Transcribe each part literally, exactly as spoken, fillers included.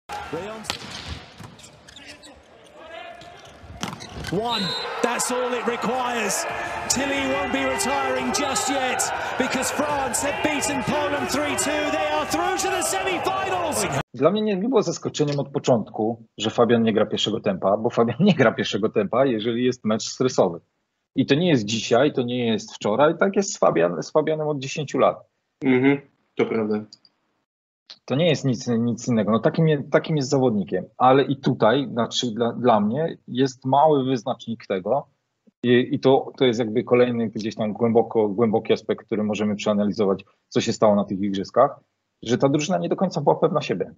One, that's all it requires. Tilly won't be retiring just yet because France have beaten Poland three two. They are through to the semi-finals. Dla mnie nie, nie było zaskoczeniem od początku, że Fabian nie gra pierwszego tempa, bo Fabian nie gra pierwszego tempa, jeżeli jest mecz stresowy. I to nie jest dzisiaj, to nie jest wczoraj, tak jest z, Fabian, z Fabianem od dziesięciu lat. Mhm, to prawda. To nie jest nic, nic innego. No takim, takim jest zawodnikiem. Ale i tutaj, znaczy dla, dla mnie, jest mały wyznacznik tego, i, i to, to jest jakby kolejny gdzieś tam głęboko, głęboki aspekt, który możemy przeanalizować, co się stało na tych igrzyskach, że ta drużyna nie do końca była pewna siebie.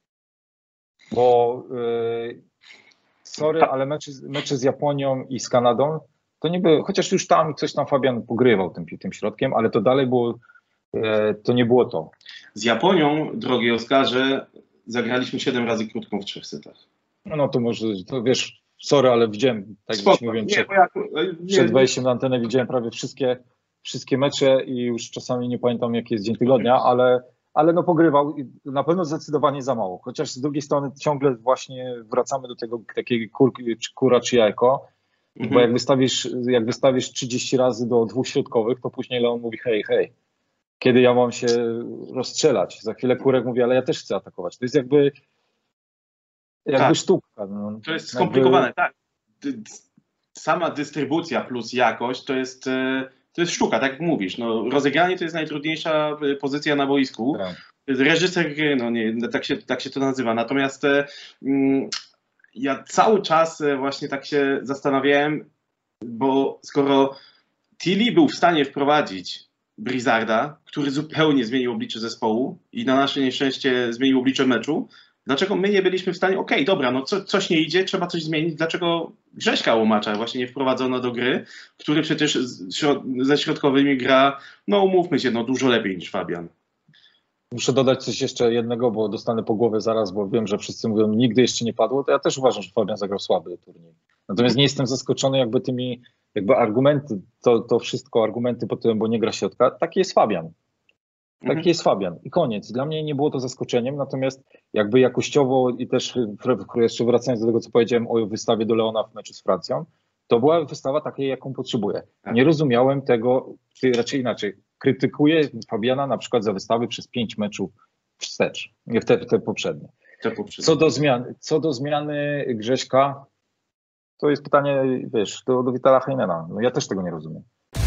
Bo yy, sorry, ale mecze, mecze z Japonią i z Kanadą, to nie były, chociaż już tam coś tam Fabian pogrywał tym, tym środkiem, ale to dalej było, yy, to nie było to. Z Japonią, drogi Oskarze, zagraliśmy siedem razy krótką w trzech setach. No, no to może, to wiesz, sorry, ale widziałem, tak jak ci mówiłem, przed, ja, nie, przed wejściem na antenę widziałem prawie wszystkie, wszystkie mecze i już czasami nie pamiętam, jaki jest dzień tygodnia, ale, ale no pogrywał i na pewno zdecydowanie za mało. Chociaż z drugiej strony ciągle właśnie wracamy do tego takiego kurki, czy kura czy jajko, mhm. Bo jak wystawisz, jak wystawisz trzydzieści razy do dwóch środkowych, to później Leon mówi hej, hej. Kiedy ja mam się rozstrzelać? Za chwilę Kurek mówi, ale ja też chcę atakować. To jest jakby, jakby tak. sztuka. No. To jest skomplikowane, jakby... tak. Sama dystrybucja plus jakość to jest, to jest sztuka, tak jak mówisz. No, rozegranie to jest najtrudniejsza pozycja na boisku. Tak. Reżyser gry, no nie, tak się, tak się to nazywa. Natomiast mm, ja cały czas właśnie tak się zastanawiałem, bo skoro Tilly był w stanie wprowadzić Blizzarda, który zupełnie zmienił oblicze zespołu i na nasze nieszczęście zmienił oblicze meczu, dlaczego my nie byliśmy w stanie, okej, okay, dobra, no co, coś nie idzie, trzeba coś zmienić, dlaczego Grześka Łomacza właśnie nie wprowadzono do gry, który przecież z, ze środkowymi gra, no umówmy się, no dużo lepiej niż Fabian. Muszę dodać coś jeszcze jednego, bo dostanę po głowie zaraz, bo wiem, że wszyscy mówią, nigdy jeszcze nie padło, to ja też uważam, że Fabian zagrał słaby turniej. Natomiast nie jestem zaskoczony jakby tymi jakby argumenty, to, to wszystko argumenty pod tym, bo nie gra środka, taki jest Fabian. Taki mhm. jest Fabian i koniec. Dla mnie nie było to zaskoczeniem, natomiast jakby jakościowo i też jeszcze wracając do tego, co powiedziałem o wystawie do Leona w meczu z Francją, to była wystawa takiej, jaką potrzebuję. Nie rozumiałem tego, raczej inaczej. Krytykuję Fabiana na przykład za wystawy przez pięć meczów wstecz, nie w te, te poprzednie. Te poprzednie. Co do zmiany, co do zmiany Grześka, to jest pytanie, wiesz, do, do Witala Heinena. No ja też tego nie rozumiem.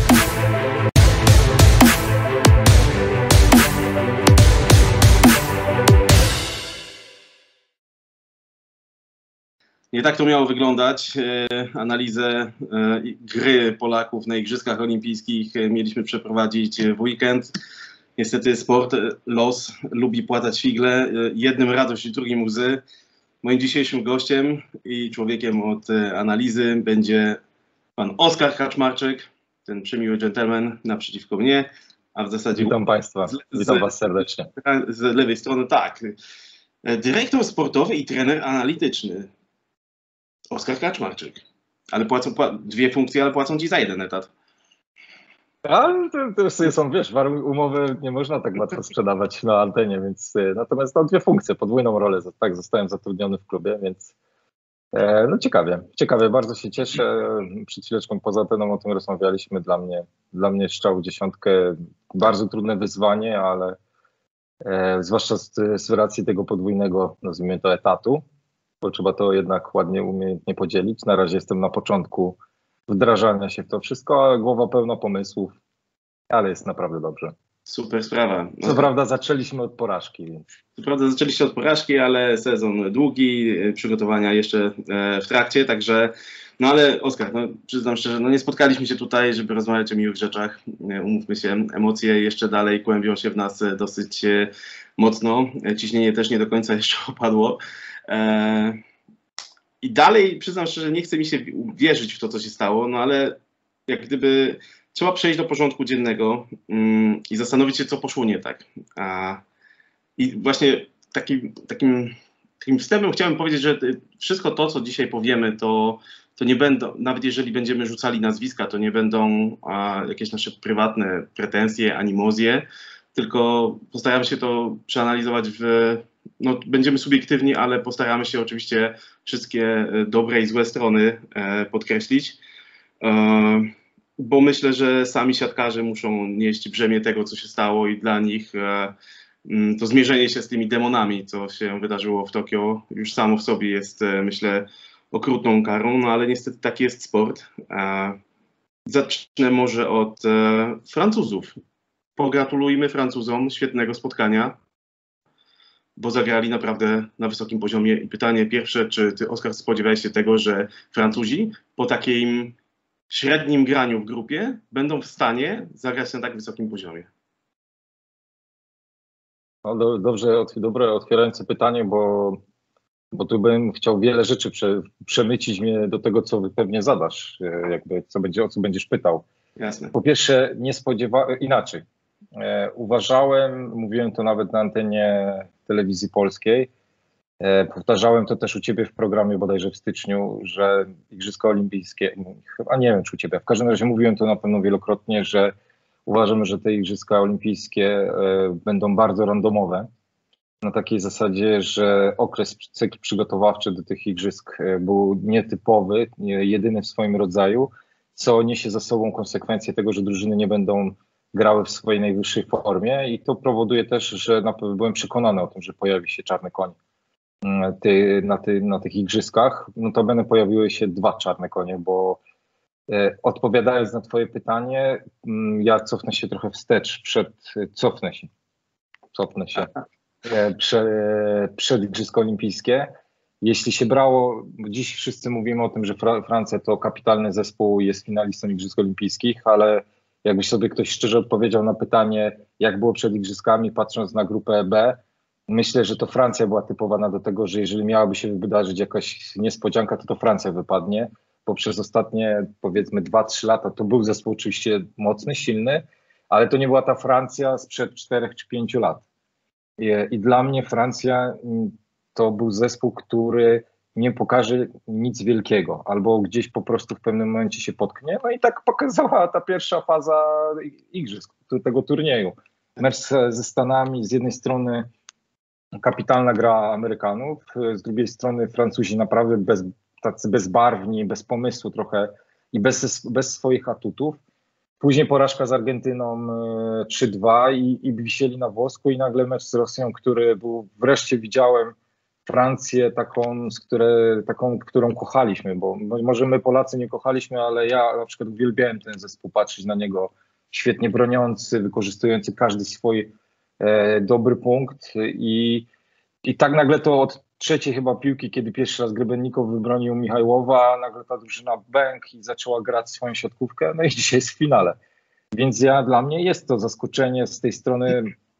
Nie tak to miało wyglądać. E, analizę e, gry Polaków na Igrzyskach Olimpijskich mieliśmy przeprowadzić w weekend. Niestety sport, los lubi płatać figle. E, jednym radość, drugim łzy. Moim dzisiejszym gościem i człowiekiem od analizy będzie pan Oskar Kaczmarczyk, ten przemiły dżentelmen naprzeciwko mnie, a w zasadzie... Witam Państwa, z, witam Was serdecznie. Z lewej strony, tak. Dyrektor sportowy i trener analityczny. Oskar Kaczmarczyk. Ale płacą dwie funkcje, ale płacą Ci za jeden etat. Ale to, to są, wiesz, umowy nie można tak łatwo sprzedawać na antenie, więc natomiast no, dwie funkcje, podwójną rolę, tak, zostałem zatrudniony w klubie, więc e, no ciekawie, ciekawie, bardzo się cieszę. Przed chwileczką poza anteną o tym rozmawialiśmy, dla mnie, dla mnie strzał w dziesiątkę, bardzo trudne wyzwanie, ale e, zwłaszcza z, z racji tego podwójnego, nazwijmy to, etatu, bo trzeba to jednak ładnie, umiejętnie podzielić. Na razie jestem na początku wdrażania się w to wszystko, ale głowa pełna pomysłów, ale jest naprawdę dobrze. Super sprawa. Co no, prawda zaczęliśmy od porażki. Więc... Co prawda zaczęliście od porażki, ale sezon długi, przygotowania jeszcze w trakcie, także no ale Oskar, no, przyznam szczerze, no nie spotkaliśmy się tutaj, żeby rozmawiać o miłych rzeczach. Umówmy się, emocje jeszcze dalej kłębią się w nas dosyć mocno. Ciśnienie też nie do końca jeszcze opadło. I dalej, przyznam szczerze, nie chce mi się wierzyć w to, co się stało, no ale jak gdyby trzeba przejść do porządku dziennego mm, i zastanowić się, co poszło nie tak. A, I właśnie takim, takim, takim wstępem chciałem powiedzieć, że wszystko to, co dzisiaj powiemy, to, to nie będą, nawet jeżeli będziemy rzucali nazwiska, to nie będą a, jakieś nasze prywatne pretensje, animozje, tylko postaramy się to przeanalizować w no, będziemy subiektywni, ale postaramy się oczywiście wszystkie dobre i złe strony podkreślić, bo myślę, że sami siatkarze muszą nieść brzemię tego, co się stało i dla nich to zmierzenie się z tymi demonami, co się wydarzyło w Tokio, już samo w sobie jest, myślę, okrutną karą, no ale niestety taki jest sport. Zacznę może od Francuzów. Pogratulujmy Francuzom świetnego spotkania, bo zagrali naprawdę na wysokim poziomie. I pytanie pierwsze, czy ty, Oskar, spodziewałeś się tego, że Francuzi po takim średnim graniu w grupie będą w stanie zagrać na tak wysokim poziomie? No do, dobrze, dobre otwierające pytanie, bo, bo tu bym chciał wiele rzeczy prze, przemycić mnie do tego, co pewnie zadasz, jakby co będzie, o co będziesz pytał. Jasne. Po pierwsze, nie spodziewałem, inaczej. E, uważałem, mówiłem to nawet na antenie telewizji polskiej, e, powtarzałem to też u ciebie w programie bodajże w styczniu, że Igrzyska Olimpijskie, chyba nie wiem czy u ciebie, w każdym razie mówiłem to na pewno wielokrotnie, że uważam, że te Igrzyska Olimpijskie e, będą bardzo randomowe, na takiej zasadzie, że okres cykl przygotowawczy do tych Igrzysk e, był nietypowy, nie, jedyny w swoim rodzaju, co niesie za sobą konsekwencje tego, że drużyny nie będą grały w swojej najwyższej formie i to powoduje też, że na pewno byłem przekonany o tym, że pojawi się czarny koń ty, na, ty, na tych igrzyskach. No to będą pojawiły się dwa czarne konie, bo e, odpowiadając na twoje pytanie, m, ja cofnę się trochę wstecz, przed, cofnę się, cofnę się e, prze, przed Igrzyska Olimpijskie. Jeśli się brało, dziś wszyscy mówimy o tym, że Fra Francja to kapitalny zespół, jest finalistą Igrzysk Olimpijskich, ale jakby sobie ktoś szczerze odpowiedział na pytanie, jak było przed Igrzyskami, patrząc na grupę B, myślę, że to Francja była typowana do tego, że jeżeli miałaby się wydarzyć jakaś niespodzianka, to to Francja wypadnie, bo przez ostatnie powiedzmy dwa trzy lata to był zespół oczywiście mocny, silny, ale to nie była ta Francja sprzed czterech czy pięciu lat. I, i dla mnie Francja to był zespół, który nie pokaże nic wielkiego, albo gdzieś po prostu w pewnym momencie się potknie. No i tak pokazała ta pierwsza faza igrzysk, tego turnieju. Mecz ze Stanami, z jednej strony kapitalna gra Amerykanów, z drugiej strony Francuzi naprawdę bez, tacy bezbarwni, bez pomysłu trochę i bez, bez swoich atutów. Później porażka z Argentyną trzy dwa i, i wisieli na włosku i nagle mecz z Rosją, który był, wreszcie widziałem Francję taką, z które, taką, którą kochaliśmy, bo może my Polacy nie kochaliśmy, ale ja na przykład uwielbiałem ten zespół, patrzeć na niego, świetnie broniący, wykorzystujący każdy swój e, dobry punkt i, i tak nagle to od trzeciej chyba piłki, kiedy pierwszy raz Grebennikow wybronił Michajłowa, nagle ta drużyna bęk i zaczęła grać swoją siatkówkę, no i dzisiaj jest w finale. Więc ja, dla mnie jest to zaskoczenie z tej strony,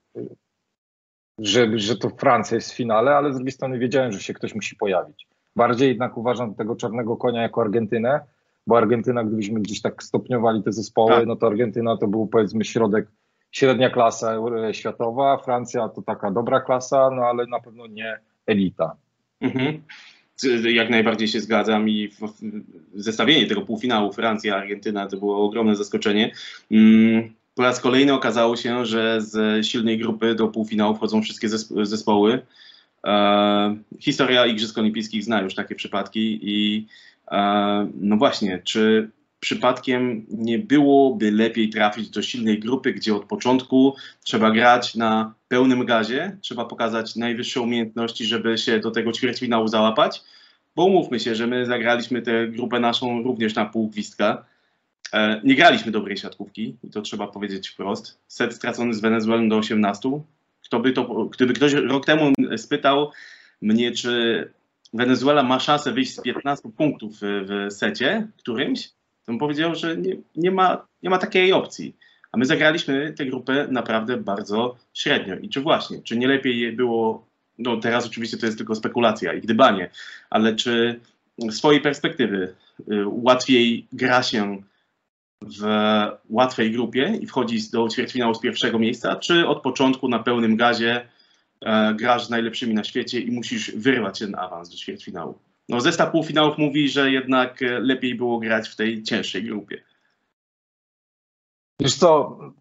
Że, że to Francja jest w finale, ale z drugiej strony wiedziałem, że się ktoś musi pojawić. Bardziej jednak uważam tego czarnego konia jako Argentynę, bo Argentyna, gdybyśmy gdzieś tak stopniowali te zespoły, tak. No to Argentyna to był powiedzmy środek, średnia klasa światowa, Francja to taka dobra klasa, no ale na pewno nie elita. Mhm. Jak najbardziej się zgadzam i w, w, zestawienie tego półfinału Francja-Argentyna to było ogromne zaskoczenie. Mm. Po raz kolejny okazało się, że z silnej grupy do półfinału wchodzą wszystkie zespoły. E, historia Igrzysk Olimpijskich zna już takie przypadki i e, no właśnie, czy przypadkiem nie byłoby lepiej trafić do silnej grupy, gdzie od początku trzeba grać na pełnym gazie, trzeba pokazać najwyższe umiejętności, żeby się do tego ćwierćfinału załapać? Bo umówmy się, że my zagraliśmy tę grupę naszą również na pół gwizdka. Nie graliśmy dobrej siatkówki i to trzeba powiedzieć wprost. Set stracony z Wenezuelą do osiemnastu. Kto by to, gdyby ktoś rok temu spytał mnie, czy Wenezuela ma szansę wyjść z piętnastu punktów w, w secie którymś, to bym powiedział, że nie, nie, ma, nie ma takiej opcji. A my zagraliśmy tę grupę naprawdę bardzo średnio. I czy właśnie, czy nie lepiej było, no teraz oczywiście to jest tylko spekulacja i gdybanie, ale czy z swojej perspektywy y, łatwiej gra się w łatwej grupie i wchodzi do ćwierćfinału z pierwszego miejsca, czy od początku na pełnym gazie e, grasz z najlepszymi na świecie i musisz wyrwać ten awans do ćwierćfinału? No, zestaw półfinałów mówi, że jednak lepiej było grać w tej cięższej grupie. Wiesz co,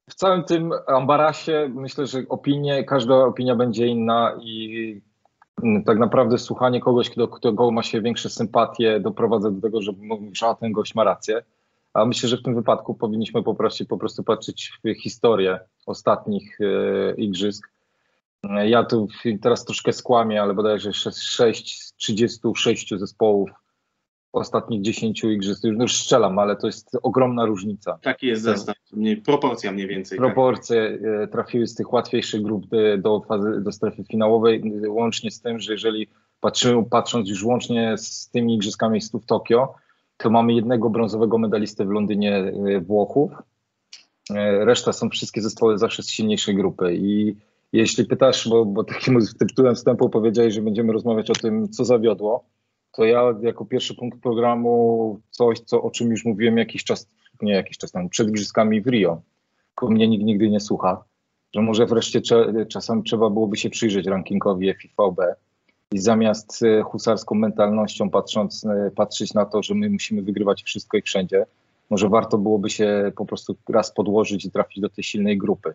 w całym tym ambarasie myślę, że opinie, każda opinia będzie inna i tak naprawdę słuchanie kogoś, kto, kto ma się większe sympatie, doprowadza do tego, że mówisz, a ten gość ma rację. A myślę, że w tym wypadku powinniśmy po prostu, po prostu patrzeć w historię ostatnich e, igrzysk. Ja tu teraz troszkę skłamię, ale bodajże sześć z trzydziestu sześciu zespołów ostatnich dziesięciu igrzysk, już, już strzelam, ale to jest ogromna różnica. Taki jest zestaw, mniej, proporcja mniej więcej. Proporcje tak. Trafiły z tych łatwiejszych grup do, fazy, do strefy finałowej, łącznie z tym, że jeżeli patrzymy, patrząc już łącznie z tymi igrzyskami w Tokio, to mamy jednego brązowego medalistę w Londynie, Włochów. Reszta są wszystkie zespoły zawsze z silniejszej grupy i jeśli pytasz, bo, bo takim tytułem wstępu powiedziałeś, że będziemy rozmawiać o tym, co zawiodło, to ja jako pierwszy punkt programu coś, co, o czym już mówiłem jakiś czas, nie jakiś czas temu, przed igrzyskami w Rio, tylko mnie nikt nigdy nie słucha, że może wreszcie cze, czasem trzeba byłoby się przyjrzeć rankingowi F I V B i zamiast husarską mentalnością patrząc, patrzeć na to, że my musimy wygrywać wszystko i wszędzie, może warto byłoby się po prostu raz podłożyć i trafić do tej silnej grupy.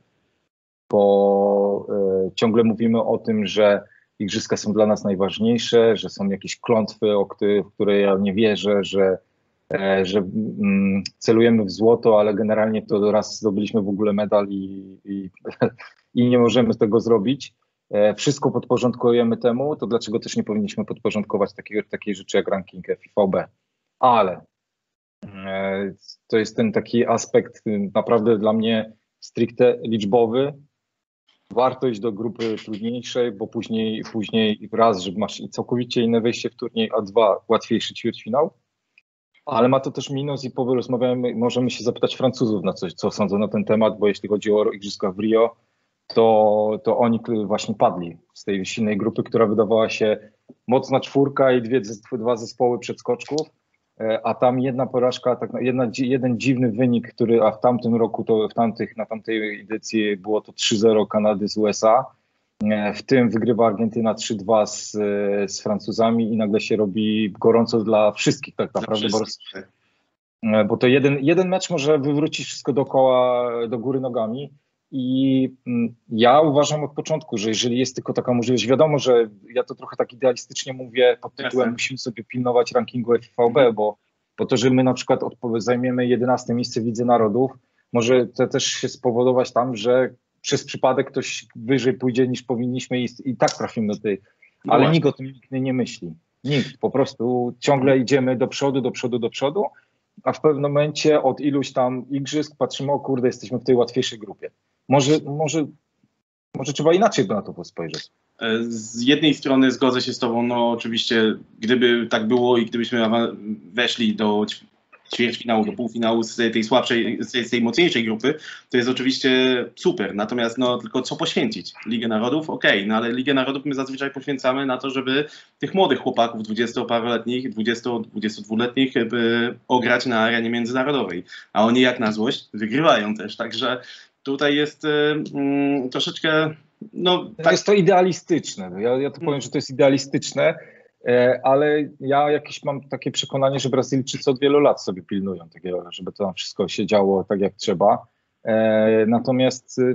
Bo y, ciągle mówimy o tym, że igrzyska są dla nas najważniejsze, że są jakieś klątwy, o który, w które ja nie wierzę, że, e, że mm, celujemy w złoto, ale generalnie to raz zdobyliśmy w ogóle medal i, i, i nie możemy tego zrobić. E, wszystko podporządkujemy temu, to dlaczego też nie powinniśmy podporządkować takiej, takiej rzeczy jak ranking F I V B. Ale e, to jest ten taki aspekt naprawdę dla mnie stricte liczbowy. Warto iść do grupy trudniejszej, bo później, później raz, że masz całkowicie inne wejście w turniej, a dwa, łatwiejszy ćwierćfinał. Ale ma to też minus i porozmawiamy, możemy się zapytać Francuzów na coś, co sądzą na ten temat, bo jeśli chodzi o igrzyska w Rio, to, to oni właśnie padli z tej silnej grupy, która wydawała się mocna czwórka i dwie, dwa zespoły przedskoczków, a tam jedna porażka, tak, jedna, jeden dziwny wynik, który a w tamtym roku, to w tamtych, na tamtej edycji było to trzy zero Kanady z U S A. W tym wygrywa Argentyna trzy dwa z, z Francuzami i nagle się robi gorąco dla wszystkich tak naprawdę, bo, bo to jeden, jeden mecz może wywrócić wszystko dookoła, do góry nogami. I ja uważam od początku, że jeżeli jest tylko taka możliwość, wiadomo, że ja to trochę tak idealistycznie mówię pod tytułem Jasne. Musimy sobie pilnować rankingu F I V B, bo, bo to, że my na przykład zajmiemy jedenaste miejsce w Lidze Narodów, może to też się spowodować tam, że przez przypadek ktoś wyżej pójdzie niż powinniśmy i, i tak trafimy do tej, no ale właśnie. Nikt o tym nikt nie myśli. Nikt, po prostu ciągle idziemy do przodu, do przodu, do przodu, a w pewnym momencie od iluś tam igrzysk patrzymy, o kurde, jesteśmy w tej łatwiejszej grupie. Może, może, może trzeba inaczej na to spojrzeć. Z jednej strony zgodzę się z tobą, no oczywiście gdyby tak było i gdybyśmy weszli do ćwierćfinału, do półfinału z tej słabszej, z tej mocniejszej grupy, to jest oczywiście super, natomiast no tylko co poświęcić? Ligę Narodów? Okej, okay, no ale Ligę Narodów my zazwyczaj poświęcamy na to, żeby tych młodych chłopaków dwudziestoparoletnich, dwudziesto, dwudziestodwuletnich ograć na arenie międzynarodowej, a oni jak na złość wygrywają też, także tutaj jest mm, troszeczkę... No, tak. Jest to idealistyczne. Ja, ja to powiem, że to jest idealistyczne, e, ale ja jakieś mam takie przekonanie, że Brazylijczycy od wielu lat sobie pilnują takiego, żeby to wszystko się działo tak jak trzeba. E, natomiast e,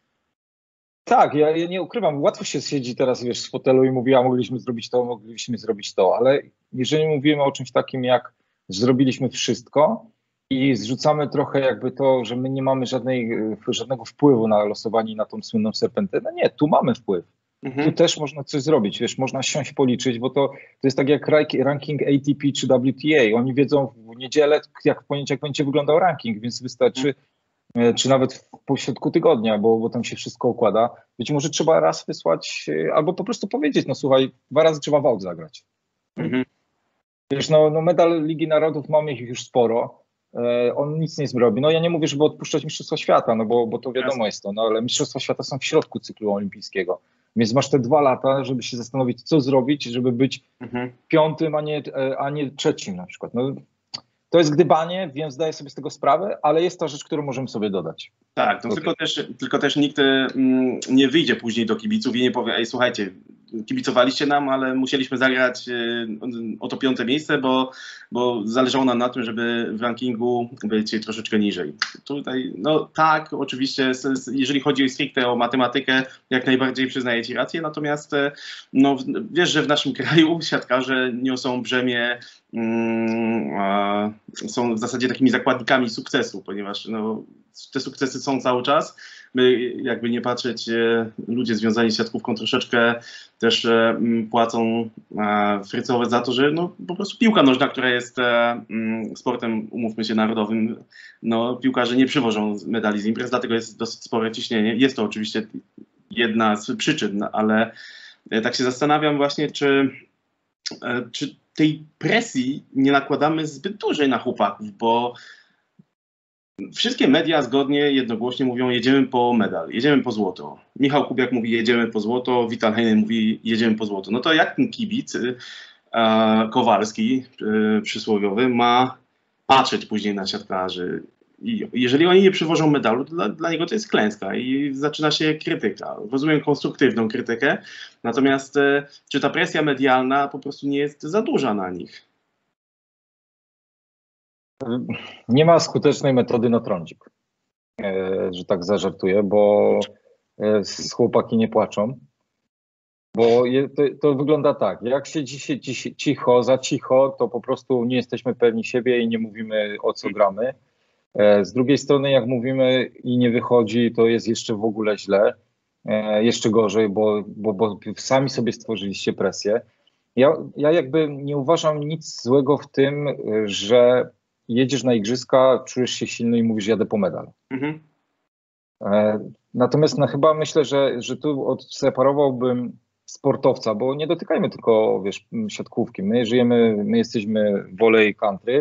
tak, ja, ja nie ukrywam, łatwo się siedzi teraz wiesz, z fotelu i mówi, a mogliśmy zrobić to, mogliśmy zrobić to, ale jeżeli mówimy o czymś takim jak zrobiliśmy wszystko, i zrzucamy trochę jakby to, że my nie mamy żadnej, żadnego wpływu na losowanie na tą słynną serpentynę. Nie, tu mamy wpływ. Mhm. Tu też można coś zrobić, wiesz, można siąść, policzyć, bo to, to jest tak jak ranking A T P czy W T A. Oni wiedzą w niedzielę, jak w poniedziałek będzie wyglądał ranking, więc wystarczy, mhm. czy nawet w pośrodku tygodnia, bo, bo tam się wszystko układa. Być może trzeba raz wysłać, albo po prostu powiedzieć, no słuchaj, dwa razy trzeba w aut zagrać. Mhm. Wiesz, no, no medal Ligi Narodów mamy ich już sporo. On nic nie zrobi. No ja nie mówię, żeby odpuszczać Mistrzostwa Świata, no bo, bo to wiadomo jest to, no ale Mistrzostwa Świata są w środku cyklu olimpijskiego. Więc masz te dwa lata, żeby się zastanowić, co zrobić, żeby być mhm. piątym, a nie, a nie trzecim na przykład. No, to jest gdybanie, wiem, zdaję sobie z tego sprawę, ale jest to rzecz, którą możemy sobie dodać. Tak, no okay. tylko, też, tylko też nikt mm, nie wyjdzie później do kibiców i nie powie, ej słuchajcie, kibicowaliście nam, ale musieliśmy zagrać o to piąte miejsce, bo, bo zależało nam na tym, żeby w rankingu być troszeczkę niżej. Tutaj, no tak, oczywiście, jeżeli chodzi stricte o matematykę, jak najbardziej przyznaję Ci rację, natomiast no, wiesz, że w naszym kraju siatkarze niosą brzemię, mm, a, są w zasadzie takimi zakładnikami sukcesu, ponieważ no, te sukcesy są cały czas. My, jakby nie patrzeć, ludzie związani z siatkówką troszeczkę też płacą frycowe za to, że no, po prostu piłka nożna, która jest sportem, umówmy się, narodowym, no, piłkarze nie przywożą medali z imprez, dlatego jest dosyć spore ciśnienie. Jest to oczywiście jedna z przyczyn, ale tak się zastanawiam właśnie, czy, czy tej presji nie nakładamy zbyt dużej na chłopaków, bo wszystkie media zgodnie, jednogłośnie mówią, jedziemy po medal, jedziemy po złoto. Michał Kubiak mówi, jedziemy po złoto, Vital Heinen mówi, jedziemy po złoto. No to jak ten kibic e, Kowalski e, przysłowiowy ma patrzeć później na siatkarzy? I jeżeli oni nie przywożą medalu, to dla, dla niego to jest klęska i zaczyna się krytyka. Rozumiem konstruktywną krytykę, natomiast e, czy ta presja medialna po prostu nie jest za duża na nich? Nie ma skutecznej metody na trądzik, że tak zażartuję, bo chłopaki nie płaczą. Bo je, to, to wygląda tak, jak się dzisiaj cicho, za cicho, to po prostu nie jesteśmy pewni siebie i nie mówimy, o co gramy. Z drugiej strony, jak mówimy i nie wychodzi, to jest jeszcze w ogóle źle, jeszcze gorzej, bo, bo, bo sami sobie stworzyliście presję. Ja, ja jakby nie uważam nic złego w tym, że jedziesz na igrzyska, czujesz się silny i mówisz, jadę po medal. Mhm. E, natomiast no, chyba myślę, że, że tu odseparowałbym sportowca, bo nie dotykajmy tylko, wiesz, siatkówki. My żyjemy, my jesteśmy volley country,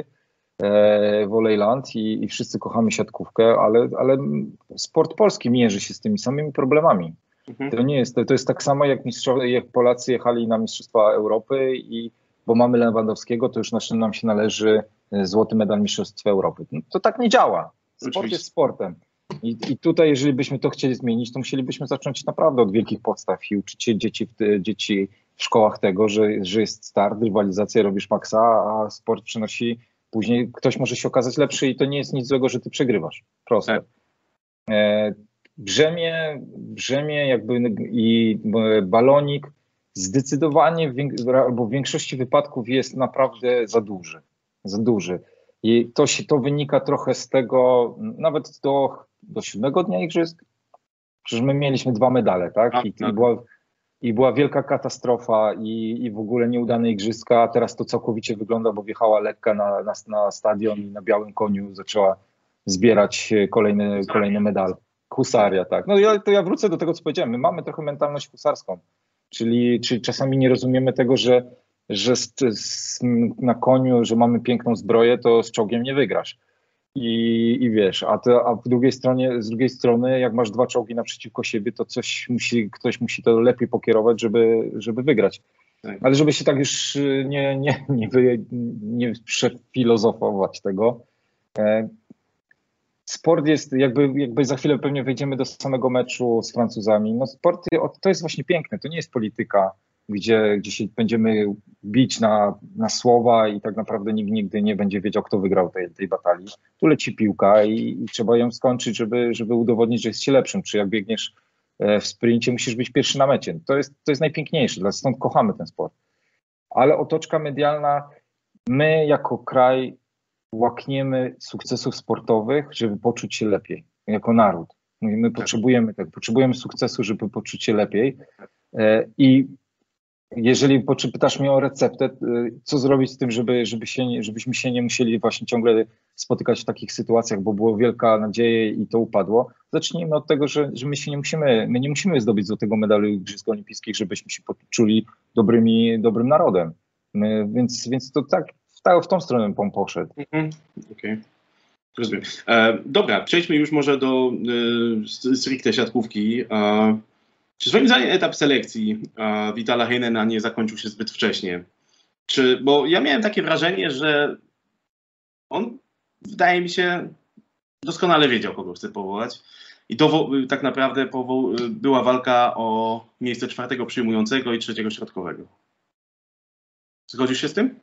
e, volleyland i, i wszyscy kochamy siatkówkę, ale, ale sport polski mierzy się z tymi samymi problemami. Mhm. To nie jest, to, to jest tak samo jak, mistrzowie, jak Polacy jechali na Mistrzostwa Europy i bo mamy Lewandowskiego, to już naszym nam się należy złoty medal Mistrzostw Europy. No, to tak nie działa. Sport Oczywiście. jest sportem. I, I tutaj, jeżeli byśmy to chcieli zmienić, to musielibyśmy zacząć naprawdę od wielkich podstaw i uczyć dzieci w, dzieci w szkołach tego, że, że jest start, rywalizacja, robisz maksa, a sport przynosi później, ktoś może się okazać lepszy i to nie jest nic złego, że ty przegrywasz. Proste. E, brzemię, brzemię jakby i balonik zdecydowanie w, albo w większości wypadków jest naprawdę za duży. Za duży. I to, się, to wynika trochę z tego, nawet do, do siódmego dnia igrzysk, przecież my mieliśmy dwa medale, tak? I, i, była, i była wielka katastrofa i, i w ogóle nieudane igrzyska, a teraz to całkowicie wygląda, bo wjechała lekka na, na, na stadion i na białym koniu zaczęła zbierać kolejny, kolejny medal. Husaria, tak. No ja, to ja wrócę do tego, co powiedziałem. My mamy trochę mentalność husarską, czyli, czyli czasami nie rozumiemy tego, że że z, z, na koniu, że mamy piękną zbroję, to z czołgiem nie wygrasz. I, i wiesz, a, to, a w drugiej stronie, z drugiej strony, jak masz dwa czołgi naprzeciwko siebie, to coś musi, ktoś musi to lepiej pokierować, żeby, żeby wygrać. Tak. Ale żeby się tak już nie, nie, nie, wy, nie przefilozofować tego. E, sport jest, jakby, jakby za chwilę pewnie wejdziemy do samego meczu z Francuzami. No sport to jest właśnie piękne, to nie jest polityka, gdzie, gdzie się będziemy bić na, na słowa i tak naprawdę nikt nigdy nie będzie wiedział, kto wygrał tej, tej batalii. Tu leci piłka i, i trzeba ją skończyć, żeby, żeby udowodnić, że jest się lepszym. Czy jak biegniesz w sprincie, musisz być pierwszy na mecie. To jest, to jest najpiękniejsze, stąd kochamy ten sport. Ale otoczka medialna, my jako kraj łakniemy sukcesów sportowych, żeby poczuć się lepiej, jako naród. My, my potrzebujemy tego, potrzebujemy sukcesu, żeby poczuć się lepiej. I jeżeli pytasz mnie o receptę, co zrobić z tym, żeby, żeby się, żebyśmy się nie musieli właśnie ciągle spotykać w takich sytuacjach, bo było wielka nadzieja i to upadło. Zacznijmy od tego, że, że my się nie musimy, my nie musimy zdobyć złotego medalu Igrzysk Olimpijskich, żebyśmy się poczuli dobrymi, dobrym narodem. My, więc, więc to tak, tak w tą stronę bym poszedł. Mhm. Okej. Okay. Rozumiem. E, dobra, przejdźmy już może do e, stricte siatkówki. E, Czy swoim zdaniem etap selekcji uh, Vitala Heinena nie zakończył się zbyt wcześnie? Czy, bo ja miałem takie wrażenie, że on, wydaje mi się, doskonale wiedział, kogo chce powołać I to tak naprawdę była walka o miejsce czwartego przyjmującego i trzeciego środkowego. Zgodzisz się z tym?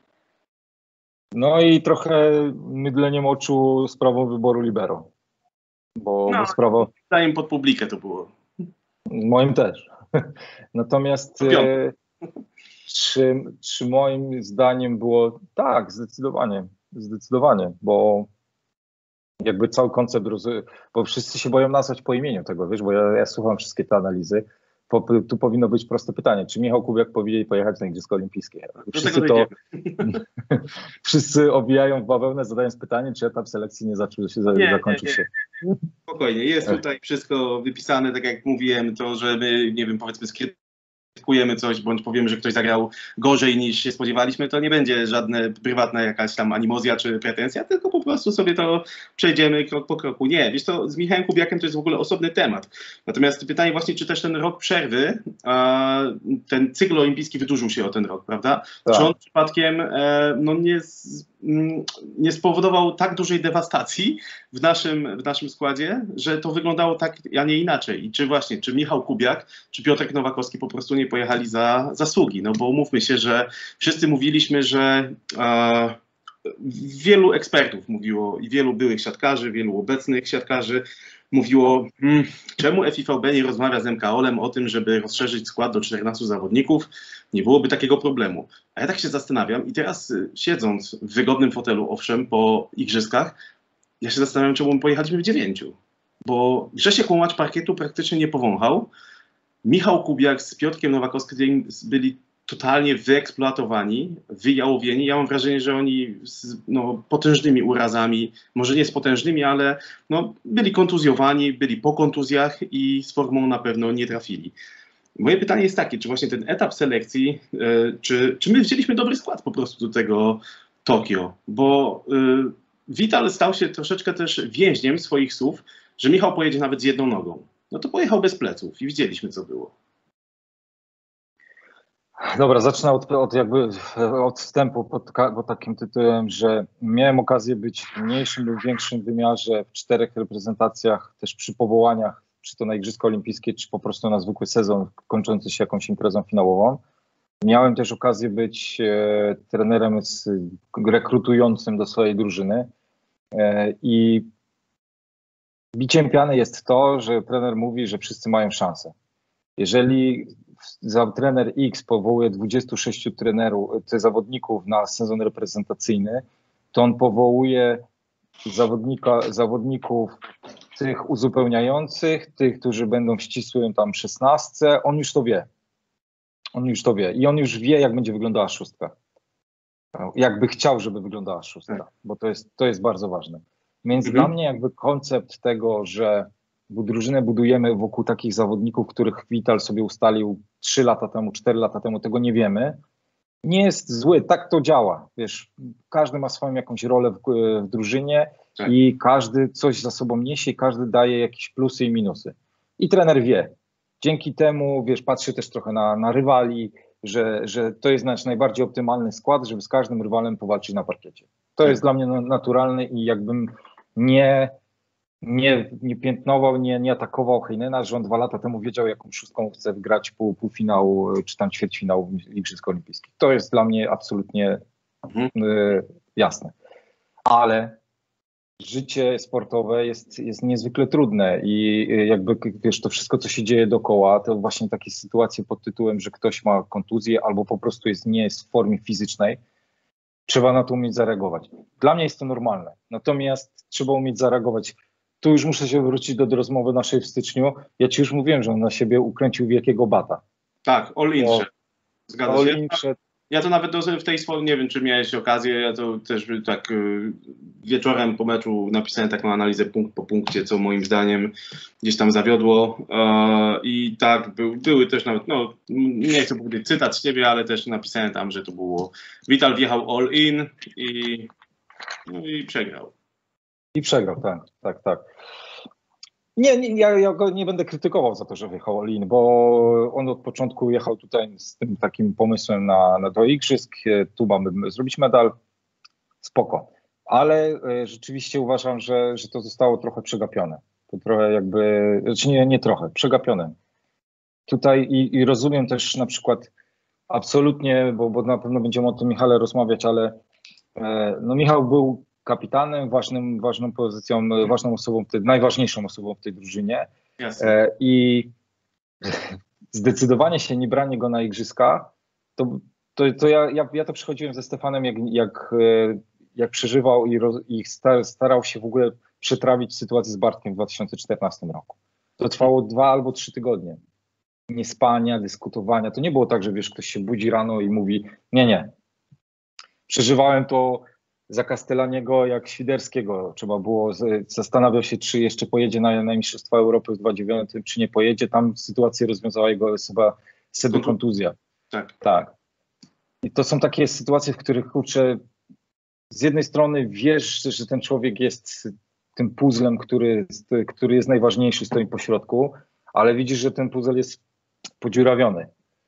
No i trochę mydleniem oczu sprawą wyboru libero. Bo, no, bo sprawa... Zdaniem pod publikę to było. Moim też. Natomiast e, czy, czy moim zdaniem było... Tak, zdecydowanie. Zdecydowanie, bo jakby cały koncept, bo wszyscy się boją nazwać po imieniu tego, wiesz, bo ja, ja słucham wszystkie te analizy. Po, tu powinno być proste pytanie, czy Michał Kubiak powinien pojechać na Igrzyska Olimpijskie? Wszyscy to, wszyscy obijają w bawełnę, zadając pytanie, czy etap selekcji nie zaczął się, nie, zakończył nie, nie. się. Spokojnie, jest tutaj wszystko wypisane, tak jak mówiłem, to, że my, nie wiem, powiedzmy skrytykujemy coś, bądź powiemy, że ktoś zagrał gorzej niż się spodziewaliśmy, to nie będzie żadna prywatna jakaś tam animozja czy pretensja, tylko po prostu sobie to przejdziemy krok po kroku. Nie, wiesz to z Michałem Kubiakiem to jest w ogóle osobny temat. Natomiast pytanie właśnie, czy też ten rok przerwy, ten cykl olimpijski wydłużył się o ten rok, prawda? Tak. Czy on przypadkiem no, nie, nie spowodował tak dużej dewastacji w naszym, w naszym składzie, że to wyglądało tak, a nie inaczej. I czy właśnie, czy Michał Kubiak, czy Piotrek Nowakowski po prostu nie pojechali za zasługi? No bo umówmy się, że wszyscy mówiliśmy, że e, wielu ekspertów mówiło i wielu byłych siatkarzy, wielu obecnych siatkarzy mówiło, hmm, czemu F I V B nie rozmawia z M K O L-em o tym, żeby rozszerzyć skład do czternastu zawodników, nie byłoby takiego problemu. A ja tak się zastanawiam i teraz siedząc w wygodnym fotelu, owszem, po igrzyskach, ja się zastanawiam, czemu my pojechaliśmy w dziewięciu. Bo Grzesiek Łomacz parkietu praktycznie nie powąchał. Michał Kubiak z Piotrkiem Nowakowskim byli totalnie wyeksploatowani, wyjałowieni. Ja mam wrażenie, że oni z no, potężnymi urazami, może nie z potężnymi, ale no, byli kontuzjowani, byli po kontuzjach i z formą na pewno nie trafili. Moje pytanie jest takie, czy właśnie ten etap selekcji, y, czy, czy my wzięliśmy dobry skład po prostu do tego Tokio? Bo y, Vital stał się troszeczkę też więźniem swoich słów, że Michał pojedzie nawet z jedną nogą. No to pojechał bez pleców i widzieliśmy, co było. Dobra, zacznę od, od jakby od wstępu pod, pod takim tytułem, że miałem okazję być w mniejszym lub większym wymiarze w czterech reprezentacjach, też przy powołaniach, czy to na Igrzyska Olimpijskie, czy po prostu na zwykły sezon kończący się jakąś imprezą finałową. Miałem też okazję być e, trenerem z, rekrutującym do swojej drużyny e, i biciem piany jest to, że trener mówi, że wszyscy mają szansę. Jeżeli za trener X powołuje dwudziestu sześciu trenerów, te zawodników na sezon reprezentacyjny, to on powołuje zawodnika, zawodników tych uzupełniających, tych, którzy będą w ścisłym tam szesnastce, on już to wie. On już to wie i on już wie, jak będzie wyglądała szóstka. Jakby chciał, żeby wyglądała szóstka, bo to jest, to jest bardzo ważne. Więc mhm. dla mnie jakby koncept tego, że drużynę budujemy wokół takich zawodników, których Vital sobie ustalił trzy lata temu, cztery lata temu, tego nie wiemy, nie jest zły. Tak to działa. Wiesz, każdy ma swoją jakąś rolę w, w drużynie tak. i każdy coś za sobą niesie i każdy daje jakieś plusy i minusy. I trener wie. Dzięki temu, wiesz, patrzy też trochę na, na rywali, że, że to jest nasz najbardziej optymalny skład, żeby z każdym rywalem powalczyć na parkiecie. To tak. jest dla mnie naturalne i jakbym nie... Nie, nie piętnował, nie, nie atakował Heinena, że on dwa lata temu wiedział, jaką szóstką chce wygrać pół, półfinał czy tam ćwierćfinał Igrzysk Olimpijskich. To jest dla mnie absolutnie mhm. y, jasne. Ale życie sportowe jest, jest niezwykle trudne i jakby wiesz, to wszystko, co się dzieje dookoła, to właśnie takie sytuacje pod tytułem, że ktoś ma kontuzję albo po prostu jest, nie jest w formie fizycznej, trzeba na to umieć zareagować. Dla mnie jest to normalne, natomiast trzeba umieć zareagować. Tu już muszę się wrócić do, do rozmowy naszej w styczniu. Ja ci już mówiłem, że on na siebie ukręcił wielkiego bata. Tak, all-in to, szedł. Zgadza all się. In szedł. Ja to nawet w tej swojej, nie wiem, czy miałeś okazję, ja to też tak wieczorem po meczu napisałem taką analizę punkt po punkcie, co moim zdaniem gdzieś tam zawiodło. I tak, był, były też nawet, no nie chcę powiedzieć cytat z ciebie, ale też napisałem tam, że to było Vital wjechał all-in i, no i przegrał. I przegrał, tak, tak, tak. Nie, nie ja, ja go nie będę krytykował za to, że wjechał all-in, bo on od początku jechał tutaj z tym takim pomysłem na, na do igrzysk, tu mamy zrobić medal, spoko. Ale e, rzeczywiście uważam, że, że to zostało trochę przegapione. To trochę jakby, znaczy nie, nie trochę, przegapione. Tutaj i, i rozumiem też na przykład absolutnie, bo, bo na pewno będziemy o tym Michale rozmawiać, ale e, no Michał był kapitanem, ważnym, ważną pozycją, ważną osobą, tej, najważniejszą osobą w tej drużynie. E, I zdecydowanie się nie branie go na igrzyska, to, to, to ja, ja, ja to przechodziłem ze Stefanem, jak, jak, jak przeżywał i, roz, i star, starał się w ogóle przetrawić sytuację z Bartkiem w dwa tysiące czternastym roku. To trwało dwa albo trzy tygodnie. Niespania, dyskutowania. To nie było tak, że wiesz, ktoś się budzi rano i mówi nie, nie. Przeżywałem to za Castellaniego jak Świderskiego. Trzeba było, zastanawiał się, czy jeszcze pojedzie na, na Mistrzostwa Europy w dwa tysiące dziewiątym, czy nie pojedzie. Tam sytuację rozwiązała jego chyba sobie kontuzja. Tak. Tak. I to są takie sytuacje, w których kurczę, z jednej strony wiesz, że ten człowiek jest tym puzzlem, który, który jest najważniejszy, stoi po środku, ale widzisz, że ten puzzle jest podziurawiony.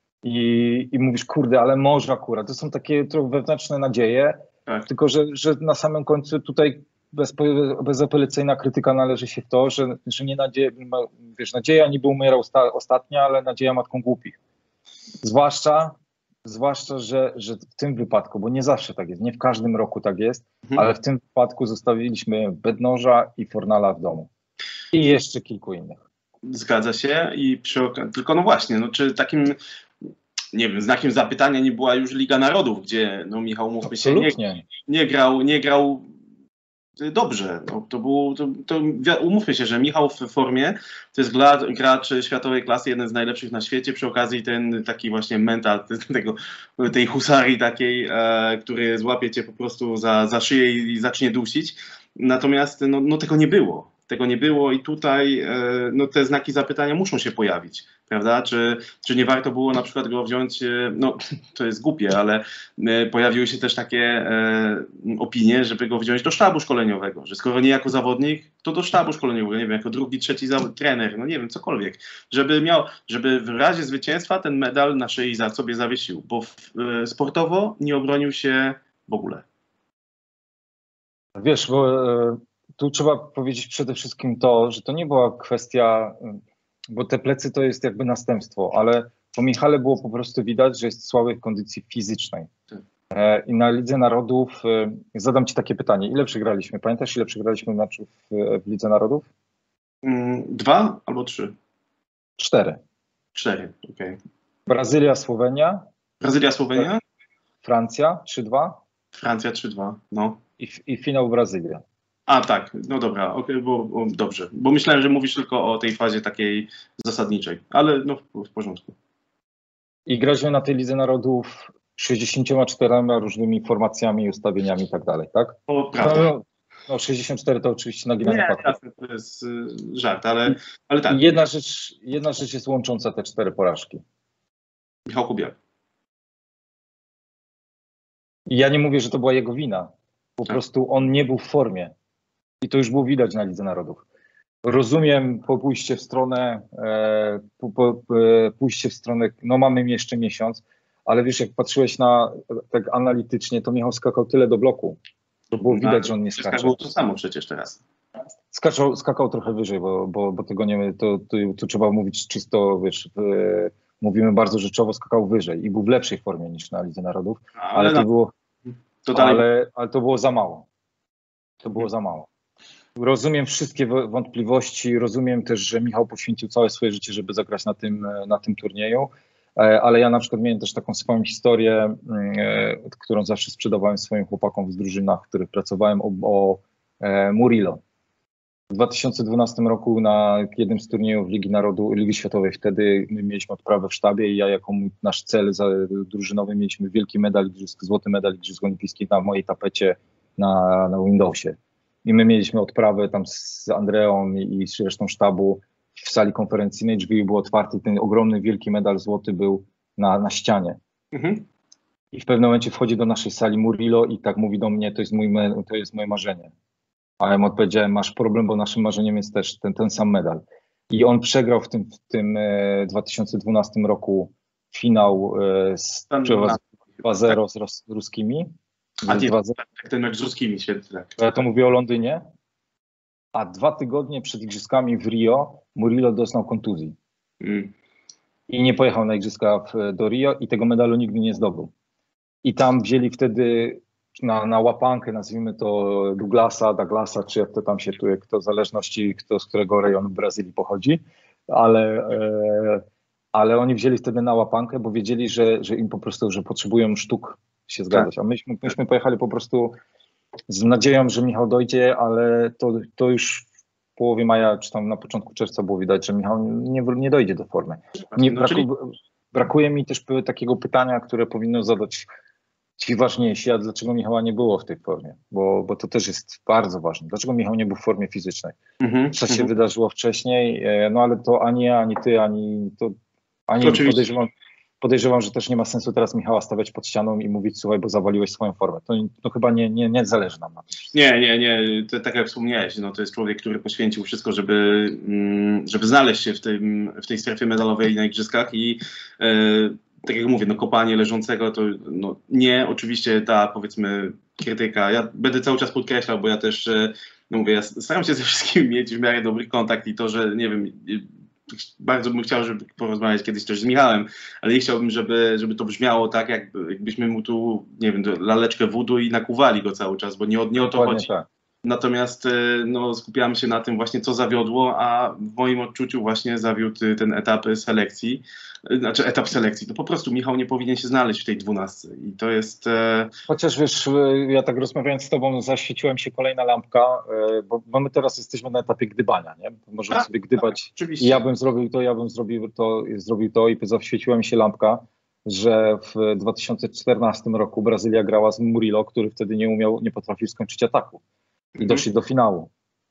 I, i mówisz, kurde, ale może akurat. To są takie trochę wewnętrzne nadzieje, tak. Tylko że, że na samym końcu tutaj bez, bezapelacyjna krytyka należy się w to, że, że nie nadzieja, wiesz, nadzieja niby umiera ostatnia, ale nadzieja matką głupich. Zwłaszcza, zwłaszcza że, że w tym wypadku, bo nie zawsze tak jest, nie w każdym roku tak jest, mhm. ale w tym wypadku zostawiliśmy Bednoża i Fornala w domu. I jeszcze kilku innych. Zgadza się i przy okazji, tylko no właśnie, no czy takim, nie wiem, znakiem zapytania nie była już Liga Narodów, gdzie no Michał, mówmy się, nie, nie grał, nie grał dobrze. No, to było, to, to umówmy się, że Michał w formie to jest gracz światowej klasy, jeden z najlepszych na świecie, przy okazji ten taki właśnie mental tego, tej husarii takiej, e, który złapie cię po prostu za, za szyję i zacznie dusić. Natomiast no, no tego nie było. Tego nie było i tutaj no, te znaki zapytania muszą się pojawić, prawda? Czy, czy nie warto było na przykład go wziąć, no to jest głupie, ale pojawiły się też takie e, opinie, żeby go wziąć do sztabu szkoleniowego, że skoro nie jako zawodnik, to do sztabu szkoleniowego, nie wiem, jako drugi, trzeci trener, no nie wiem, cokolwiek, żeby miał, żeby w razie zwycięstwa ten medal na szyi za sobie zawiesił, bo w, e, sportowo nie obronił się w ogóle. Wiesz, bo e... tu trzeba powiedzieć przede wszystkim to, że to nie była kwestia, bo te plecy to jest jakby następstwo, ale po Michale było po prostu widać, że jest słaby w kondycji fizycznej. I na Lidze Narodów, zadam ci takie pytanie, ile przegraliśmy? Pamiętasz, ile przegraliśmy meczów w Lidze Narodów? Dwa albo trzy? Cztery. Cztery, okej. Okay. Brazylia, Słowenia. Brazylia, Słowenia. Francja, trzy dwa. Francja, trzy dwa, no. I, i finał Brazylia. A tak, no dobra, okay, bo, bo, dobrze, bo myślałem, że mówisz tylko o tej fazie takiej zasadniczej, ale no w, w porządku. I graliśmy na tej Lidze Narodów sześćdziesięcioma czterema różnymi formacjami, ustawieniami i tak dalej, tak? O, prawda. No, no sześćdziesiąt cztery to oczywiście naginanie faktu. Nie, to jest y, żart, ale, ale tak. I jedna rzecz, jedna rzecz jest łącząca te cztery porażki. Michał Kubiak. I ja nie mówię, że to była jego wina. Po tak. prostu on nie był w formie. I to już było widać na Lidze Narodów. Rozumiem po pójście w stronę, e, po, po, pójście w stronę, no mamy jeszcze miesiąc, ale wiesz, jak patrzyłeś na tak analitycznie, to Michał skakał tyle do bloku, to było widać, że on nie skacze. Skakał to samo przecież teraz. Skakał, skakał trochę wyżej, bo, bo, bo tego nie, to, to, to trzeba mówić czysto, wiesz, w, mówimy bardzo rzeczowo, skakał wyżej i był w lepszej formie niż na Lidze Narodów, ale, ale, to, było, to, dalej... ale, ale to było za mało. To było za mało. Rozumiem wszystkie wątpliwości, rozumiem też, że Michał poświęcił całe swoje życie, żeby zagrać na tym, na tym turnieju, ale ja na przykład miałem też taką swoją historię, którą zawsze sprzedawałem swoim chłopakom w drużynach, w których pracowałem, o, o Murillo. W dwa tysiące dwunastym roku na jednym z turniejów Ligi Narodu, Ligi Światowej wtedy my mieliśmy odprawę w sztabie i ja jako nasz cel drużynowy mieliśmy wielki medal, złoty medal Igrzysk Olimpijskich na mojej tapecie na, na Windowsie. I my mieliśmy odprawę tam z Andreą i z resztą sztabu w sali konferencyjnej, drzwi były otwarte i ten ogromny, wielki medal złoty był na, na ścianie. Mhm. I w pewnym momencie wchodzi do naszej sali Murillo i tak mówi do mnie, to jest, mój, to jest moje marzenie. A ja mu odpowiedziałem, masz problem, bo naszym marzeniem jest też ten, ten sam medal. I on przegrał w tym, w tym e, dwa tysiące dwunastym roku finał e, z dwa zero z ros, ruskimi. A nie, tak, ten mecz z ruskimi świetnie. Tak. Ja to mówię o Londynie. a dwa tygodnie przed igrzyskami w Rio Murillo doznał kontuzji. Mm. I nie pojechał na igrzyska w, do Rio i tego medalu nigdy nie zdobył. I tam wzięli wtedy na, na łapankę, nazwijmy to Douglasa, Douglasa, czy jak to tam się tu, kto w zależności, kto z którego rejonu Brazylii pochodzi, ale, e, ale oni wzięli wtedy na łapankę, bo wiedzieli, że, że im po prostu, że potrzebują sztuk się zgadzać. A myśmy, myśmy pojechali po prostu z nadzieją, że Michał dojdzie, ale to, to już w połowie maja, czy tam na początku czerwca było widać, że Michał nie, nie dojdzie do formy. Nie, braku, brakuje mi też takiego pytania, które powinno zadać ci ważniejsi, a dlaczego Michała nie było w tej formie? Bo, bo to też jest bardzo ważne. Dlaczego Michał nie był w formie fizycznej? Mm-hmm, Co się mm-hmm. wydarzyło wcześniej? No ale to ani ja, ani ty, ani to, ani to podejrzewam, podejrzewam, że też nie ma sensu teraz Michała stawiać pod ścianą i mówić, słuchaj, bo zawaliłeś swoją formę. To, to chyba nie, nie, nie zależy nam na tym. Nie, nie, nie. To, tak jak wspomniałeś, no, to jest człowiek, który poświęcił wszystko, żeby, żeby znaleźć się w, tym, w tej strefie medalowej na igrzyskach i e, tak jak mówię, no kopanie leżącego to no, nie, oczywiście ta, powiedzmy, krytyka. Ja będę cały czas podkreślał, bo ja też, no mówię, ja staram się ze wszystkimi mieć w miarę dobry kontakt i to, że nie wiem, bardzo bym chciał, żeby porozmawiać kiedyś też z Michałem, ale nie chciałbym, żeby, żeby to brzmiało tak, jakby, jakbyśmy mu tu, nie wiem, laleczkę wódu i nakuwali go cały czas, bo nie, nie o to Dokładnie chodzi. Tak. Natomiast no, skupiamy się na tym właśnie, co zawiodło, a w moim odczuciu właśnie zawiódł ten etap selekcji, znaczy etap selekcji. To po prostu Michał nie powinien się znaleźć w tej dwunastce i to jest... E... Chociaż wiesz, ja tak rozmawiając z tobą, zaświeciła mi się kolejna lampka, bo, bo my teraz jesteśmy na etapie gdybania, nie? Możemy a, sobie gdybać. Tak, I ja bym zrobił to, ja bym zrobił to, zrobił to i zaświeciła mi się lampka, że w dwa tysiące czternastym roku Brazylia grała z Murillo, który wtedy nie umiał, nie potrafił skończyć ataku. I doszli do finału.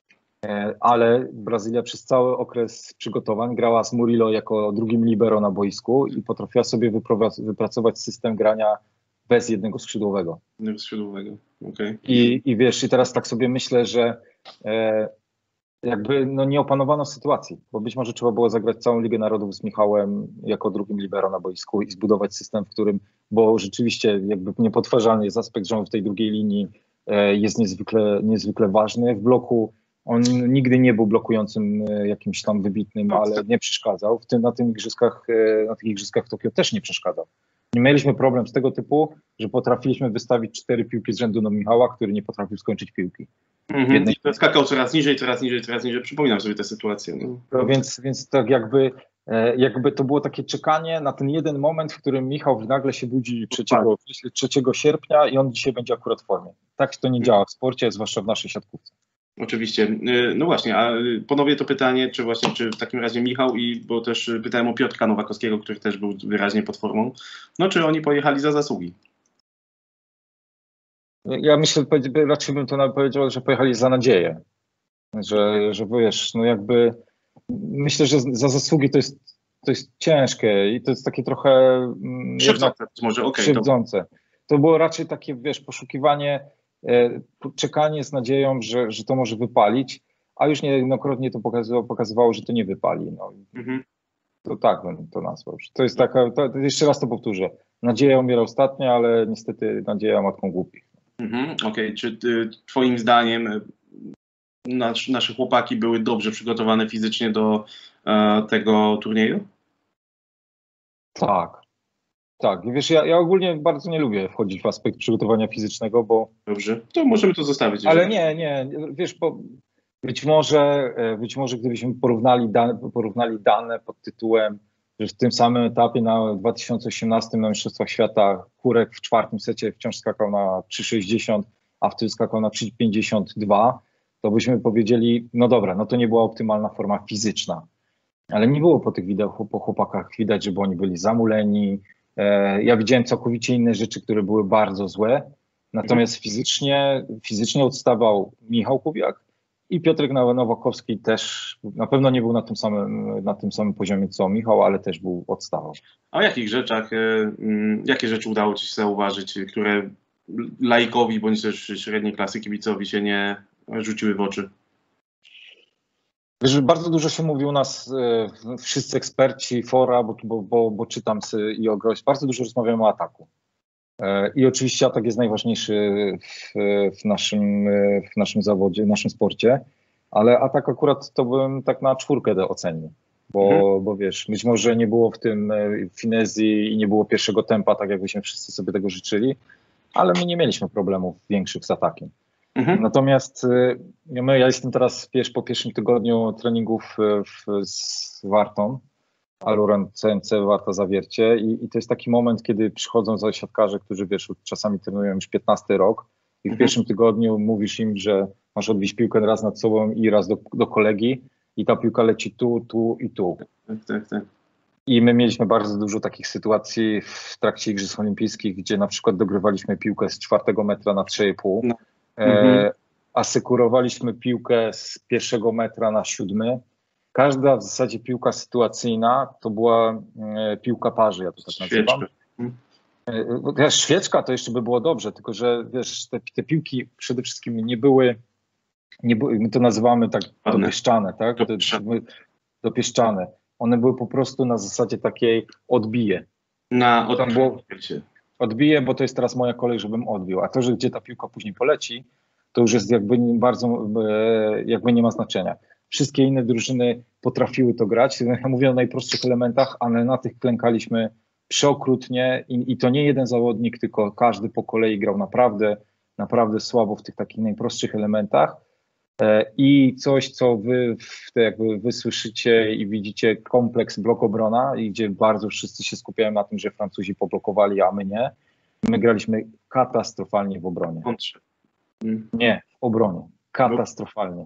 Ale Brazylia przez cały okres przygotowań grała z Murillo jako drugim libero na boisku i potrafiła sobie wypracować system grania bez jednego skrzydłowego. Jednego skrzydłowego, okej. Okay. I, I wiesz, i teraz tak sobie myślę, że e, jakby no nie opanowano sytuacji, bo być może trzeba było zagrać całą Ligę Narodów z Michałem jako drugim libero na boisku i zbudować system, w którym, bo rzeczywiście jakby niepodważalny jest aspekt, że on w tej drugiej linii jest niezwykle, niezwykle ważny. W bloku on nigdy nie był blokującym jakimś tam wybitnym, ale nie przeszkadzał. W tym, na, tym igrzyskach, na tych igrzyskach w Tokio też nie przeszkadzał. Nie mieliśmy problem z tego typu, że potrafiliśmy wystawić cztery piłki z rzędu na Michała, który nie potrafił skończyć piłki. Mhm. Jednej... I skakał coraz niżej, coraz niżej, coraz niżej. Przypominam sobie tę sytuację. No. No więc, więc tak jakby jakby to było takie czekanie na ten jeden moment, w którym Michał nagle się budzi trzeciego sierpnia i on dzisiaj będzie akurat w formie. Tak to nie działa w sporcie, zwłaszcza w naszej siatkówce. Oczywiście. No właśnie, a ponowię to pytanie, czy właśnie, czy w takim razie Michał i, bo też pytałem o Piotrka Nowakowskiego, który też był wyraźnie pod formą, no czy oni pojechali za zasługi? Ja myślę, raczej bym to nawet powiedział, że pojechali za nadzieję. Że, że wiesz, no jakby myślę, że za zasługi to jest, to jest ciężkie i to jest takie trochę krzywdzące. Może, okay, krzywdzące. To... to było raczej takie, wiesz, poszukiwanie, e, czekanie z nadzieją, że, że to może wypalić, a już niejednokrotnie to pokazywało, pokazywało że to nie wypali. No. Mhm. To tak bym to nazwał. To jest taka, to, jeszcze raz to powtórzę, nadzieja umiera ostatnia, ale niestety nadzieja matką głupich. Mhm. Okej, okay. Czy ty, twoim zdaniem Nasz, nasze chłopaki były dobrze przygotowane fizycznie do e, tego turnieju? Tak, tak. Wiesz, ja, ja ogólnie bardzo nie lubię wchodzić w aspekt przygotowania fizycznego, bo... Dobrze, to możemy to zostawić. Ale nie, nie, wiesz, bo być może, być może gdybyśmy porównali dane, porównali dane pod tytułem, że w tym samym etapie na dwa tysiące osiemnastym na Mistrzostwach Świata Kurek w czwartym secie wciąż skakał na trzy sześćdziesiąt, a w tym skakał na trzy pięćdziesiąt dwa, to byśmy powiedzieli, no dobra, no to nie była optymalna forma fizyczna. Ale nie było po tych wideo, po chłopakach widać, żeby oni byli zamuleni. E, ja widziałem całkowicie inne rzeczy, które były bardzo złe. Natomiast fizycznie, fizycznie odstawał Michał Kubiak i Piotrek Nowakowski też na pewno nie był na tym samym, na tym samym poziomie co Michał, ale też był odstawał. A o jakich rzeczach, jakie rzeczy udało ci się zauważyć, które laikowi bądź też średniej klasy kibicowi się nie rzuciły w oczy? Wiesz, bardzo dużo się mówi u nas, e, wszyscy eksperci, fora, bo, bo, bo, bo czytam i o Groś, bardzo dużo rozmawiamy o ataku. E, I oczywiście atak jest najważniejszy w, w, naszym, w naszym zawodzie, w naszym sporcie, ale atak akurat to bym tak na czwórkę to ocenił. Bo, mhm. bo wiesz, być może nie było w tym finezji i nie było pierwszego tempa, tak jakbyśmy wszyscy sobie tego życzyli, ale my nie mieliśmy problemów większych z atakiem. Mhm. Natomiast my, ja jestem teraz wiesz, po pierwszym tygodniu treningów w, z Wartą, Aluran C M C Warta Zawiercie i, i to jest taki moment, kiedy przychodzą za siatkarze, którzy wiesz, czasami trenują już piętnasty rok i w mhm. pierwszym tygodniu mówisz im, że masz odbić piłkę raz nad sobą i raz do, do kolegi i ta piłka leci tu, tu i tu. Tak, tak, tak. I my mieliśmy bardzo dużo takich sytuacji w trakcie Igrzysk Olimpijskich, gdzie na przykład dogrywaliśmy piłkę z czwartego metra na trzy i pół, no. mhm. e, asekurowaliśmy piłkę z pierwszego metra na siódmy. Każda w zasadzie piłka sytuacyjna to była e, piłka parzy, ja to tak nazywam. E, świeczka to jeszcze by było dobrze, tylko że wiesz, te, te piłki przede wszystkim nie były, nie były, my to nazywamy tak dopieszczane, tak? Dopieszczane. dopieszczane. One były po prostu na zasadzie takiej odbije. Na od... było, odbije, bo to jest teraz moja kolej, żebym odbił. A to, że gdzie ta piłka później poleci, to już jest jakby bardzo, jakby nie ma znaczenia. Wszystkie inne drużyny potrafiły to grać. Ja mówię o najprostszych elementach, ale na tych klękaliśmy przeokrutnie i, i to nie jeden zawodnik, tylko każdy po kolei grał naprawdę, naprawdę słabo w tych takich najprostszych elementach. I coś, co wy, jakby wy słyszycie i widzicie, kompleks blok obrona, i gdzie bardzo wszyscy się skupiają na tym, że Francuzi poblokowali, a my nie. My graliśmy katastrofalnie w obronie. Nie, w obronie. Katastrofalnie.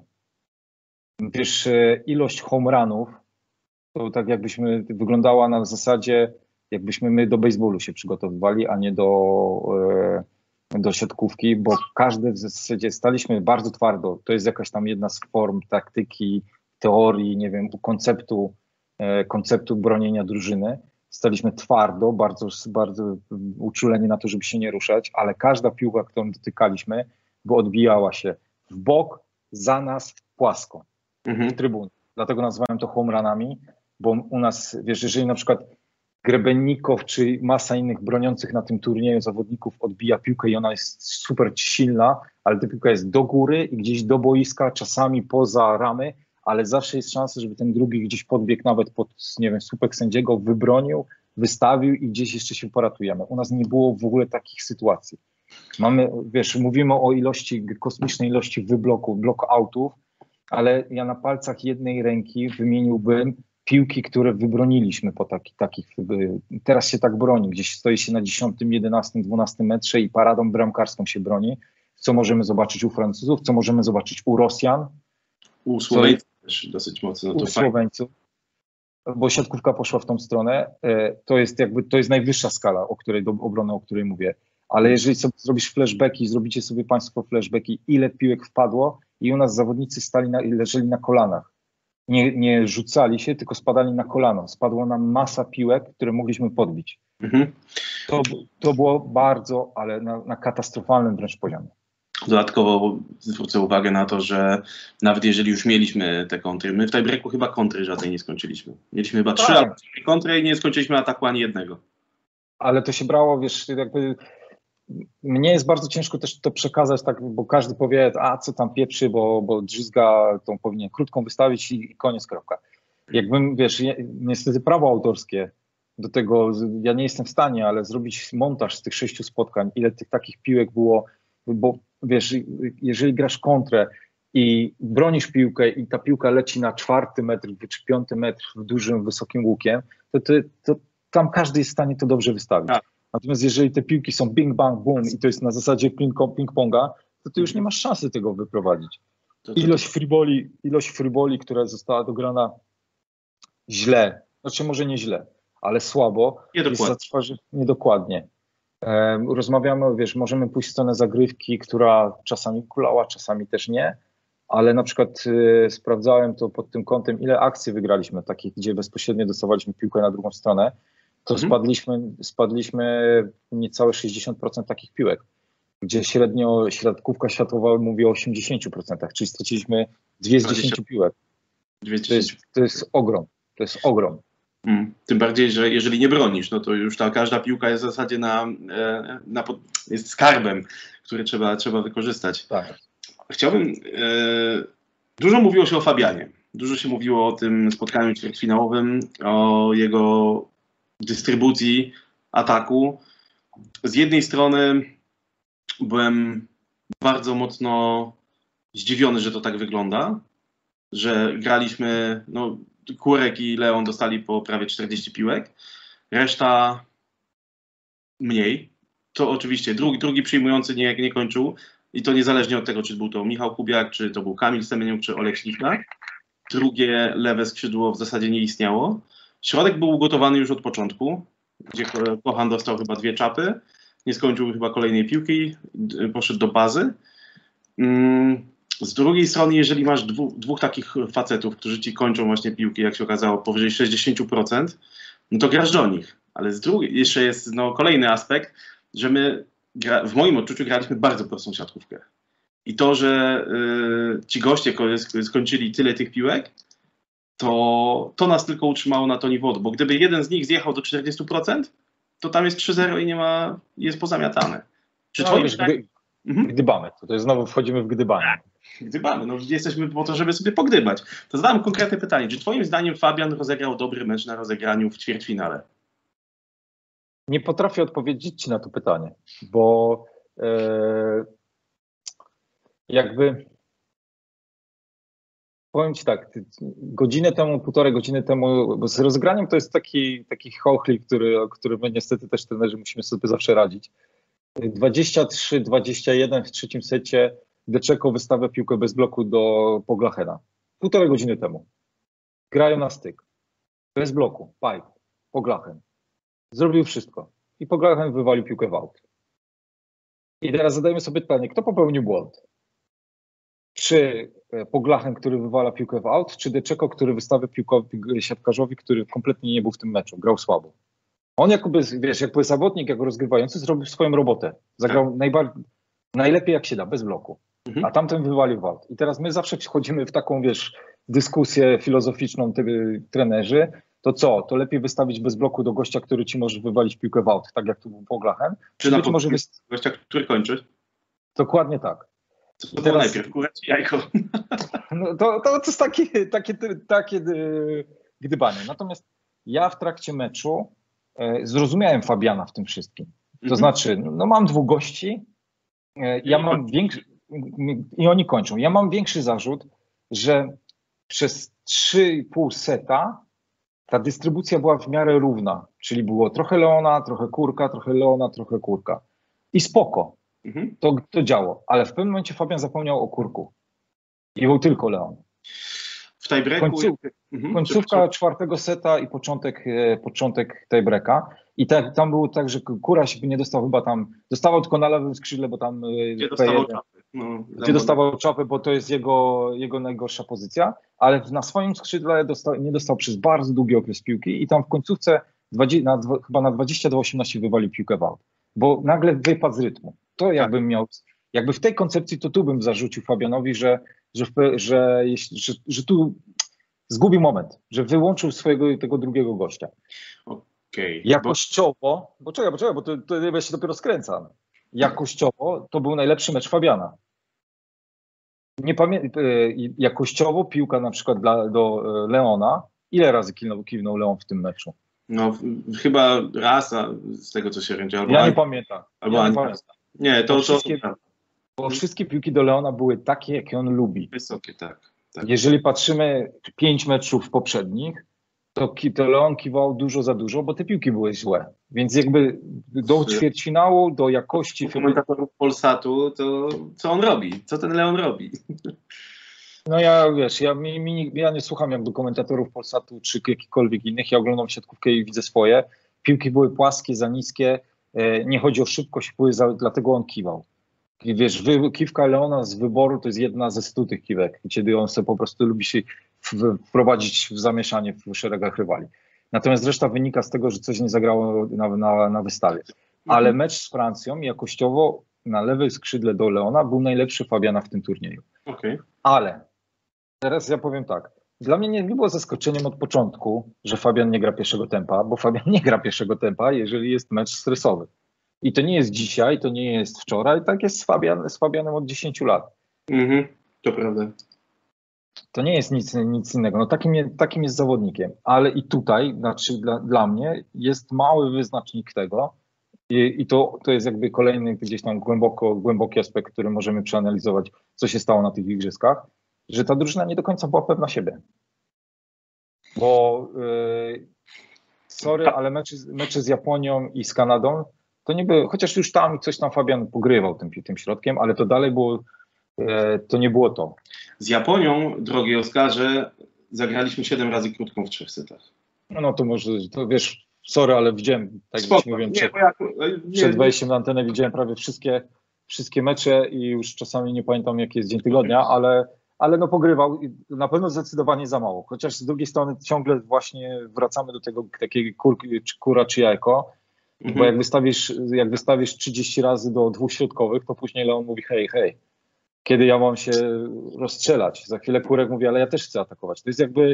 Wiesz, ilość home runów, to tak jakbyśmy wyglądała na zasadzie, jakbyśmy my do baseballu się przygotowywali, a nie do... E, do siatkówki, bo każdy w zasadzie staliśmy bardzo twardo. To jest jakaś tam jedna z form taktyki, teorii, nie wiem, konceptu, e, konceptu bronienia drużyny. Staliśmy twardo, bardzo, bardzo uczuleni na to, żeby się nie ruszać, ale każda piłka, którą dotykaliśmy, bo odbijała się w bok, za nas, płasko, mhm. w trybunie. Dlatego nazywałem to home runami, bo u nas, wiesz, jeżeli na przykład Grebennikow czy masa innych broniących na tym turnieju zawodników odbija piłkę i ona jest super silna, ale ta piłka jest do góry i gdzieś do boiska, czasami poza ramy, ale zawsze jest szansa, żeby ten drugi gdzieś podbiegł nawet pod, nie wiem, słupek sędziego, wybronił, wystawił i gdzieś jeszcze się poratujemy. U nas nie było w ogóle takich sytuacji. Mamy, wiesz, mówimy o ilości, kosmicznej ilości wybloków, block-outów, ale ja na palcach jednej ręki wymieniłbym piłki, które wybroniliśmy po taki, takich, teraz się tak broni, gdzieś stoi się na dziesiątym, jedenastym, dwunastym metrze i paradą bramkarską się broni. Co możemy zobaczyć u Francuzów, co możemy zobaczyć u Rosjan. U Słoweńców też dosyć mocno. U Słoweńców, bo siatkówka poszła w tą stronę. To jest jakby, to jest najwyższa skala, o której, do obrony, o której mówię. Ale jeżeli sobie zrobisz flashbacki, zrobicie sobie państwo flashbacki, ile piłek wpadło i u nas zawodnicy stali na, leżeli na kolanach. Nie, nie rzucali się, tylko spadali na kolano. Spadła nam masa piłek, które mogliśmy podbić. Mhm. To, to było bardzo, ale na, na katastrofalnym wręcz poziomie. Dodatkowo zwrócę uwagę na to, że nawet jeżeli już mieliśmy te kontry, my w tej breaku chyba kontry żadnej nie skończyliśmy. Mieliśmy chyba trzy tak. kontry i nie skończyliśmy ataku ani jednego. Ale to się brało, wiesz, jakby... Mnie jest bardzo ciężko też to przekazać, tak, bo każdy powie, a co tam pieprzy, bo, bo Drzyzga tą powinien krótką wystawić i koniec, kropka. Jakbym, wiesz, niestety prawo autorskie do tego, ja nie jestem w stanie, ale zrobić montaż z tych sześciu spotkań, ile tych takich piłek było, bo wiesz, jeżeli grasz kontrę i bronisz piłkę i ta piłka leci na czwarty metr czy piąty metr w dużym, wysokim łukiem, to, to, to tam każdy jest w stanie to dobrze wystawić. A. Natomiast jeżeli te piłki są bing, bang, boom i to jest na zasadzie ping-ponga, to ty już nie masz szansy tego wyprowadzić. Ilość freeboli, ilość freeboli, która została dograna źle, znaczy może nie źle, ale słabo, jest zatrważona niedokładnie. Um, rozmawiamy, wiesz, możemy pójść w stronę zagrywki, która czasami kulała, czasami też nie, ale na przykład y, sprawdzałem to pod tym kątem, ile akcji wygraliśmy, takich, gdzie bezpośrednio dostawaliśmy piłkę na drugą stronę, to mhm. spadliśmy, spadliśmy niecałe sześćdziesiąt procent takich piłek, gdzie średnio środkówka światowa mówi o osiemdziesięciu procentach, czyli straciliśmy dwie z dziesięciu piłek. To jest, to jest ogrom, to jest ogrom. Hmm. Tym bardziej, że jeżeli nie bronisz, no to już ta każda piłka jest w zasadzie na, na, jest skarbem, który trzeba, trzeba wykorzystać. Tak. Chciałbym e, Dużo mówiło się o Fabianie. Dużo się mówiło o tym spotkaniu ćwierćfinałowym, o jego dystrybucji ataku. Z jednej strony byłem bardzo mocno zdziwiony, że to tak wygląda, że graliśmy, no Kurek i Leon dostali po prawie czterdzieści piłek, reszta mniej. To oczywiście drugi, drugi przyjmujący nie, nie kończył i to niezależnie od tego, czy był to Michał Kubiak, czy to był Kamil Semeniuk, czy Olek Śliwka. Drugie lewe skrzydło w zasadzie nie istniało. Środek był ugotowany już od początku, gdzie Kochan dostał chyba dwie czapy, nie skończył chyba kolejnej piłki, poszedł do bazy. Z drugiej strony, jeżeli masz dwóch, dwóch takich facetów, którzy ci kończą właśnie piłki, jak się okazało, powyżej sześćdziesiąt procent, no to grasz do nich. Ale z drugiej, jeszcze jest no, kolejny aspekt, że my gra, w moim odczuciu graliśmy bardzo prostą siatkówkę. I to, że y, ci goście skończyli tyle tych piłek, to, to nas tylko utrzymało na toni wody. Bo gdyby jeden z nich zjechał do czterdziestu procent, to tam jest trzy zero i nie ma, jest pozamiatane. Czy no, twoim wiesz, zdaniem... gdy, mhm. Gdybamy. To jest znowu wchodzimy w gdybanie. Gdybamy. No, jesteśmy po to, żeby sobie pogdybać. To zadam konkretne pytanie. Czy twoim zdaniem Fabian rozegrał dobry mecz na rozegraniu w ćwierćfinale? Nie potrafię odpowiedzieć ci na to pytanie, bo e, jakby powiem ci tak, godzinę temu, półtorej godziny temu, bo z rozgraniem to jest taki, taki chochlik, który, który my niestety też trenerzy musimy sobie zawsze radzić. dwadzieścia trzy dwadzieścia jeden w trzecim secie Deczeko wystawia piłkę bez bloku do Poglachena. Półtorej godziny temu. Grają na styk. Bez bloku. Pipe. Poglachen. Zrobił wszystko. I Poglachen wywalił piłkę w aut. I teraz zadajmy sobie pytanie, kto popełnił błąd? Czy Poglachen, który wywala piłkę w aut, czy Deczeko, który wystawia piłkę siatkarzowi, który kompletnie nie był w tym meczu, grał słabo. On jakby, wiesz, jakby zawodnik, jako rozgrywający zrobił swoją robotę. Zagrał tak. najbardziej, najlepiej jak się da, bez bloku. Mhm. A tamten wywalił w aut. I teraz my zawsze wchodzimy w taką, wiesz, dyskusję filozoficzną ty, trenerzy. To co? To lepiej wystawić bez bloku do gościa, który ci może wywalić piłkę w aut, tak jak tu był Poglachen. Czy na może wyst... gościa, który kończy? Dokładnie tak. Co to teraz... najpierw, kurę czy jajko? No to, to, to jest takie, takie, takie gdybanie. Natomiast ja w trakcie meczu e, zrozumiałem Fabiana w tym wszystkim. To mhm. znaczy, no mam dwóch gości, e, ja mam większy, i oni kończą. Ja mam większy zarzut, że przez trzy i pół seta ta dystrybucja była w miarę równa. Czyli było trochę Leona, trochę Kurka, trochę Leona, trochę Kurka. I spoko. Mhm. To, to działo. Ale w pewnym momencie Fabian zapomniał o Kurku. I był tylko Leon. W tiebreaku... Końców, mhm. Końcówka czwartego seta i początek, początek tiebreaka. I tak, tam było tak, że Kuraś nie dostał chyba tam... Dostawał tylko na lewym skrzydle, bo tam... Gdzie dostawał czapy. No, gdzie dostawał czapy, bo to jest jego, jego najgorsza pozycja. Ale na swoim skrzydle dostał, nie dostał przez bardzo długi okres piłki i tam w końcówce dwadzieścia, na, chyba na dwadzieścia do osiemnastu wywalił piłkę w aut. Bo nagle wypadł z rytmu. To jakbym tak. miał... Jakby w tej koncepcji to tu bym zarzucił Fabianowi, że, że, że, że, że tu zgubił moment, że wyłączył swojego tego drugiego gościa. Okay, Jakościowo, bo, bo czekaj, bo, czekaj, bo to, to ja się dopiero skręcam. Jakościowo to był najlepszy mecz Fabiana. Nie pamię- jakościowo piłka na przykład dla, do Leona. Ile razy kiwnął, kiwnął Leon w tym meczu? No w, chyba raz, a z tego co się ręczy. Ja nie pamiętam. Albo ja nie pamiętam. Nie, to... Bo to, wszystkie, to... bo wszystkie piłki do Leona były takie, jakie on lubi. Wysokie, tak. tak. Jeżeli patrzymy pięć meczów poprzednich, to, to Leon kiwał dużo za dużo, bo te piłki były złe. Więc jakby do ćwierćfinału, do jakości... Komentatorów Polsatu, to co on robi? Co ten Leon robi? No ja, wiesz, ja, mi, mi, ja nie słucham jakby komentatorów Polsatu czy jakichkolwiek innych. Ja oglądam siatkówkę i widzę swoje. Piłki były płaskie, za niskie. Nie chodzi o szybkość, były za, dlatego on kiwał. I wiesz, wy, kiwka Leona z wyboru to jest jedna ze stu tych kiwek, kiedy on sobie po prostu lubi się w, wprowadzić w zamieszanie w szeregach rywali. Natomiast reszta wynika z tego, że coś nie zagrało na, na, na wystawie. Ale mecz z Francją jakościowo na lewej skrzydle do Leona był najlepszy Fabiana w tym turnieju. Okay. Ale teraz ja powiem tak. Dla mnie nie było zaskoczeniem od początku, że Fabian nie gra pierwszego tempa, bo Fabian nie gra pierwszego tempa, jeżeli jest mecz stresowy. I to nie jest dzisiaj, to nie jest wczoraj, tak jest z, Fabian, z Fabianem od dziesięciu lat. Mhm, to prawda. To nie jest nic, nic innego. No takim, je- takim jest zawodnikiem, ale i tutaj, znaczy dla, dla mnie jest mały wyznacznik tego i, i to, to jest jakby kolejny gdzieś tam głęboko, głęboki aspekt, który możemy przeanalizować, co się stało na tych igrzyskach, że ta drużyna nie do końca była pewna siebie. Bo yy, sorry, ale mecze, mecze z Japonią i z Kanadą to nie były, chociaż już tam coś tam Fabian pogrywał tym, tym środkiem, ale to dalej było, yy, to nie było to. Z Japonią, drogi Oskarze, zagraliśmy siedem razy krótką w trzech setach. No, no to może, to wiesz, sorry, ale widziałem, tak jak ci mówiłem, przed, nie, ja, nie, przed wejściem na antenę widziałem prawie wszystkie, wszystkie mecze i już czasami nie pamiętam, jaki jest dzień tygodnia, ale, ale no pogrywał i na pewno zdecydowanie za mało. Chociaż z drugiej strony ciągle właśnie wracamy do tego takiej kurki, czy kura czy jajko, mhm. bo jak wystawisz, jak wystawisz trzydzieści razy do dwóch środkowych, to później Leon mówi hej, hej. Kiedy ja mam się rozstrzelać? Za chwilę Kurek mówi, ale ja też chcę atakować. To jest jakby,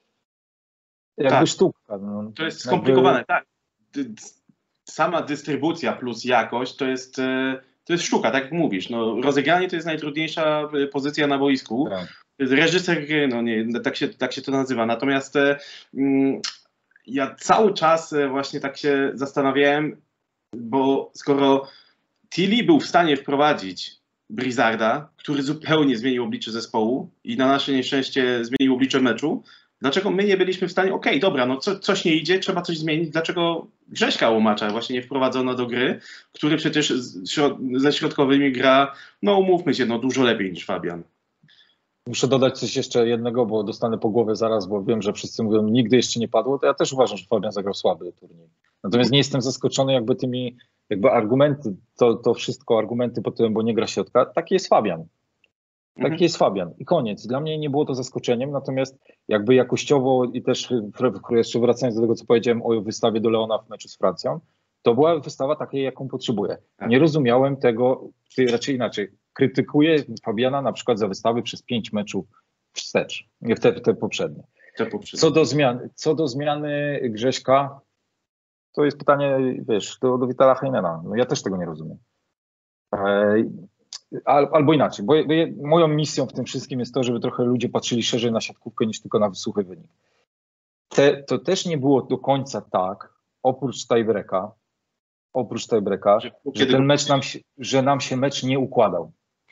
jakby tak. sztuka. No. To jest skomplikowane, jakby... tak. Sama dystrybucja plus jakość to jest, to jest sztuka, tak jak mówisz. No, rozegranie to jest najtrudniejsza pozycja na boisku. Tak. Reżyser gry, no nie, tak się, tak się to nazywa. Natomiast mm, ja cały czas właśnie tak się zastanawiałem, bo skoro Tilly był w stanie wprowadzić Blizzarda, który zupełnie zmienił oblicze zespołu i na nasze nieszczęście zmienił oblicze meczu, dlaczego my nie byliśmy w stanie, okej, okay, dobra, no co, coś nie idzie, trzeba coś zmienić, dlaczego Grześka Łomacza właśnie nie wprowadzono do gry, który przecież z, ze środkowymi gra, no umówmy się, no dużo lepiej niż Fabian. Muszę dodać coś jeszcze jednego, bo dostanę po głowie zaraz, bo wiem, że wszyscy mówią, nigdy jeszcze nie padło, to ja też uważam, że Fabian zagrał słaby turniej. Natomiast nie jestem zaskoczony jakby tymi jakby argumenty, to, to wszystko argumenty po tym, bo nie gra środka, taki jest Fabian. Taki mhm. jest Fabian i koniec. Dla mnie nie było to zaskoczeniem, natomiast jakby jakościowo i też jeszcze wracając do tego, co powiedziałem o wystawie do Leona w meczu z Francją, to była wystawa takiej, jaką potrzebuję. Nie rozumiałem tego, czy raczej inaczej. Krytykuję Fabiana na przykład za wystawy przez pięć meczów wstecz, nie te, te poprzednie. Te poprzednie. Co do zmiany, co do zmiany Grześka, to jest pytanie, wiesz, do, do Witala Heinena. No ja też tego nie rozumiem. Eee, albo inaczej, bo, bo moją misją w tym wszystkim jest to, żeby trochę ludzie patrzyli szerzej na siatkówkę niż tylko na suchy wynik. Te, to też nie było do końca tak, oprócz tiebreaka, oprócz tiebreaka, że, że ten mecz nam się, że nam się mecz nie układał.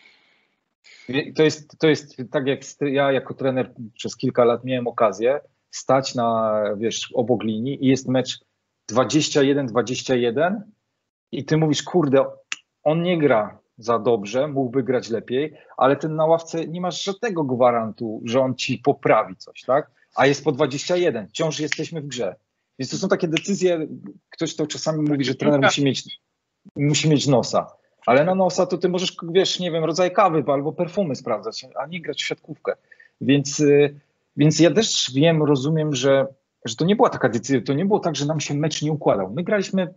To jest, to jest tak jak ja jako trener przez kilka lat miałem okazję stać na, wiesz, obok linii i jest mecz dwadzieścia jeden dwadzieścia jeden i ty mówisz, kurde, on nie gra za dobrze, mógłby grać lepiej, ale ten na ławce nie masz żadnego gwarantu, że on ci poprawi coś, tak? A jest po dwadzieścia jeden, wciąż jesteśmy w grze. Więc to są takie decyzje, ktoś to czasami mówi, że trener musi mieć, musi mieć nosa. Ale na nosa to ty możesz, wiesz, nie wiem, rodzaj kawy albo perfumy sprawdzać, a nie grać w siatkówkę. Więc, więc ja też wiem, rozumiem, że, że to nie była taka decyzja, to nie było tak, że nam się mecz nie układał. My graliśmy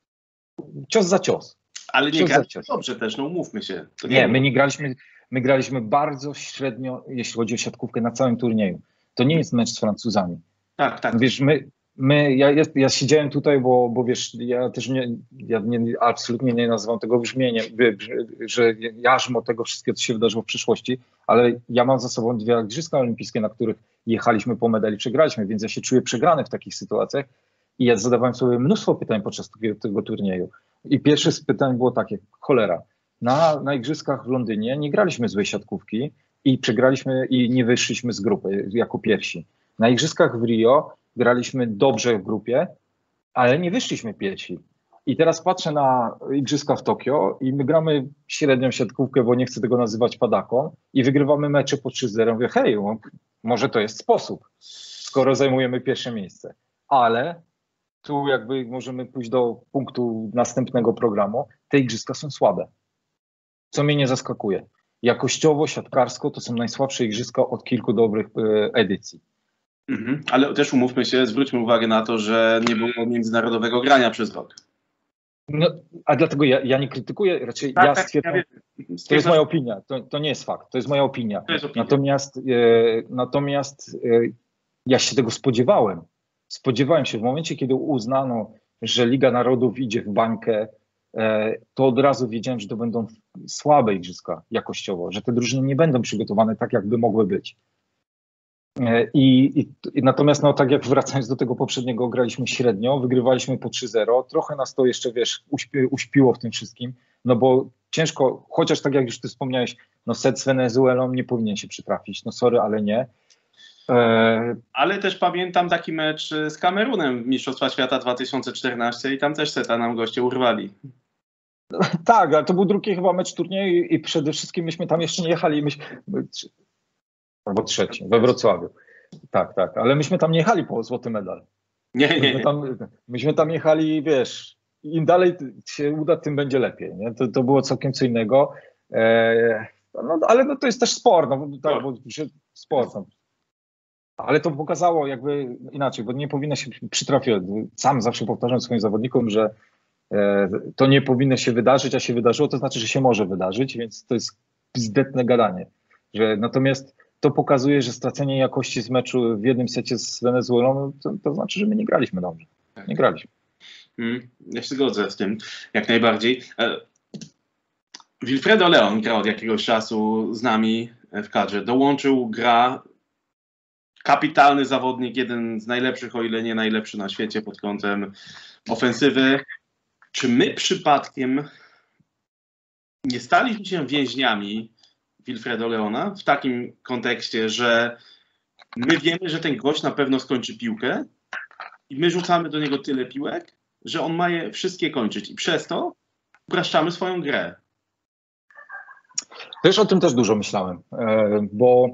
cios za cios. Ale nie graliśmy dobrze też, no umówmy się. To nie, nie my nie graliśmy, my graliśmy bardzo średnio, jeśli chodzi o siatkówkę na całym turnieju. To nie jest mecz z Francuzami. Tak, tak. Wiesz, my, my ja, ja, ja siedziałem tutaj, bo, bo wiesz, ja też nie, ja nie, absolutnie nie nazywam tego brzmieniem, że jarzmo tego wszystkiego, co się wydarzyło w przyszłości, ale ja mam za sobą dwie igrzyska olimpijskie, na których jechaliśmy po medali, przegraliśmy, więc ja się czuję przegrany w takich sytuacjach i ja zadawałem sobie mnóstwo pytań podczas tego, tego turnieju. I pierwsze z pytań było takie, cholera, na, na igrzyskach w Londynie nie graliśmy złej siatkówki i przegraliśmy i nie wyszliśmy z grupy jako pierwsi. Na igrzyskach w Rio graliśmy dobrze w grupie, ale nie wyszliśmy pierwsi. I teraz patrzę na igrzyska w Tokio i my gramy średnią siatkówkę, bo nie chcę tego nazywać padaką i wygrywamy mecze po trzy zero. Mówię, hej, może to jest sposób, skoro zajmujemy pierwsze miejsce. Ale tu jakby możemy pójść do punktu następnego programu. Te igrzyska są słabe, co mnie nie zaskakuje. Jakościowo, siatkarsko to są najsłabsze igrzyska od kilku dobrych e, edycji. Mhm. Ale też umówmy się, zwróćmy uwagę na to, że nie było międzynarodowego grania przez rok. No, a dlatego ja, ja nie krytykuję, raczej tak, ja tak, stwierdzam, ja to jest moja opinia, to, to nie jest fakt, to jest moja opinia. To jest opinia. Natomiast, e, natomiast e, ja się tego spodziewałem. Spodziewałem się w momencie, kiedy uznano, że Liga Narodów idzie w bańkę, e, to od razu wiedziałem, że to będą słabe igrzyska jakościowo, że te drużyny nie będą przygotowane tak, jakby mogły być. I, i, i natomiast no tak jak wracając do tego poprzedniego, graliśmy średnio, wygrywaliśmy po trzy zero, trochę nas to jeszcze, wiesz, uśpi, uśpiło w tym wszystkim, no bo ciężko, chociaż tak jak już ty wspomniałeś, no set z Wenezuelą nie powinien się przytrafić, no sorry, ale nie. E... Ale też pamiętam taki mecz z Kamerunem w Mistrzostwa Świata dwa tysiące czternastego i tam też seta nam goście urwali. Tak, ale to był drugi chyba mecz turnieju i przede wszystkim myśmy tam jeszcze nie jechali, myśmy, albo trzeci, we Wrocławiu. Tak, tak, ale myśmy tam nie jechali po złoty medal. Nie, nie, myśmy, nie. tam, myśmy tam jechali, wiesz, im dalej się uda, tym będzie lepiej. Nie? To, to było całkiem co innego. E, no, ale no, to jest też sport, no, tak, bo, sport. No. Ale to pokazało jakby inaczej, bo nie powinno się przytrafiać. Sam zawsze powtarzam swoim zawodnikom, że e, to nie powinno się wydarzyć, a się wydarzyło, to znaczy, że się może wydarzyć, więc to jest bzdetne gadanie. Że, natomiast to pokazuje, że stracenie jakości z meczu w jednym secie z Wenezuelą, to, to znaczy, że my nie graliśmy dobrze. Nie graliśmy. Hmm, ja się zgodzę z tym, jak najbardziej. E, Wilfredo Leon grał od jakiegoś czasu z nami w kadrze. Dołączył, gra. Kapitalny zawodnik, jeden z najlepszych, o ile nie najlepszy na świecie pod kątem ofensywy. Czy my przypadkiem nie staliśmy się więźniami Wilfredo Leona w takim kontekście, że my wiemy, że ten gość na pewno skończy piłkę i my rzucamy do niego tyle piłek, że on ma je wszystkie kończyć i przez to upraszczamy swoją grę. Też o tym też dużo myślałem, bo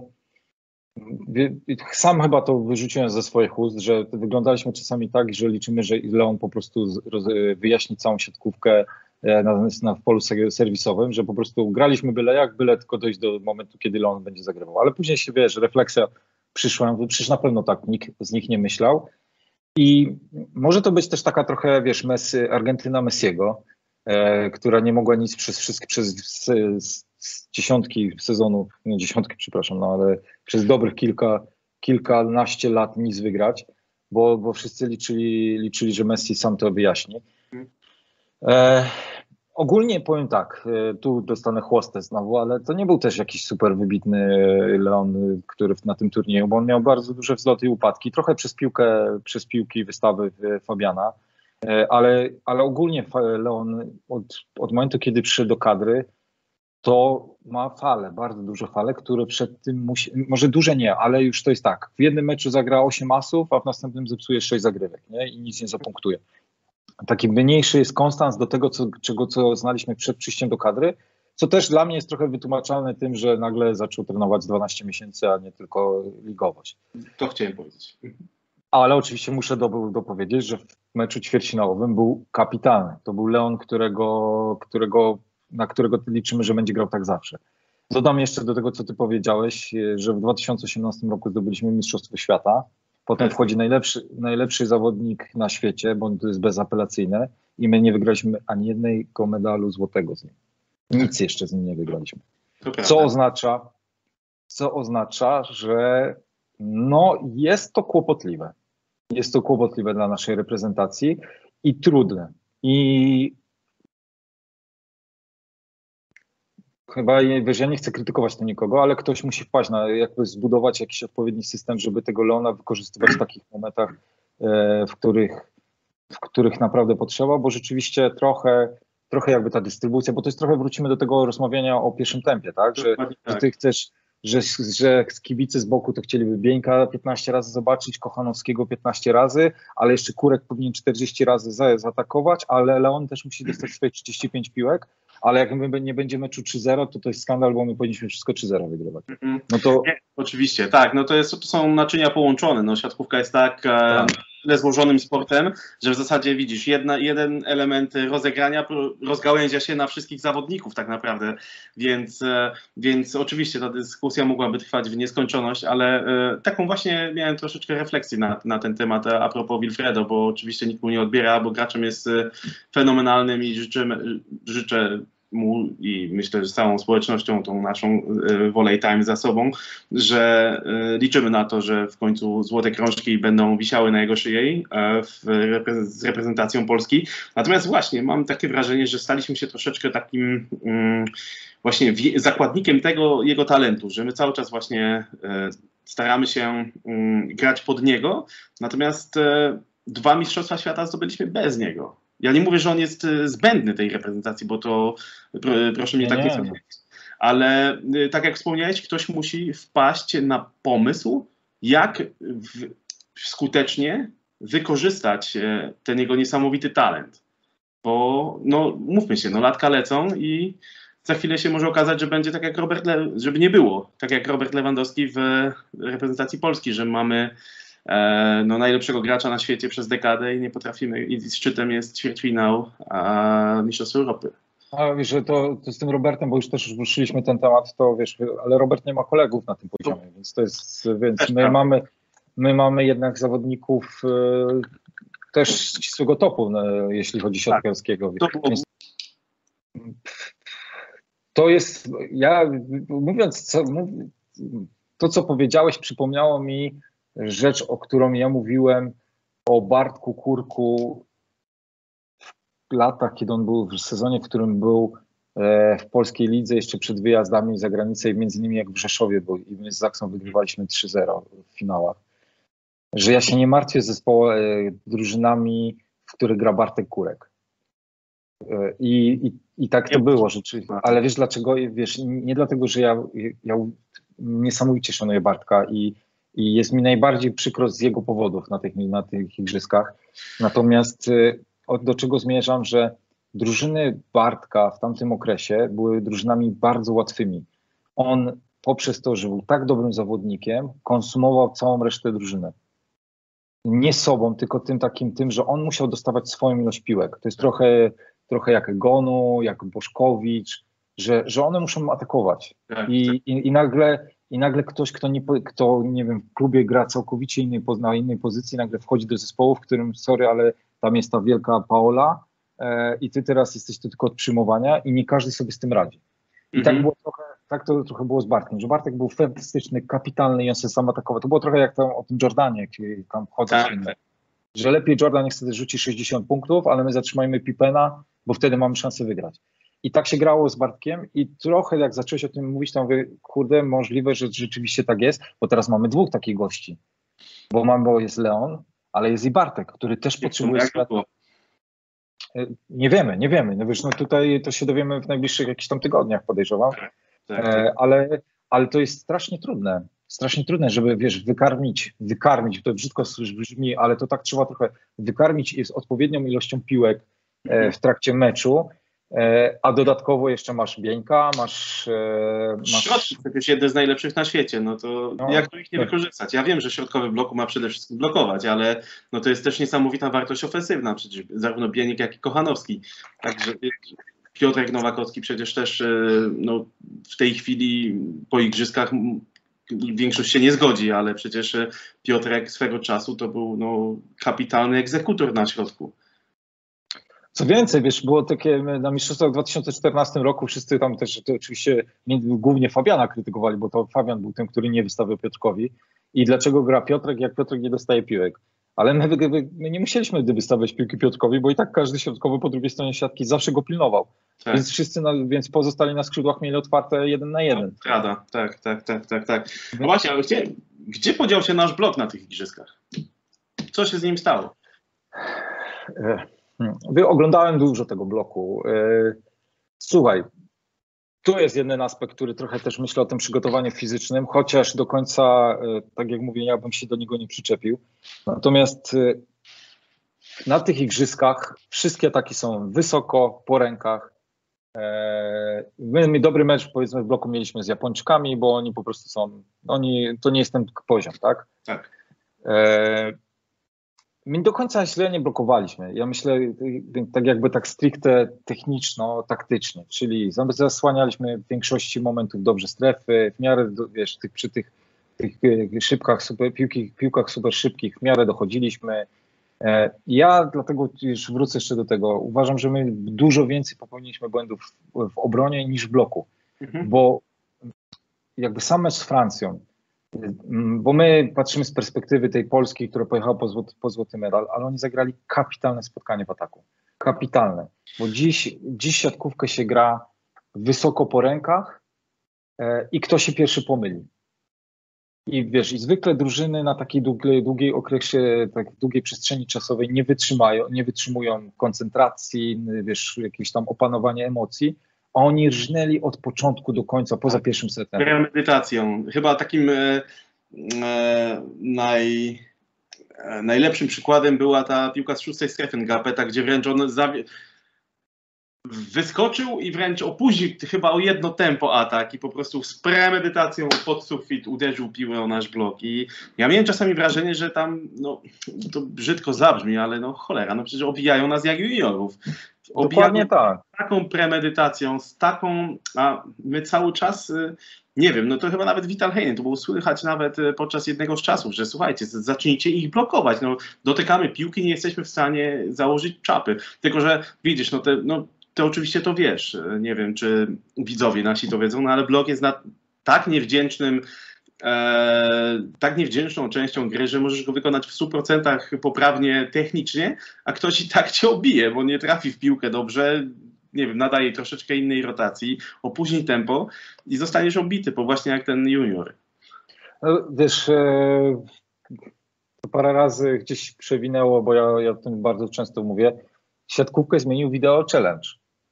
sam chyba to wyrzuciłem ze swoich ust, że wyglądaliśmy czasami tak, że liczymy, że Leon po prostu wyjaśni całą siatkówkę na, na w polu serwisowym, że po prostu graliśmy byle jak, byle tylko dojść do momentu, kiedy Leon będzie zagrywał. Ale później się, wiesz, refleksja przyszła, przecież na pewno tak nikt z nich nie myślał. I może to być też taka trochę, wiesz, Messi, Argentyna Messiego, e, która nie mogła nic przez wszystkie, przez z, z, z dziesiątki sezonu, nie dziesiątki, przepraszam, no ale przez dobrych kilka, kilkanaście lat nic wygrać, bo, bo wszyscy liczyli, liczyli, że Messi sam to wyjaśni. E, ogólnie powiem tak, e, tu dostanę chłostę znowu, ale to nie był też jakiś super wybitny Leon, który na tym turnieju, bo on miał bardzo duże wzloty i upadki, trochę przez piłkę, przez piłki wystawy Fabiana, e, ale, ale ogólnie Leon od, od momentu, kiedy przyszedł do kadry, to ma fale, bardzo duże fale, które przed tym musi, może duże nie, ale już to jest tak, w jednym meczu zagra osiem asów, a w następnym zepsuje sześć zagrywek, nie? I nic nie zapunktuje. Taki mniejszy jest konstans do tego, co, czego co znaliśmy przed przyjściem do kadry, co też dla mnie jest trochę wytłumaczalne tym, że nagle zaczął trenować dwanaście miesięcy, a nie tylko ligować. To chciałem powiedzieć. Ale oczywiście muszę do, dopowiedzieć, że w meczu ćwierćfinałowym był kapitalny. To był Leon, którego, którego, na którego liczymy, że będzie grał tak zawsze. Dodam jeszcze do tego, co ty powiedziałeś, że w dwa tysiące osiemnastym roku zdobyliśmy Mistrzostwo Świata. Potem wchodzi najlepszy, najlepszy zawodnik na świecie, bo to jest bezapelacyjne i my nie wygraliśmy ani jednego medalu złotego z nim. Nic jeszcze z nim nie wygraliśmy. Co oznacza, co oznacza, że no jest to kłopotliwe. Jest to kłopotliwe dla naszej reprezentacji i trudne. I chyba, wiesz, ja nie chcę krytykować tu nikogo, ale ktoś musi wpaść na, jakby zbudować jakiś odpowiedni system, żeby tego Leona wykorzystywać w takich momentach, e, w których, w których naprawdę potrzeba, bo rzeczywiście trochę, trochę jakby ta dystrybucja, bo to jest trochę, wrócimy do tego rozmawiania o pierwszym tempie, tak? Że, że ty chcesz, że, że kibice z boku to chcieliby Bieńka piętnaście razy zobaczyć, Kochanowskiego piętnaście razy, ale jeszcze Kurek powinien czterdzieści razy za, zaatakować, ale Leon też musi dostać swoje trzydzieści pięć piłek. Ale jak my nie będzie meczu trzy zero, to to jest skandal, bo my powinniśmy wszystko trzy zero wygrywać. No to... Nie, oczywiście, tak. No to, jest, to są naczynia połączone. No, siatkówka jest tak e, tyle złożonym sportem, że w zasadzie widzisz, jedna, jeden element rozegrania rozgałęzia się na wszystkich zawodników tak naprawdę. Więc, e, więc oczywiście ta dyskusja mogłaby trwać w nieskończoność, ale e, taką właśnie miałem troszeczkę refleksji na, na ten temat a, a propos Wilfredo, bo oczywiście nikt mu nie odbiera, bo graczem jest e, fenomenalnym i życzymy, życzę mu i myślę, że z całą społecznością, tą naszą y, Volley Time za sobą, że y, liczymy na to, że w końcu złote krążki będą wisiały na jego szyi y, w repre z reprezentacją Polski. Natomiast właśnie mam takie wrażenie, że staliśmy się troszeczkę takim y, właśnie zakładnikiem tego jego talentu, że my cały czas właśnie y, staramy się um, grać pod niego, natomiast e, dwa mistrzostwa świata zdobyliśmy bez niego. Ja nie mówię, że on jest zbędny tej reprezentacji, bo to pro, proszę mnie nie, tak nie nie. zrozumieć. Ale e, tak jak wspomniałeś, ktoś musi wpaść na pomysł, jak w, skutecznie wykorzystać e, ten jego niesamowity talent. Bo, no, mówmy się, no, latka lecą i za chwilę się może okazać, że będzie tak jak Robert, Le- żeby nie było, tak jak Robert Lewandowski w reprezentacji Polski, że mamy e, no, najlepszego gracza na świecie przez dekadę i nie potrafimy, i szczytem jest ćwierćfinał a Mistrzostw Europy. A wiesz, że to, to z tym Robertem, bo już też ruszyliśmy ten temat, to wiesz, ale Robert nie ma kolegów na tym poziomie, więc to jest, więc my mamy, my mamy jednak zawodników e, też ścisłego topu, no, jeśli chodzi o siatkarskiego. Tak, to, więc, to jest, ja mówiąc, co, to co powiedziałeś, przypomniało mi rzecz, o którą ja mówiłem o Bartku Kurku w latach, kiedy on był w sezonie, w którym był w polskiej lidze jeszcze przed wyjazdami za granicę i między innymi jak w Rzeszowie był i my z Zaksą wygrywaliśmy trzy zero w finałach. Że ja się nie martwię zespołem, drużynami, w których gra Bartek Kurek. I, i, i tak to było rzeczywiście. Ale wiesz dlaczego? Wiesz, nie dlatego, że ja, ja niesamowicie szanuję Bartka i, i jest mi najbardziej przykro z jego powodów na tych, na tych igrzyskach. Natomiast do czego zmierzam, że drużyny Bartka w tamtym okresie były drużynami bardzo łatwymi. On poprzez to, że był tak dobrym zawodnikiem, konsumował całą resztę drużyny. Nie sobą, tylko tym takim tym, że on musiał dostawać swoją ilość piłek. To jest trochę, trochę jak Gonu, jak Boszkowicz, że, że one muszą atakować. I, i, i, nagle, i nagle ktoś, kto, nie, kto nie wiem, w klubie gra całkowicie innej, na innej pozycji, nagle wchodzi do zespołu, w którym, sorry, ale tam jest ta wielka Paola e, i ty teraz jesteś tu tylko od przyjmowania i nie każdy sobie z tym radzi. I mhm. tak było trochę, tak to trochę było z Bartkiem, że Bartek był fantastyczny, kapitalny i on się sam atakował. To było trochę jak tam o tym Jordanie, kiedy tam chodzą tak, inne. Że lepiej Jordan niestety rzuci sześćdziesiąt punktów, ale my zatrzymajmy Pippena, bo wtedy mamy szansę wygrać. I tak się grało z Bartkiem i trochę jak zacząłeś o tym mówić, to mówię, kurde, możliwe, że rzeczywiście tak jest, bo teraz mamy dwóch takich gości. Bo mam, bo jest Leon, ale jest i Bartek, który też potrzebuje światła. Nie wiemy, nie wiemy. No wiesz, no tutaj to się dowiemy w najbliższych jakichś tam tygodniach, podejrzewam. Tak, tak. E, ale, ale to jest strasznie trudne. Strasznie trudne, żeby, wiesz, wykarmić, wykarmić, to brzydko brzmi, ale to tak trzeba trochę wykarmić z odpowiednią ilością piłek e, w trakcie meczu, e, a dodatkowo jeszcze masz Bieńka, masz... E, masz... Środki przecież jedne z najlepszych na świecie, no to no, jak tu ich nie tak. wykorzystać? Ja wiem, że środkowy bloku ma przede wszystkim blokować, ale no to jest też niesamowita wartość ofensywna, przecież zarówno Bieniek, jak i Kochanowski. Także Piotrek Nowakowski przecież też no, w tej chwili po igrzyskach większość się nie zgodzi, ale przecież Piotrek swego czasu to był no, kapitalny egzekutor na środku. Co więcej, wiesz, było takie na mistrzostwach w dwa tysiące czternastym roku, wszyscy tam też to oczywiście głównie Fabiana krytykowali, bo to Fabian był tym, który nie wystawiał Piotrkowi. I dlaczego gra Piotrek, jak Piotrek nie dostaje piłek? Ale my, my nie musieliśmy wystawiać piłki Piotrkowi, bo i tak każdy środkowy po drugiej stronie siatki zawsze go pilnował. Tak. Więc wszyscy, na, więc pozostali na skrzydłach mieli otwarte jeden na jeden. Prawda, tak, tak, tak, tak, tak. No właśnie, ale gdzie, gdzie podział się nasz blok na tych igrzyskach? Co się z nim stało? Oglądałem dużo tego bloku. Słuchaj, tu jest jeden aspekt, który trochę też myślę o tym przygotowaniu fizycznym, chociaż do końca, tak jak mówię, ja bym się do niego nie przyczepił. Natomiast na tych igrzyskach wszystkie ataki są wysoko, po rękach. My, my dobry mecz, powiedzmy, w bloku mieliśmy z Japończykami, bo oni po prostu są, oni, to nie jest ten poziom, tak? Tak. My do końca źle nie blokowaliśmy. Ja myślę, tak jakby tak stricte techniczno-taktycznie, czyli zasłanialiśmy w większości momentów dobrze strefy, w miarę, wiesz, tych, przy tych, tych szybkach, super, piłki, piłkach super szybkich w miarę dochodziliśmy. Ja dlatego już wrócę jeszcze do tego. Uważam, że my dużo więcej popełniliśmy błędów w, w obronie niż w bloku, mhm. bo jakby sam mecz z Francją, bo my patrzymy z perspektywy tej Polski, która pojechała po złoty, po złoty medal, ale oni zagrali kapitalne spotkanie w ataku. Kapitalne. Bo dziś, dziś siatkówkę się gra wysoko po rękach e, i kto się pierwszy pomyli. I wiesz, i zwykle drużyny na takiej długiej, długiej okresie, tak długiej przestrzeni czasowej nie wytrzymają, nie wytrzymują koncentracji, wiesz, jakiegoś tam opanowania emocji, a oni rżnęli od początku do końca, poza pierwszym setem. Premedytacją. Chyba takim e, e, naj, e, najlepszym przykładem była ta piłka z szóstej strefy Ngapeta, gdzie wręcz on zawie- wyskoczył i wręcz opóźnił chyba o jedno tempo atak i po prostu z premedytacją pod sufit uderzył piłę o nasz blok. I ja miałem czasami wrażenie, że tam, no to brzydko zabrzmi, ale no cholera, no przecież obijają nas jak juniorów. Dokładnie tak. Z taką premedytacją, z taką, a my cały czas, nie wiem, no to chyba nawet Vital Heinen, to było słychać nawet podczas jednego z czasów, że słuchajcie, zacznijcie ich blokować, no dotykamy piłki, nie jesteśmy w stanie założyć czapy. Tylko że widzisz, no te, no to oczywiście to wiesz, nie wiem, czy widzowie nasi to wiedzą, no ale blok jest na tak niewdzięcznym, e, tak niewdzięczną częścią gry, że możesz go wykonać w stu procentach poprawnie technicznie, a ktoś i tak cię obije, bo nie trafi w piłkę dobrze, nie wiem, nadaje jej troszeczkę innej rotacji, opóźni tempo i zostaniesz obity, bo właśnie jak ten junior. No, wiesz, e, to parę razy gdzieś przewinęło, bo ja, ja o tym bardzo często mówię, siatkówkę zmienił Video Challenge.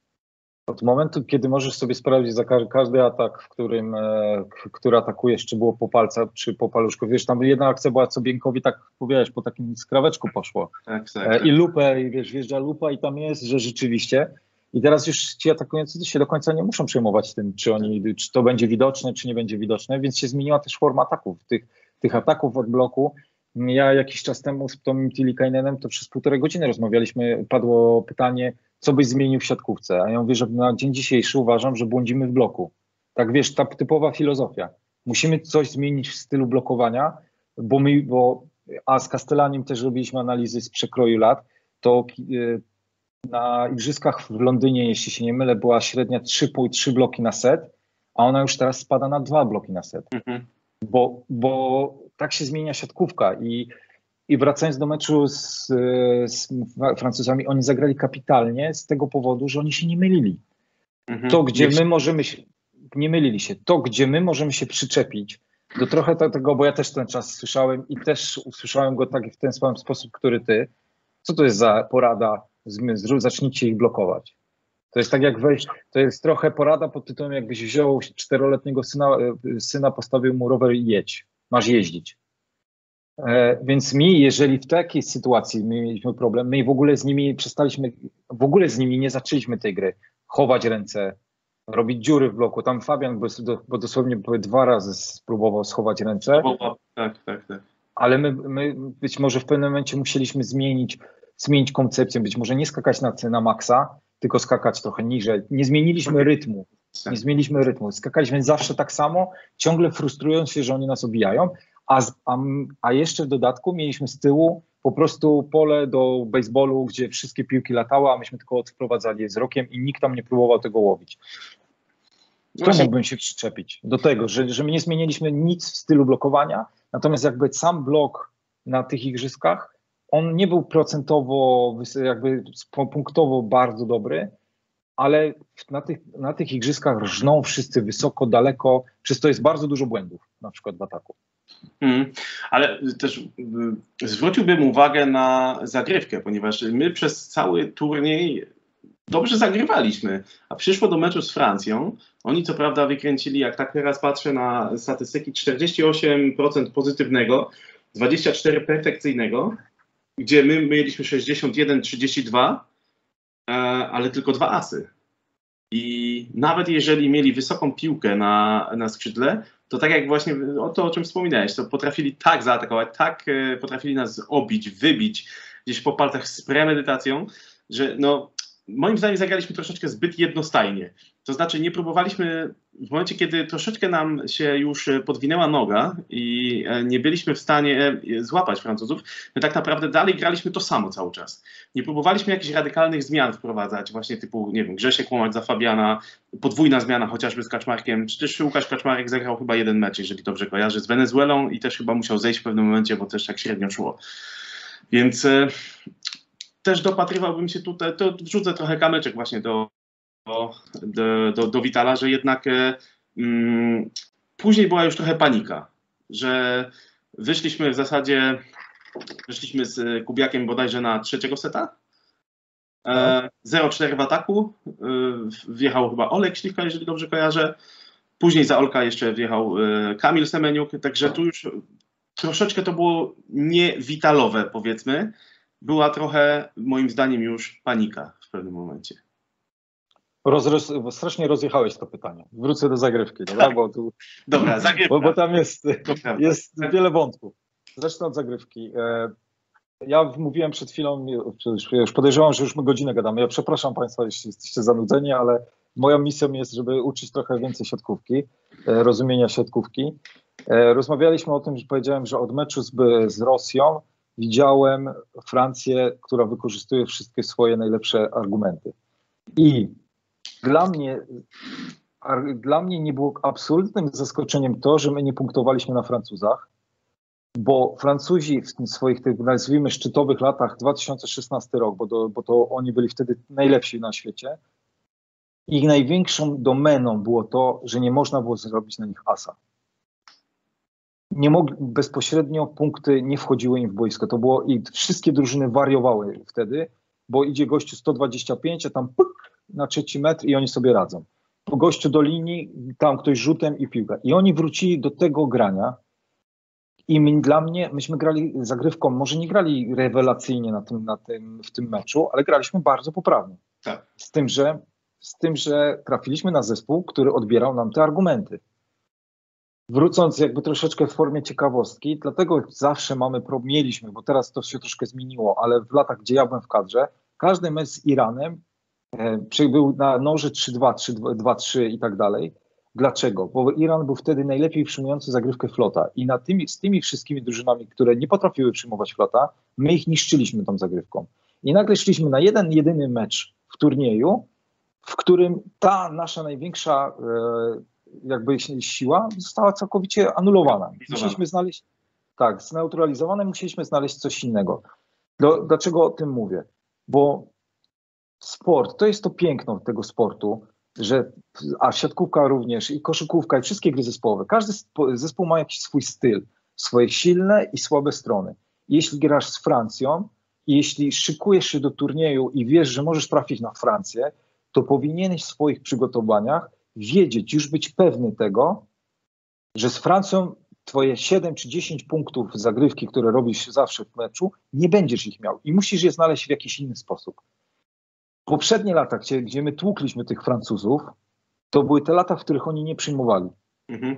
Od momentu, kiedy możesz sobie sprawdzić za każdy, każdy atak, w którym, e, który atakujesz, czy było po palca, czy po paluszku. Wiesz, tam jedna akcja była, co Bienkowi tak powiedziałeś, po takim skraweczku poszło. Tak, tak, e, tak. I lupę, i wiesz, wjeżdża lupa i tam jest, że rzeczywiście. I teraz już ci atakujący się do końca nie muszą przejmować tym, czy, oni, czy to będzie widoczne, czy nie będzie widoczne, więc się zmieniła też forma ataków. Tych, tych ataków od bloku. Ja jakiś czas temu z Tomim Tilikainen to przez półtorej godziny rozmawialiśmy, padło pytanie, co byś zmienił w siatkówce, a ja mówię, że na dzień dzisiejszy uważam, że błądzimy w bloku. Tak wiesz, ta typowa filozofia. Musimy coś zmienić w stylu blokowania, bo my, bo, a z Castellanim też robiliśmy analizy z przekroju lat, to yy, na igrzyskach w Londynie, jeśli się nie mylę, była średnia trzy bloki na set, a ona już teraz spada na dwa bloki na set. Mhm. Bo, bo tak się zmienia siatkówka i, i wracając do meczu z, z Francuzami, oni zagrali kapitalnie z tego powodu, że oni się nie mylili. Mhm. To, gdzie my możemy się, nie mylili się, to, gdzie my możemy się przyczepić do trochę tego, bo ja też ten czas słyszałem i też usłyszałem go tak w ten sam sposób, który ty. Co to jest za porada? Zacznijcie ich blokować. To jest tak jak wejść, to jest trochę porada pod tytułem, jakbyś wziął czteroletniego syna, syna postawił mu rower i jedź. Masz jeździć. E, więc mi, jeżeli w takiej sytuacji my mieliśmy problem, my w ogóle z nimi przestaliśmy, w ogóle z nimi nie zaczęliśmy tej gry. Chować ręce, robić dziury w bloku. Tam Fabian, bo, bo dosłownie dwa razy spróbował schować ręce. Tak, tak, tak. Ale my, my być może w pewnym momencie musieliśmy zmienić, zmienić koncepcję, być może nie skakać na, na maksa, tylko skakać trochę niżej. Nie zmieniliśmy rytmu. Nie zmieniliśmy rytmu. Skakaliśmy zawsze tak samo, ciągle frustrując się, że oni nas obijają, a, a, a jeszcze w dodatku mieliśmy z tyłu po prostu pole do baseballu, gdzie wszystkie piłki latały, a myśmy tylko odprowadzali je wzrokiem i nikt tam nie próbował tego łowić. To Właśnie. mógłbym się przyczepić do tego, że, że my nie zmieniliśmy nic w stylu blokowania, natomiast jakby sam blok na tych igrzyskach, on nie był procentowo, jakby punktowo bardzo dobry, ale na tych, na tych igrzyskach rżną wszyscy wysoko, daleko, przez to jest bardzo dużo błędów, na przykład w ataku. Hmm, ale też y, zwróciłbym uwagę na zagrywkę, ponieważ my przez cały turniej dobrze zagrywaliśmy, a przyszło do meczu z Francją. Oni co prawda wykręcili, jak tak teraz patrzę na statystyki, czterdzieści osiem procent pozytywnego, dwadzieścia cztery procent perfekcyjnego, gdzie my mieliśmy sześćdziesiąt jeden trzydzieści dwa, ale tylko dwa asy. I nawet jeżeli mieli wysoką piłkę na, na skrzydle, to tak jak właśnie o to, o czym wspominałeś, to potrafili tak zaatakować, tak potrafili nas obić, wybić gdzieś po palcach z premedytacją, że no, moim zdaniem zagraliśmy troszeczkę zbyt jednostajnie. To znaczy nie próbowaliśmy, w momencie kiedy troszeczkę nam się już podwinęła noga i nie byliśmy w stanie złapać Francuzów, my tak naprawdę dalej graliśmy to samo cały czas. Nie próbowaliśmy jakichś radykalnych zmian wprowadzać, właśnie typu, nie wiem, Grzesiek Łomacz za Fabiana, podwójna zmiana chociażby z Kaczmarkiem, czy też Łukasz Kaczmarek zagrał chyba jeden mecz, jeżeli dobrze kojarzę, z Wenezuelą i też chyba musiał zejść w pewnym momencie, bo też tak średnio szło. Więc e, też dopatrywałbym się tutaj, to wrzucę trochę kamyczek właśnie do Do, do, do Vitala, że jednak e, mm, później była już trochę panika. że wyszliśmy w zasadzie, wyszliśmy z Kubiakiem bodajże na trzeciego seta. E, zero cztery w ataku. E, wjechał chyba Olek Śliwka, jeżeli dobrze kojarzę. Później za Olka jeszcze wjechał e, Kamil Semeniuk, także tu już troszeczkę to było niewitalowe, powiedzmy. Była trochę, moim zdaniem, już panika w pewnym momencie. Roz, roz, strasznie rozjechałeś to pytanie. Wrócę do zagrywki, dobra? Tak. Bo, tu, Dobra, zagrywka. bo, bo tam jest, jest wiele wątków. Zacznę od zagrywki. Ja mówiłem przed chwilą, już podejrzewam, że już my godzinę gadamy. Ja przepraszam Państwa, jeśli jesteście zanudzeni, ale moją misją jest, żeby uczyć trochę więcej siatkówki, rozumienia siatkówki. Rozmawialiśmy o tym, że powiedziałem, że od meczu z, z Rosją widziałem Francję, która wykorzystuje wszystkie swoje najlepsze argumenty. I dla mnie, dla mnie nie było absolutnym zaskoczeniem to, że my nie punktowaliśmy na Francuzach, bo Francuzi w swoich, tych, nazwijmy, szczytowych latach, dwa tysiące szesnasty rok, bo to, bo to oni byli wtedy najlepsi na świecie, ich największą domeną było to, że nie można było zrobić na nich asa. Nie mogli, bezpośrednio punkty nie wchodziły im w boisko. To było i wszystkie drużyny wariowały wtedy, bo idzie gościu sto dwadzieścia pięć, a tam pyk, na trzeci metr i oni sobie radzą. Po gościu do linii, tam ktoś rzutem i piłka. I oni wrócili do tego grania i my, dla mnie, myśmy grali zagrywką, może nie grali rewelacyjnie na tym, na tym, w tym meczu, ale graliśmy bardzo poprawnie. Tak. Z tym, że, z tym, że trafiliśmy na zespół, który odbierał nam te argumenty. Wrócąc jakby troszeczkę w formie ciekawostki, dlatego zawsze mamy, mieliśmy, bo teraz to się troszkę zmieniło, ale w latach, gdzie ja byłem w kadrze, każdy mecz z Iranem e, był na noży trzy dwa, trzy dwa trzy i tak dalej. Dlaczego? Bo Iran był wtedy najlepiej przyjmujący zagrywkę flota i na tymi, z tymi wszystkimi drużynami, które nie potrafiły przyjmować flota, my ich niszczyliśmy tą zagrywką. I nagle szliśmy na jeden, jedyny mecz w turnieju, w którym ta nasza największa e, jakby siła została całkowicie anulowana. Musieliśmy znaleźć, tak, zneutralizowane, musieliśmy znaleźć coś innego. Do, dlaczego o tym mówię? Bo sport, to jest to piękno tego sportu, że, a siatkówka również, i koszykówka, i wszystkie gry zespołowe, każdy zespół ma jakiś swój styl, swoje silne i słabe strony. Jeśli grasz z Francją, i jeśli szykujesz się do turnieju i wiesz, że możesz trafić na Francję, to powinieneś w swoich przygotowaniach wiedzieć, już być pewny tego, że z Francją twoje siedem czy dziesięć punktów zagrywki, które robisz zawsze w meczu, nie będziesz ich miał i musisz je znaleźć w jakiś inny sposób. Poprzednie lata, gdzie, gdzie my tłukliśmy tych Francuzów, to były te lata, w których oni nie przyjmowali. Mhm.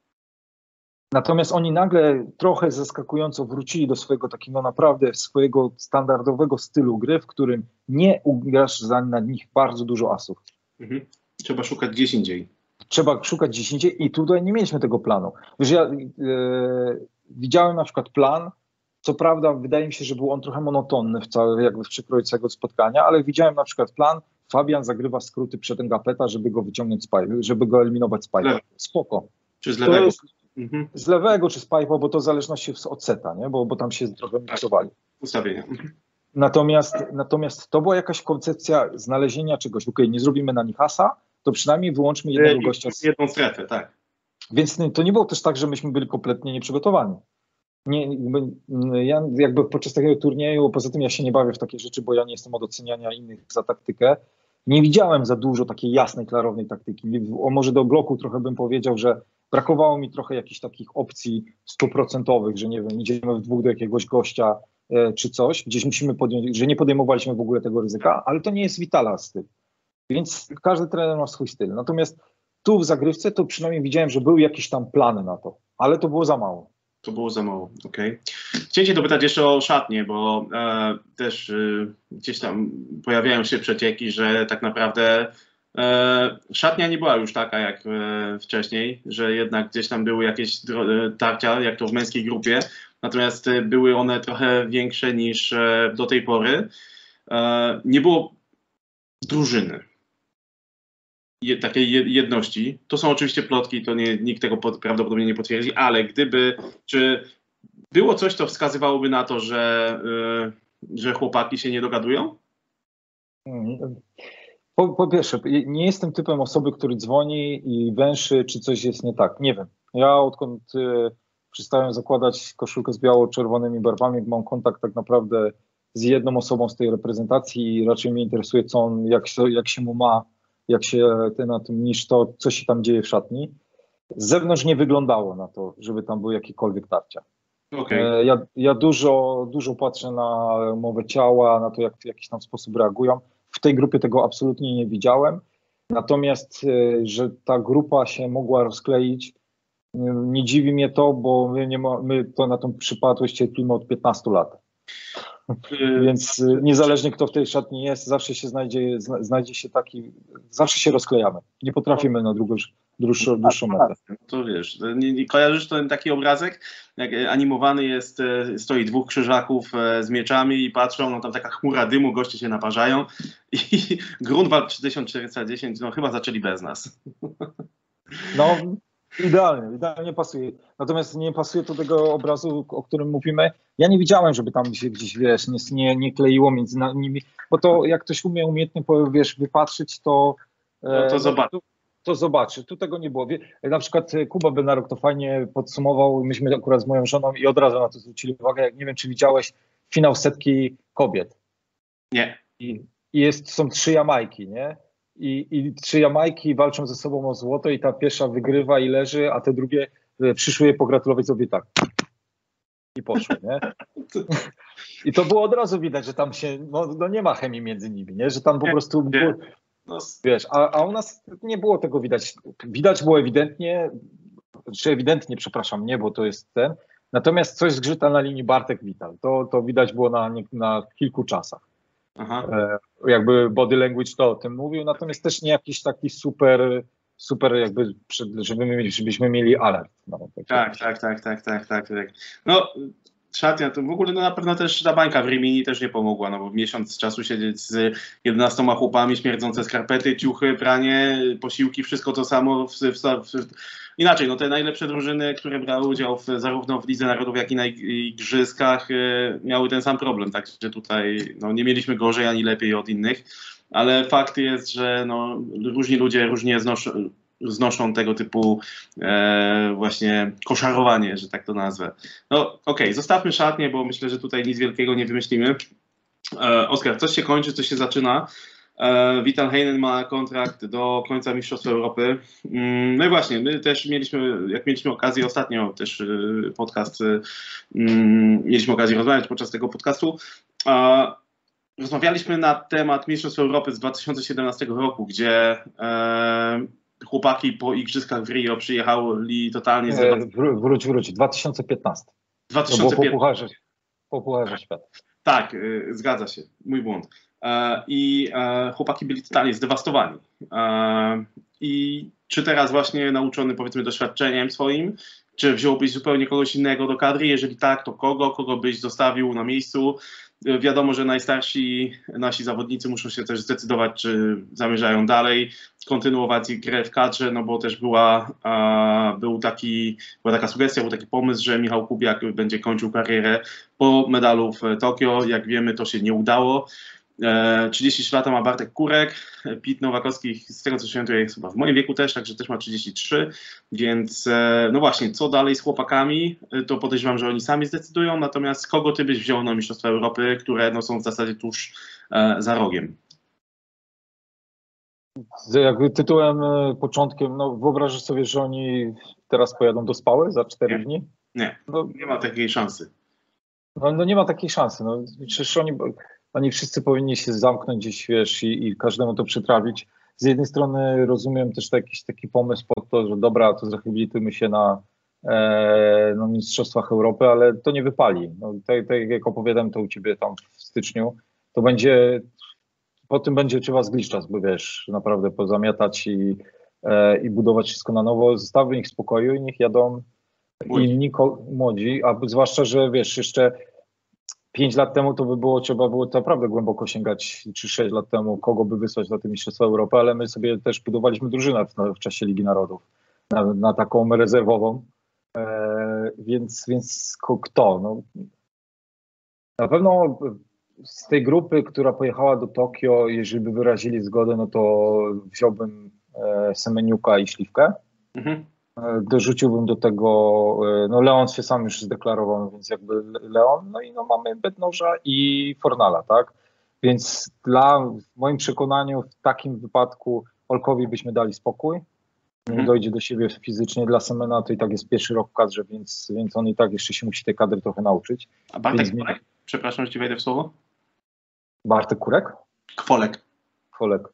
Natomiast oni nagle trochę zaskakująco wrócili do swojego takiego naprawdę swojego standardowego stylu gry, w którym nie ugrasz za na nich bardzo dużo asów. Mhm. Trzeba szukać gdzieś indziej. Trzeba szukać gdzieś indziej i tutaj nie mieliśmy tego planu. Wiesz, ja e, widziałem na przykład plan, co prawda wydaje mi się, że był on trochę monotonny w całej, jakby w przekroju całego spotkania, ale widziałem na przykład plan, Fabian zagrywa skróty przed Ngapeta, żeby go wyciągnąć z pipe, żeby go eliminować z pipe. Spoko. Czy z lewego? Jest, mhm. Z lewego czy z pipe'a, bo to w zależności od seta, nie? Bo, bo tam się trochę miksowali. Ustawienia. Mhm. Natomiast, natomiast to była jakaś koncepcja znalezienia czegoś. Okej, nie zrobimy na nich asa, to przynajmniej wyłączmy jednego I, gościa. Z... Jedną strefę, tak. Więc to nie było też tak, że myśmy byli kompletnie nieprzygotowani. Nie, ja jakby podczas takiego turnieju, poza tym ja się nie bawię w takie rzeczy, bo ja nie jestem od oceniania innych za taktykę. Nie widziałem za dużo takiej jasnej, klarownej taktyki. O, może do bloku trochę bym powiedział, że brakowało mi trochę jakichś takich opcji stuprocentowych, że nie wiem, idziemy w dwóch do jakiegoś gościa e, czy coś, gdzieś musimy podjąć, że nie podejmowaliśmy w ogóle tego ryzyka, ale to nie jest Vitala styl. Więc każdy trener ma swój styl. Natomiast tu w zagrywce to przynajmniej widziałem, że był jakiś tam plan na to, ale to było za mało. To było za mało, okej. Okay. Chciałem cię dopytać jeszcze o szatnię, bo e, też e, gdzieś tam pojawiają się przecieki, że tak naprawdę e, szatnia nie była już taka jak e, wcześniej, że jednak gdzieś tam były jakieś tarcia, jak to w męskiej grupie, natomiast e, były one trochę większe niż e, do tej pory. E, nie było drużyny. Je, takiej jedności. To są oczywiście plotki, to nie, nikt tego pod, prawdopodobnie nie potwierdzi, ale gdyby, czy było coś, co wskazywałoby na to, że, yy, że chłopaki się nie dogadują? Po, po pierwsze, nie jestem typem osoby, który dzwoni i węszy, czy coś jest nie tak. Nie wiem. Ja odkąd przestałem zakładać koszulkę z biało-czerwonymi barwami, mam kontakt tak naprawdę z jedną osobą z tej reprezentacji i raczej mnie interesuje, co on, jak się, jak się mu ma, jak się ty na tym, niż to, co się tam dzieje w szatni. Z zewnątrz nie wyglądało na to, żeby tam były jakiekolwiek tarcia. Okay. Ja, ja dużo, dużo patrzę na mowę ciała, na to, jak w jakiś tam sposób reagują. W tej grupie tego absolutnie nie widziałem. Natomiast, że ta grupa się mogła rozkleić, nie dziwi mnie to, bo my, nie ma, my to na tą przypadłość cierpimy od piętnastu lat. Więc niezależnie kto w tej szatni jest, zawsze się znajdzie, znajdzie się taki, zawsze się rozklejamy. Nie potrafimy na drugą, dłuższą, dłuższą metę. To wiesz, nie, nie kojarzysz ten taki obrazek, jak animowany jest, stoi dwóch krzyżaków z mieczami i patrzą, no tam taka chmura dymu, goście się naparzają i Grunwald tysiąc czterysta dziesięć, no chyba zaczęli bez nas. No idealnie, idealnie pasuje. Natomiast nie pasuje do tego obrazu, o którym mówimy. Ja nie widziałem, żeby tam się gdzieś, wiesz, nie, nie kleiło między nimi, bo to jak ktoś umie umiejętnie, wiesz, wypatrzyć, to no to zobaczy. To, to zobaczy. Tu tego nie było. Na przykład Kuba Bednaruk to fajnie podsumował, myśmy akurat z moją żoną i od razu na to zwrócili uwagę. Jak nie wiem, czy widziałeś finał setki kobiet. Nie. I, i jest, są trzy Jamajki, nie? I, I trzy Jamajki walczą ze sobą o złoto i ta pierwsza wygrywa i leży, a te drugie przyszły je pogratulować sobie tak. I poszły, nie? I to było od razu widać, że tam się, no, no nie ma chemii między nimi, nie? Że tam po prostu, było, wiesz, a, a u nas nie było tego widać. Widać było ewidentnie, czy ewidentnie, przepraszam, nie, bo to jest ten. Natomiast coś zgrzyta na linii Bartek-Vital. To, to widać było na, na kilku czasach. Aha. E, jakby body language to o tym mówił, natomiast też nie jakiś taki super, super jakby, żeby, żebyśmy mieli alert. No, tak, tak, tak, tak, tak, tak, tak. No, szatnia, to w ogóle no, na pewno też ta bańka w Rimini też nie pomogła, no bo miesiąc czasu siedzieć z jedenastoma chłopami, śmierdzące skarpety, ciuchy, pranie, posiłki, wszystko to samo. W, w, w, inaczej, no te najlepsze drużyny, które brały udział w, zarówno w Lidze Narodów, jak i na igrzyskach, y, miały ten sam problem, także tutaj no, nie mieliśmy gorzej ani lepiej od innych, ale fakt jest, że no, różni ludzie różnie znoszą, znoszą tego typu e, właśnie koszarowanie, że tak to nazwę. No okej, okay, zostawmy szatnię, bo myślę, że tutaj nic wielkiego nie wymyślimy. E, Oskar, coś się kończy, coś się zaczyna. E, Vital Heinen ma kontrakt do końca Mistrzostw Europy. Mm, no i właśnie, my też mieliśmy, jak mieliśmy okazję ostatnio też y, podcast, y, mm, mieliśmy okazję rozmawiać podczas tego podcastu. E, rozmawialiśmy na temat Mistrzostw Europy z dwa tysiące siedemnastego roku, gdzie e, chłopaki po igrzyskach w Rio przyjechali totalnie... E, wró- wróć, wróć, dwa tysiące piętnasty. dwa tysiące piętnasty. To było po pucharze, po pucharze świata. Tak, y, zgadza się, mój błąd. E, I e, chłopaki byli totalnie zdewastowani. E, I czy teraz właśnie nauczony, powiedzmy, doświadczeniem swoim, czy wziąłbyś zupełnie kogoś innego do kadry? Jeżeli tak, to kogo? Kogo byś zostawił na miejscu? Wiadomo, że najstarsi nasi zawodnicy muszą się też zdecydować, czy zamierzają dalej kontynuować grę w kadrze, no bo też była, a, był taki, była taka sugestia, był taki pomysł, że Michał Kubiak będzie kończył karierę po medalu w Tokio. Jak wiemy, to się nie udało. E, trzydzieści trzy lata ma Bartek Kurek, Pit Nowakowski, z tego co się orientuję, jest chyba w moim wieku też, także też ma trzydzieści trzy, więc e, no właśnie, co dalej z chłopakami, to podejrzewam, że oni sami zdecydują, natomiast kogo ty byś wziął na Mistrzostwa Europy, które no, są w zasadzie tuż e, za rogiem? Jakby tytułem, początkiem, no wyobrażasz sobie, że oni teraz pojadą do Spały za cztery nie. dni? Nie, no, nie ma takiej szansy. No, no nie ma takiej szansy, no przecież oni... Oni wszyscy powinni się zamknąć gdzieś, wiesz, i, i każdemu to przytrawić. Z jednej strony rozumiem też jakiś taki pomysł pod to, że dobra, to zrehabilitujmy się na, e, na Mistrzostwach Europy, ale to nie wypali. No, tak, tak jak opowiadam to u ciebie tam w styczniu, to będzie, po tym będzie trzeba zgliszczać, bo wiesz, naprawdę pozamiatać i, e, i budować wszystko na nowo. Zostawmy ich w spokoju i niech jadą inni młodzi, a zwłaszcza, że wiesz, jeszcze Pięć lat temu to by było, trzeba było naprawdę głęboko sięgać, czy sześć lat temu, kogo by wysłać na te Mistrzostwa Europy, ale my sobie też budowaliśmy drużynę w, w czasie Ligi Narodów, na, na taką rezerwową, e, więc, więc kto? No, na pewno z tej grupy, która pojechała do Tokio, jeżeli by wyrazili zgodę, no to wziąłbym e, Semeniuka i Śliwkę. Mhm. Dorzuciłbym do tego, no Leon się sam już zdeklarował, więc jakby Leon, no i no mamy Bednoża i Fornala, tak? Więc dla, w moim przekonaniu w takim wypadku Olkowi byśmy dali spokój, nie Mhm. dojdzie do siebie fizycznie. Dla Semena to i tak jest pierwszy rok w kadrze, więc, więc on i tak jeszcze się musi tej kadry trochę nauczyć. A Bartek Więc mi- Kwolek? Przepraszam, że ci wejdę w słowo. Bartek Kurek? Kwolek. Folek.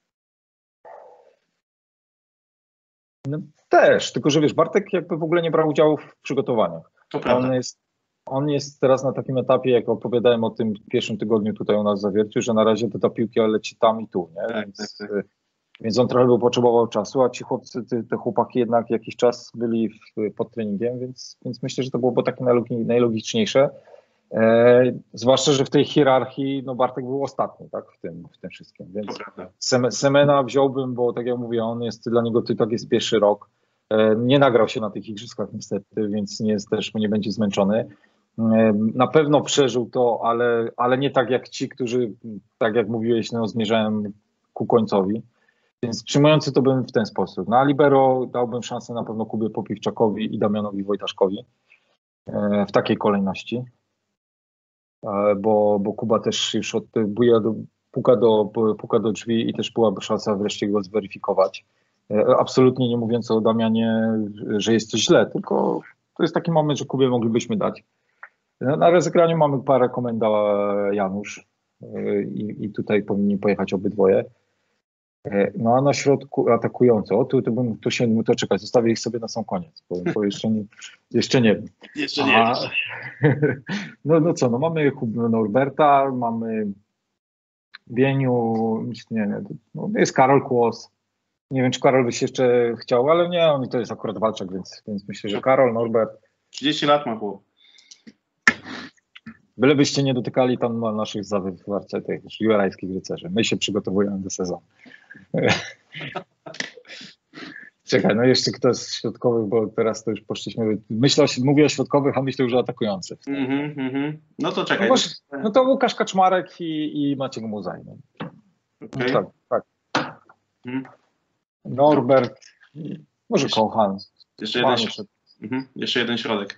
No, też, tylko że wiesz, Bartek jakby w ogóle nie brał udziału w przygotowaniach. To prawda. On jest, on jest teraz na takim etapie, jak opowiadałem o tym w pierwszym tygodniu tutaj u nas w Zawierciu, że na razie to ta piłka leci tam i tu, nie? Tak, Więc, tak, y, więc on trochę by potrzebował czasu, a ci chłopcy, te, te chłopaki jednak jakiś czas byli w, pod treningiem, więc, więc myślę, że to byłoby takie najlogi- najlogiczniejsze. E, zwłaszcza, że w tej hierarchii no Bartek był ostatni, tak, w tym, w tym wszystkim, więc To prawda. Sem- Semena wziąłbym, bo tak jak mówię, on jest dla niego to tak jest pierwszy rok. E, Nie nagrał się na tych igrzyskach niestety, więc nie jest też, nie będzie zmęczony. E, Na pewno przeżył to, ale, ale nie tak jak ci, którzy, tak jak mówiłeś, no, zmierzałem ku końcowi. Więc przyjmujący to bym w ten sposób. Na libero dałbym szansę na pewno Kubie Popiwczakowi i Damianowi Wojtaszkowi e, w takiej kolejności. E, Bo, bo Kuba też już od, buja do, puka, do, puka do drzwi i też byłaby szansa wreszcie go zweryfikować. E, Absolutnie nie mówiąc o Damianie, że jest coś źle, tylko to jest taki moment, że Kubie moglibyśmy dać. Na na rozegraniu mamy parę komenda Janusz e, i, i tutaj powinni pojechać obydwoje. E, No a na środku atakująco, tu, tu bym tu się to czekać, zostawię ich sobie na sam koniec, bo, bo jeszcze, nie, jeszcze nie wiem. Jeszcze nie. A, no, no co, no mamy Hub- Norberta, mamy Bieniu, nie, nie, no jest Karol Kłos. Nie wiem, czy Karol by się jeszcze chciał, ale nie, on to jest akurat walczak, więc, więc myślę, że Karol, Norbert. trzydzieści lat ma chłop. Bylebyście nie dotykali tam na naszych zawodów tych jurajskich rycerzy. My się przygotowujemy do sezonu. Czekaj, no jeszcze ktoś z środkowych, bo teraz to już poszliśmy. Myślę, o, mówię o środkowych, a myślę już o atakujących. Mhm, mhm. No to No, czekaj. może, no to Łukasz Kaczmarek i, i Maciek Muzaj. No. Okej. Tak, tak. Mhm. Norbert, może Kołchan. Jeszcze jeden, Mam środ- jeszcze- mhm. Jeszcze jeden środek.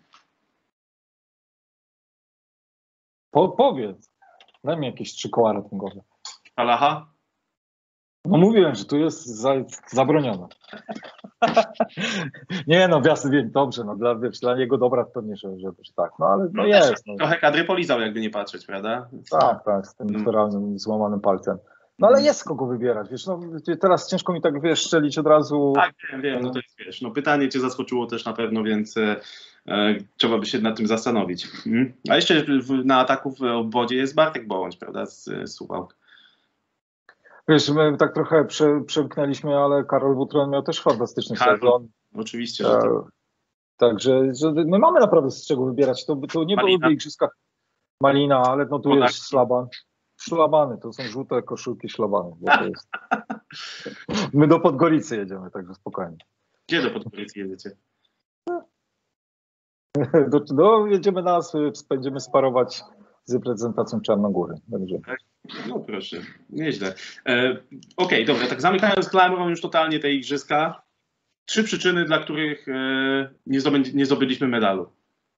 Po, powiedz, daj mi jakieś trzy koła ratungowe. Alaha? No mówiłem, że tu jest za, zabronione. Nie no, jasny wiem, dobrze, no dla, wiesz, dla niego dobra pewnie, że, że, że tak, no ale no jest. No. Trochę kadry polizał, jakby nie patrzeć, prawda? Tak, tak, z tym Mm. naturalnym, złamanym palcem. No ale jest kogo wybierać, wiesz, no teraz ciężko mi tak, wiesz, strzelić od razu. Tak, wiem, wiem, no to jest, wiesz, no pytanie cię zaskoczyło też na pewno, więc e, e, trzeba by się nad tym zastanowić. Mhm. A jeszcze w, na ataku w obwodzie jest Bartek Bołądź, prawda, z, z Suwałk. Wiesz, my tak trochę prze, przemknęliśmy, ale Karol Butron miał też fantastyczny Karol, sezon. Oczywiście, że to. E, Także że my mamy naprawdę z czego wybierać. To, to nie Malina. byłyby igrzyska Malina, ale no tu No tak. jest szlaban. Szlabany, to są żółte koszulki szlabany. Bo to jest... My do Podgoricy jedziemy, także spokojnie. Gdzie do Podgoricy jedziecie? Do, do, jedziemy nas, będziemy sparować z reprezentacją Czarnogóry. Także. No proszę, nieźle. E, Okej, dobra, tak zamykając klamrą już totalnie te igrzyska. Trzy przyczyny, dla których e, nie, zdobędzi, nie zdobyliśmy medalu.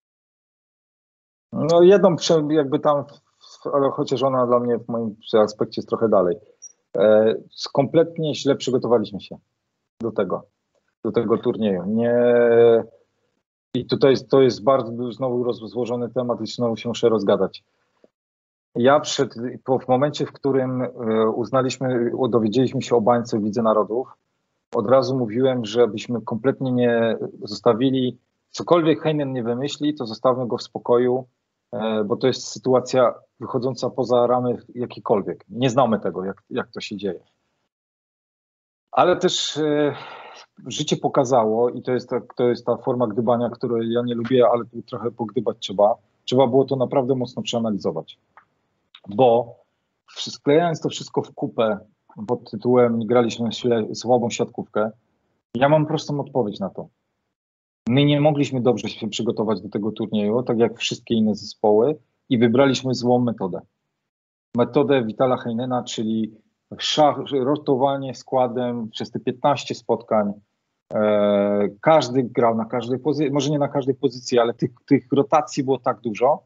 No jedną prze- jakby tam, ale chociaż ona dla mnie w moim aspekcie jest trochę dalej. E, kompletnie źle przygotowaliśmy się do tego, do tego turnieju. Nie... I tutaj to jest bardzo znowu rozłożony temat i znowu się muszę rozgadać. Ja przed, po, w momencie, w którym e, uznaliśmy, dowiedzieliśmy się o bańce w Lidze Narodów, od razu mówiłem, żebyśmy kompletnie nie zostawili, cokolwiek Heinen nie wymyśli, to zostawmy go w spokoju, e, bo to jest sytuacja wychodząca poza ramy jakikolwiek. Nie znamy tego, jak, jak to się dzieje. Ale też e, życie pokazało i to jest, ta, to jest ta forma gdybania, której ja nie lubię, ale tu trochę pogdybać trzeba. Trzeba było to naprawdę mocno przeanalizować. Bo sklejając to wszystko w kupę pod tytułem graliśmy słabą siatkówkę, ja mam prostą odpowiedź na to. My nie mogliśmy dobrze się przygotować do tego turnieju, tak jak wszystkie inne zespoły i wybraliśmy złą metodę. Metodę Vitala Heinena, czyli szach, rotowanie składem przez te piętnaście spotkań. E, każdy grał na każdej pozycji, może nie na każdej pozycji, ale tych, tych rotacji było tak dużo.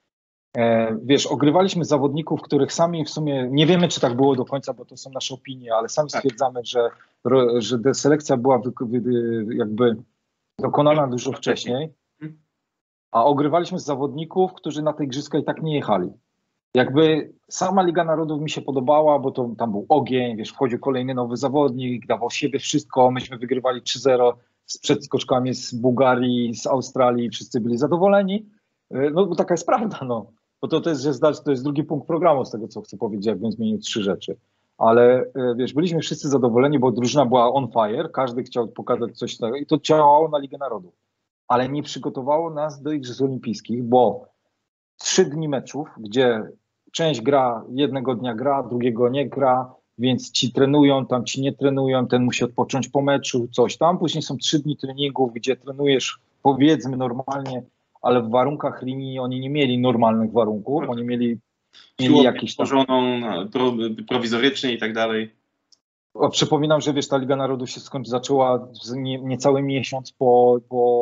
E, wiesz, ogrywaliśmy zawodników, których sami w sumie, nie wiemy czy tak było do końca, bo to są nasze opinie, ale sami stwierdzamy, że, że selekcja była wy, wy, jakby dokonana dużo wcześniej, a ogrywaliśmy z zawodników, którzy na te igrzyska i tak nie jechali. Jakby sama Liga Narodów mi się podobała, bo to, tam był ogień, wiesz, wchodził kolejny nowy zawodnik, dawał siebie wszystko, myśmy wygrywali trzy zero z przedskoczkami z Bułgarii, z Australii, wszyscy byli zadowoleni. No bo taka jest prawda, no. Bo to, to, jest, że zdać, to jest drugi punkt programu z tego, co chcę powiedzieć, jakbym zmienił trzy rzeczy. Ale wiesz, byliśmy wszyscy zadowoleni, bo drużyna była on fire, każdy chciał pokazać coś takiego i to działało na Ligę Narodów. Ale nie przygotowało nas do Igrzysk Olimpijskich, bo trzy dni meczów, gdzie część gra, jednego dnia gra, drugiego nie gra, więc ci trenują, tam ci nie trenują, ten musi odpocząć po meczu, coś tam. Później są trzy dni treningów, gdzie trenujesz powiedzmy normalnie, ale w warunkach linii oni nie mieli normalnych warunków, oni mieli, mieli jakieś tam... Tworzoną pro, prowizorycznie i tak dalej. O, przypominam, że wiesz, ta Liga Narodów się skończy, zaczęła nie, niecały miesiąc po,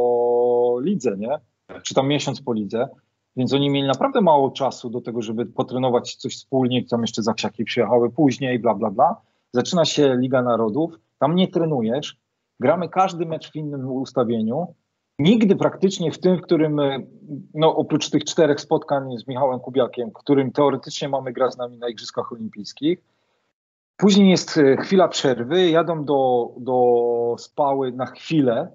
po lidze, nie? Czy tam miesiąc po lidze. Więc oni mieli naprawdę mało czasu do tego, żeby potrenować coś wspólnie, tam jeszcze zaksiaki przyjechały później, bla, bla, bla. Zaczyna się Liga Narodów, tam nie trenujesz, gramy każdy mecz w innym ustawieniu. Nigdy praktycznie w tym, w którym, no oprócz tych czterech spotkań z Michałem Kubiakiem, w którym teoretycznie mamy grać z nami na Igrzyskach Olimpijskich, później jest chwila przerwy, jadą do, do Spały na chwilę,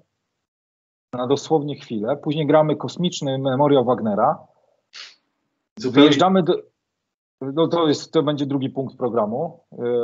na dosłownie chwilę, później gramy kosmiczny Memoriał Wagnera, wyjeżdżamy do, no to, jest, to będzie drugi punkt programu,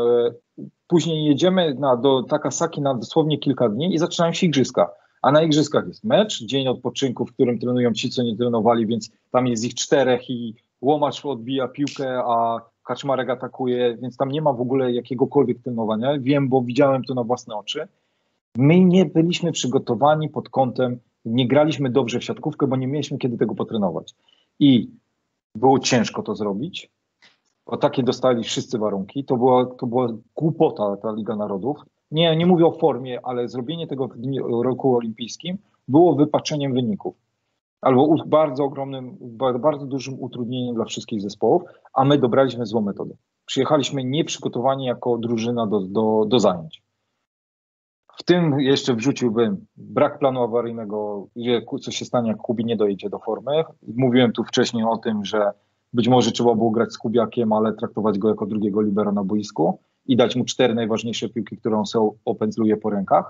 później jedziemy na, do Takasaki na dosłownie kilka dni i zaczynają się igrzyska, a na igrzyskach jest mecz, dzień odpoczynku, w którym trenują ci, co nie trenowali, więc tam jest ich czterech i Łomacz odbija piłkę, a Kaczmarek atakuje, więc tam nie ma w ogóle jakiegokolwiek trenowania, wiem, bo widziałem to na własne oczy. My nie byliśmy przygotowani pod kątem, nie graliśmy dobrze w siatkówkę, bo nie mieliśmy kiedy tego potrenować. I było ciężko to zrobić, bo takie dostali wszyscy warunki. To była, to była głupota ta Liga Narodów. Nie, nie mówię o formie, ale zrobienie tego w roku olimpijskim było wypaczeniem wyników. Albo bardzo ogromnym, bardzo dużym utrudnieniem dla wszystkich zespołów, a my dobraliśmy złą metodę. Przyjechaliśmy nieprzygotowani jako drużyna do, do, do zajęć. W tym jeszcze wrzuciłbym brak planu awaryjnego, co się stanie, jak Kubi nie dojedzie do formy. Mówiłem tu wcześniej o tym, że być może trzeba było grać z Kubiakiem, ale traktować go jako drugiego libera na boisku i dać mu cztery najważniejsze piłki, które on sobie opędzluje po rękach.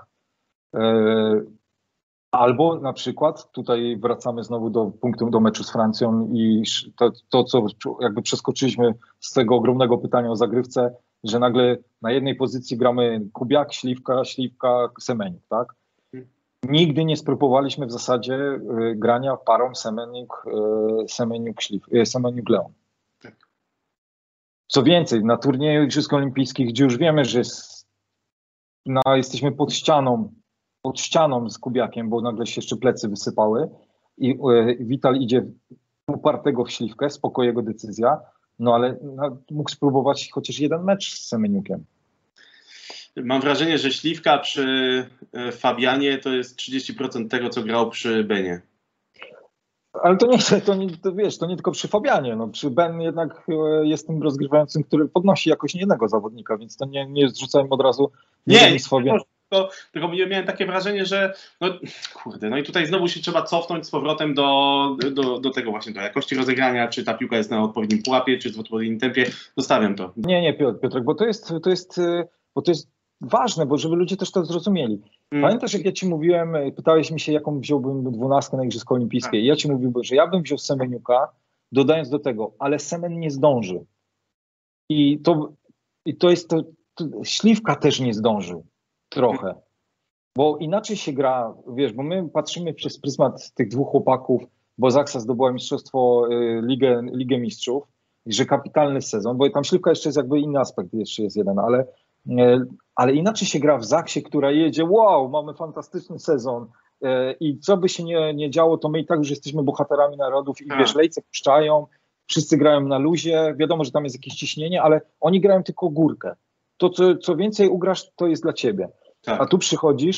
Albo na przykład, tutaj wracamy znowu do punktu, do meczu z Francją i to, to co jakby przeskoczyliśmy z tego ogromnego pytania o zagrywce, że nagle na jednej pozycji gramy Kubiak, Śliwka, Śliwka, Semeniuk, tak? Nigdy nie spróbowaliśmy w zasadzie y, grania parą Semeniuk, y, Semeniuk, Śliw, y, Semeniuk, Leon. Co więcej, na turnieju Igrzysk Olimpijskich, gdzie już wiemy, że jest, no, jesteśmy pod ścianą, pod ścianą z Kubiakiem, bo nagle się jeszcze plecy wysypały i y, Vital idzie upartego w Śliwkę, spoko jego decyzja. No ale no, mógł spróbować chociaż jeden mecz z Semeniukiem. Mam wrażenie, że Śliwka przy Fabianie to jest trzydzieści procent tego, co grał przy Benie. Ale to nie, to nie, to wiesz, to nie tylko przy Fabianie. No, przy Ben jednak jest tym rozgrywającym, który podnosi jakoś niejednego zawodnika, więc to nie, nie zrzucajmy od razu. Nie, nie z Fabianem. Tylko, tylko miałem takie wrażenie, że no kurde, no i tutaj znowu się trzeba cofnąć z powrotem do, do, do tego właśnie, do jakości rozegrania, czy ta piłka jest na odpowiednim pułapie, czy w odpowiednim tempie. Zostawiam to. Nie, nie, Piotrek, bo to jest, to jest, bo to jest ważne, bo żeby ludzie też to zrozumieli. Hmm. Pamiętasz, jak ja ci mówiłem, pytałeś mi się, jaką wziąłbym dwunastkę na Igrzyska Olimpijskie. Ja ci mówiłem, że ja bym wziął Semeniuka, dodając do tego, ale Semen nie zdąży. I to, i to jest to, to, Śliwka też nie zdążył. Trochę. Bo inaczej się gra, wiesz, bo my patrzymy przez pryzmat tych dwóch chłopaków, bo Zaksa zdobyła mistrzostwo, y, Ligę, Ligę Mistrzów, że kapitalny sezon, bo tam Śliwka jeszcze jest jakby inny aspekt, jeszcze jest jeden, ale, y, ale inaczej się gra w Zaksie, która jedzie, wow, mamy fantastyczny sezon y, i co by się nie, nie działo, to my i tak już jesteśmy bohaterami narodów i wiesz, lejce puszczają, wszyscy grają na luzie, wiadomo, że tam jest jakieś ciśnienie, ale oni grają tylko górkę. To, co, co więcej ugrasz, to jest dla ciebie. Tak. A tu przychodzisz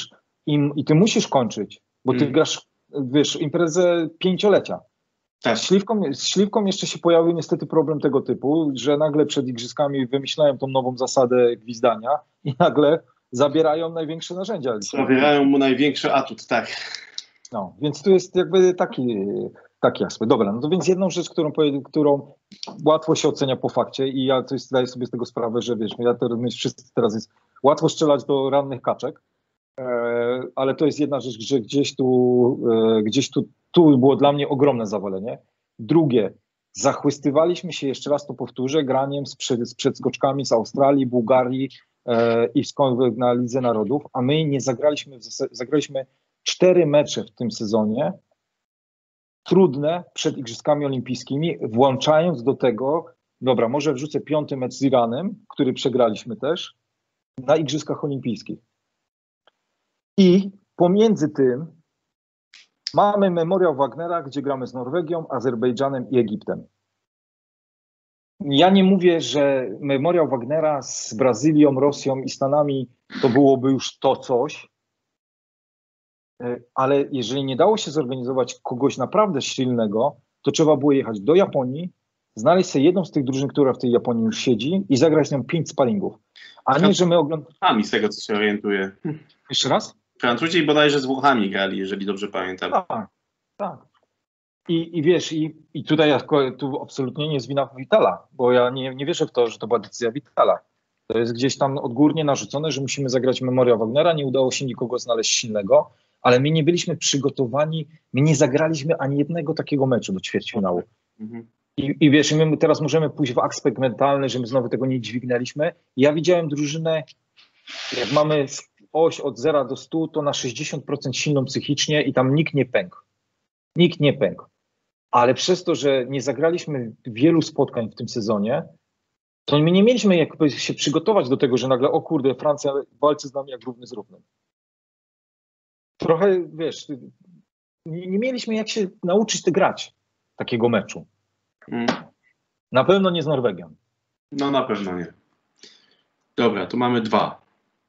I, i ty musisz kończyć, bo ty Mm. grasz, wiesz, imprezę pięciolecia. Tak. Z śliwką, z śliwką jeszcze się pojawił niestety problem tego typu, że nagle przed igrzyskami wymyślają tą nową zasadę gwizdania i nagle zabierają największe narzędzia. Zabierają mu największy atut, tak. No, więc tu jest jakby taki, taki aspekt. Dobra, no to więc jedną rzecz, którą, powie- którą łatwo się ocenia po fakcie i ja to jest, zdaję sobie z tego sprawę, że wiesz, ja teraz, my wszyscy teraz jest łatwo strzelać do rannych kaczek, e, ale to jest jedna rzecz, że gdzieś tu, e, gdzieś tu, tu było dla mnie ogromne zawalenie. Drugie, zachwystywaliśmy się, jeszcze raz to powtórzę, graniem z, przed, z przedskoczkami z Australii, Bułgarii e, i skąd na Lidze Narodów, a my nie zagraliśmy, w zas- zagraliśmy cztery mecze w tym sezonie, trudne przed Igrzyskami Olimpijskimi, włączając do tego, dobra, może wrzucę piąty mecz z Iranem, który przegraliśmy też, na Igrzyskach Olimpijskich. I pomiędzy tym mamy Memoriał Wagnera, gdzie gramy z Norwegią, Azerbejdżanem i Egiptem. Ja nie mówię, że Memoriał Wagnera z Brazylią, Rosją i Stanami to byłoby już to coś, ale jeżeli nie dało się zorganizować kogoś naprawdę silnego, to trzeba było jechać do Japonii, znaleźć sobie jedną z tych drużyn, która w tej Japonii już siedzi i zagrać z nią pięć sparingów. A nie, że my oglądamy... Włochami, z tego co się orientuję. Jeszcze raz? Francuzi bodajże z Włochami grali, jeżeli dobrze pamiętam. Tak, tak. I, i wiesz, i, i tutaj ja, tu absolutnie nie jest wina Vitala, bo ja nie, nie wierzę w to, że to była decyzja Vitala. To jest gdzieś tam odgórnie narzucone, że musimy zagrać Memoriał Wagnera, nie udało się nikogo znaleźć silnego, ale my nie byliśmy przygotowani, my nie zagraliśmy ani jednego takiego meczu do ćwierćfinału. Mhm. I, I wiesz, my teraz możemy pójść w aspekt mentalny, że my znowu tego nie dźwignęliśmy. Ja widziałem drużynę, jak mamy oś od zera do stu, to na sześćdziesiąt procent silną psychicznie i tam nikt nie pękł. Nikt nie pękł. Ale przez to, że nie zagraliśmy wielu spotkań w tym sezonie, to my nie mieliśmy jakby się przygotować do tego, że nagle, o kurde, Francja walczy z nami jak równy z równym. Trochę, wiesz, nie, nie mieliśmy jak się nauczyć ty grać takiego meczu. Mm. Na pewno nie z Norwegią. No na pewno nie. Dobra, tu mamy dwa.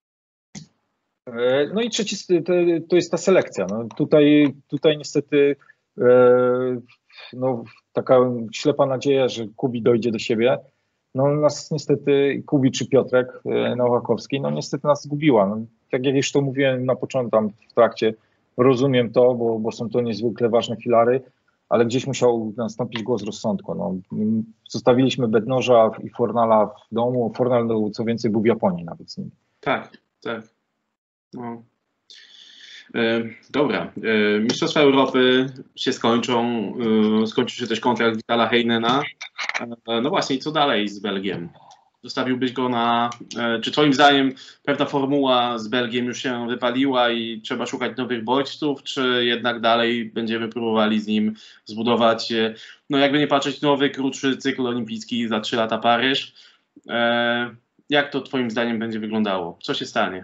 E, No i trzeci, to, to jest ta selekcja. No tutaj, tutaj niestety e, no, taka ślepa nadzieja, że Kubi dojdzie do siebie. No nas niestety, Kubi czy Piotrek e, Nowakowski, no niestety nas zgubiła. No, tak jak już to mówiłem na początku, tam w trakcie, rozumiem to, bo, bo są to niezwykle ważne filary, ale gdzieś musiał nastąpić głos rozsądku. No, zostawiliśmy Bednoża i Fornala w domu. Fornal, no, co więcej, był w Japonii nawet z nim. Tak, tak. No. E, dobra. E, Mistrzostwa Europy się skończą. E, skończy się też kontrakt Vitala Heinena. E, no właśnie, co dalej z Belgiem? Zostawiłbyś go na... E, czy twoim zdaniem pewna formuła z Belgiem już się wypaliła i trzeba szukać nowych bodźców, czy jednak dalej będziemy próbowali z nim zbudować, e, no jakby nie patrzeć, nowy, krótszy cykl olimpijski za trzy lata Paryż? E, jak to twoim zdaniem będzie wyglądało? Co się stanie?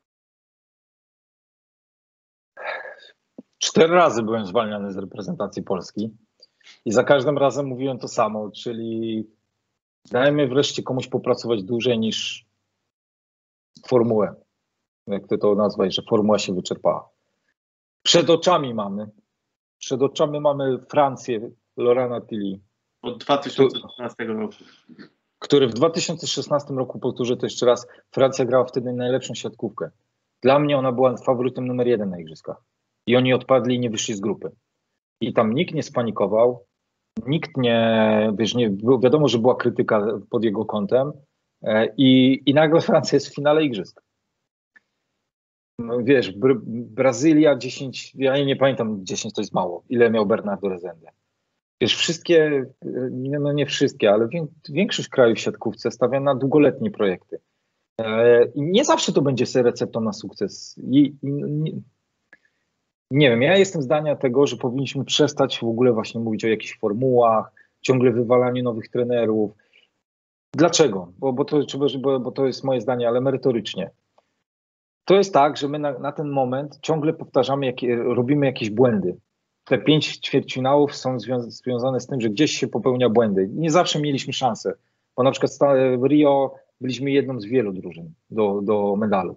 Cztery razy byłem zwalniany z reprezentacji Polski i za każdym razem mówiłem to samo, czyli dajmy wreszcie komuś popracować dłużej niż formułę. Jak ty to nazwać, że formuła się wyczerpała. Przed oczami mamy, przed oczami mamy Francję, Laurenta Tilly, Od dwa tysiące szesnastego roku. który w dwa tysiące szesnastym roku, powtórzę to jeszcze raz, Francja grała wtedy najlepszą siatkówkę. Dla mnie ona była faworytem numer jeden na igrzyskach. I oni odpadli i nie wyszli z grupy. I tam nikt nie spanikował, nikt nie, wiesz, nie, wiadomo, że była krytyka pod jego kątem i, i nagle Francja jest w finale igrzysk. No, wiesz, Br- Brazylia dziesięć, ja nie pamiętam, dziesięć to jest mało, ile miał Bernardo Rezende. Wiesz, wszystkie, no nie wszystkie, ale większość krajów w siatkówce stawia na długoletnie projekty. I nie zawsze to będzie receptą na sukces. I, i, nie, nie wiem, ja jestem zdania tego, że powinniśmy przestać w ogóle właśnie mówić o jakichś formułach, ciągle wywalaniu nowych trenerów. Dlaczego? Bo, bo, to, bo, bo to jest moje zdanie, ale merytorycznie. To jest tak, że my na, na ten moment ciągle powtarzamy, jakie, robimy jakieś błędy. Te pięć ćwierćfinałów są zwią- związane z tym, że gdzieś się popełnia błędy. Nie zawsze mieliśmy szansę, bo na przykład w Rio byliśmy jedną z wielu drużyn do, do medalu.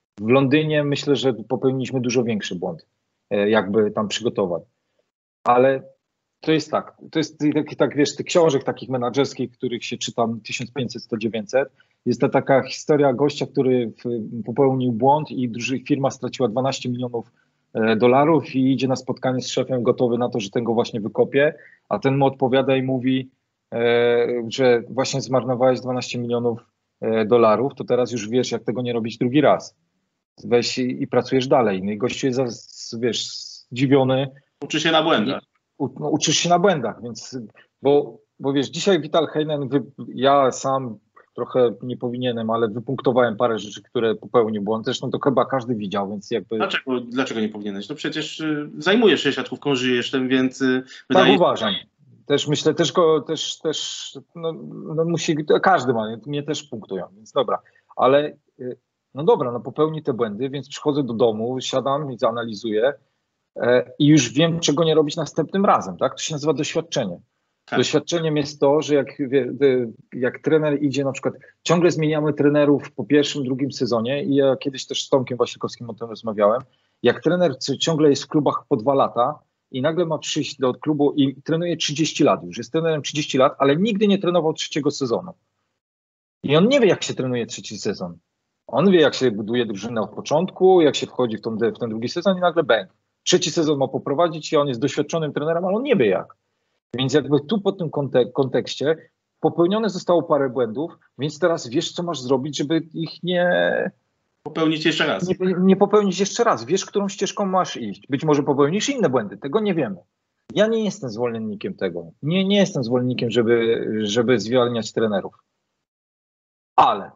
W Londynie myślę, że popełniliśmy dużo większy błąd, jakby tam przygotować. Ale to jest tak, to jest tak, tak wiesz, tych książek takich menadżerskich, których się czytam tysiąc pięćset do dziewięćset. Jest to taka historia gościa, który popełnił błąd i firma straciła dwanaście milionów dolarów i idzie na spotkanie z szefem gotowy na to, że ten go właśnie wykopie, a ten mu odpowiada i mówi, że właśnie zmarnowałeś dwanaście milionów dolarów, to teraz już wiesz, jak tego nie robić drugi raz. Weź i, i pracujesz dalej. No i gościu jest, wiesz, zdziwiony. Uczy się na błędach. U, no, uczysz się na błędach, więc, bo, bo wiesz, dzisiaj Vital Heinen, wy, ja sam trochę nie powinienem, ale wypunktowałem parę rzeczy, które popełnił błąd. Zresztą to chyba każdy widział, więc jakby... Dlaczego, dlaczego nie powinieneś? No przecież y, zajmujesz się siatkówką, żyjesz tym, więc... Y, tak wydaje... uważam. Też myślę, też go, też, też no, no musi, każdy ma, mnie też punktują, więc dobra. Ale y, no dobra, no popełni te błędy, więc przychodzę do domu, siadam i zanalizuję e, i już wiem, czego nie robić następnym razem, tak? To się nazywa doświadczenie. Tak. Doświadczeniem jest to, że jak, jak trener idzie, na przykład ciągle zmieniamy trenerów po pierwszym, drugim sezonie i ja kiedyś też z Tomkiem Wasilkowskim o tym rozmawiałem, jak trener ciągle jest w klubach po dwa lata i nagle ma przyjść do klubu i trenuje trzydzieści lat, już jest trenerem trzydzieści lat, ale nigdy nie trenował trzeciego sezonu. I on nie wie, jak się trenuje trzeci sezon. On wie, jak się buduje drużynę od początku, jak się wchodzi w ten, w ten drugi sezon i nagle bang. Trzeci sezon ma poprowadzić i on jest doświadczonym trenerem, ale on nie wie jak. Więc jakby tu po tym kontek- kontekście popełnione zostało parę błędów, więc teraz wiesz, co masz zrobić, żeby ich nie... Popełnić jeszcze raz. Nie, nie popełnić jeszcze raz. Wiesz, którą ścieżką masz iść. Być może popełnisz inne błędy, tego nie wiemy. Ja nie jestem zwolennikiem tego. Nie, nie jestem zwolennikiem, żeby, żeby zwalniać trenerów. Ale...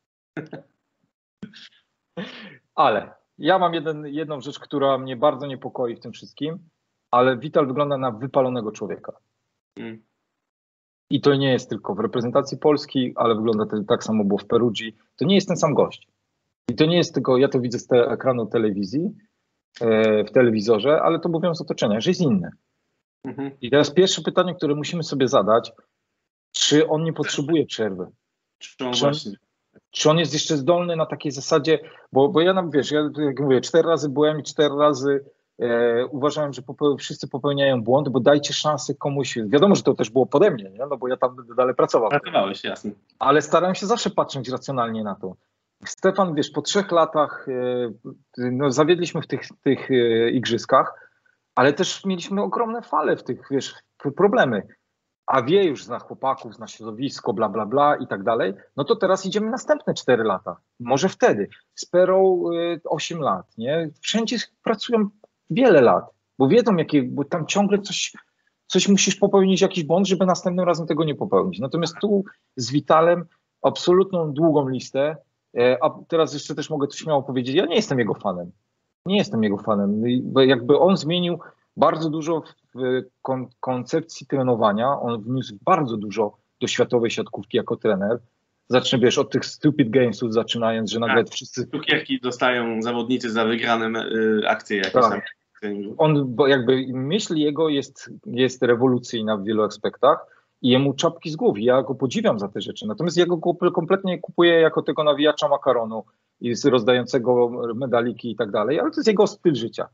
Ale ja mam jeden, jedną rzecz, która mnie bardzo niepokoi w tym wszystkim, ale Vital wygląda na wypalonego człowieka. Mm. I to nie jest tylko w reprezentacji Polski, ale wygląda to, tak samo było w Perugii. To nie jest ten sam gość. I to nie jest tylko, ja to widzę z te, ekranu telewizji, e, w telewizorze, ale to mówią z otoczenia, że jest inny. Mm-hmm. I teraz pierwsze pytanie, które musimy sobie zadać, czy on nie potrzebuje przerwy? Czy on, czy on właśnie... Czy on jest jeszcze zdolny na takiej zasadzie, bo, bo ja nam, wiesz, ja jak mówię, cztery razy byłem i cztery razy e, uważałem, że popeł, wszyscy popełniają błąd, bo dajcie szansę komuś, wiadomo, że to też było pode mnie, nie? No bo ja tam dalej pracowałem. Pracowałeś, jasne. Ale starałem się zawsze patrzeć racjonalnie na to. Stefan, wiesz, po trzech latach e, no, zawiedliśmy w tych, tych e, igrzyskach, ale też mieliśmy ogromne fale w tych, wiesz, problemy. A wie już, zna chłopaków, zna środowisko, bla, bla, bla i tak dalej, no to teraz idziemy następne cztery lata. Może wtedy. Z Perą osiem lat, nie? Wszędzie pracują wiele lat, bo wiedzą, jakie, bo tam ciągle coś, coś musisz popełnić, jakiś błąd, żeby następnym razem tego nie popełnić. Natomiast tu z Vitalem absolutną długą listę, a teraz jeszcze też mogę to śmiało powiedzieć, ja nie jestem jego fanem. Nie jestem jego fanem, bo jakby on zmienił bardzo dużo w kon- koncepcji trenowania, on wniósł bardzo dużo do światowej siatkówki jako trener. Zacznę, wiesz, od tych stupid gamesów zaczynając, że nagle tak, wszyscy... Cukierki dostają zawodnicy za wygrane y, akcje jakieś tak. tam. On, bo jakby myśl jego jest, jest rewolucyjna w wielu aspektach i jemu czapki z głów. Ja go podziwiam za te rzeczy. Natomiast ja go kompletnie kupuję jako tego nawijacza makaronu i rozdającego medaliki i tak dalej, ale to jest jego styl życia.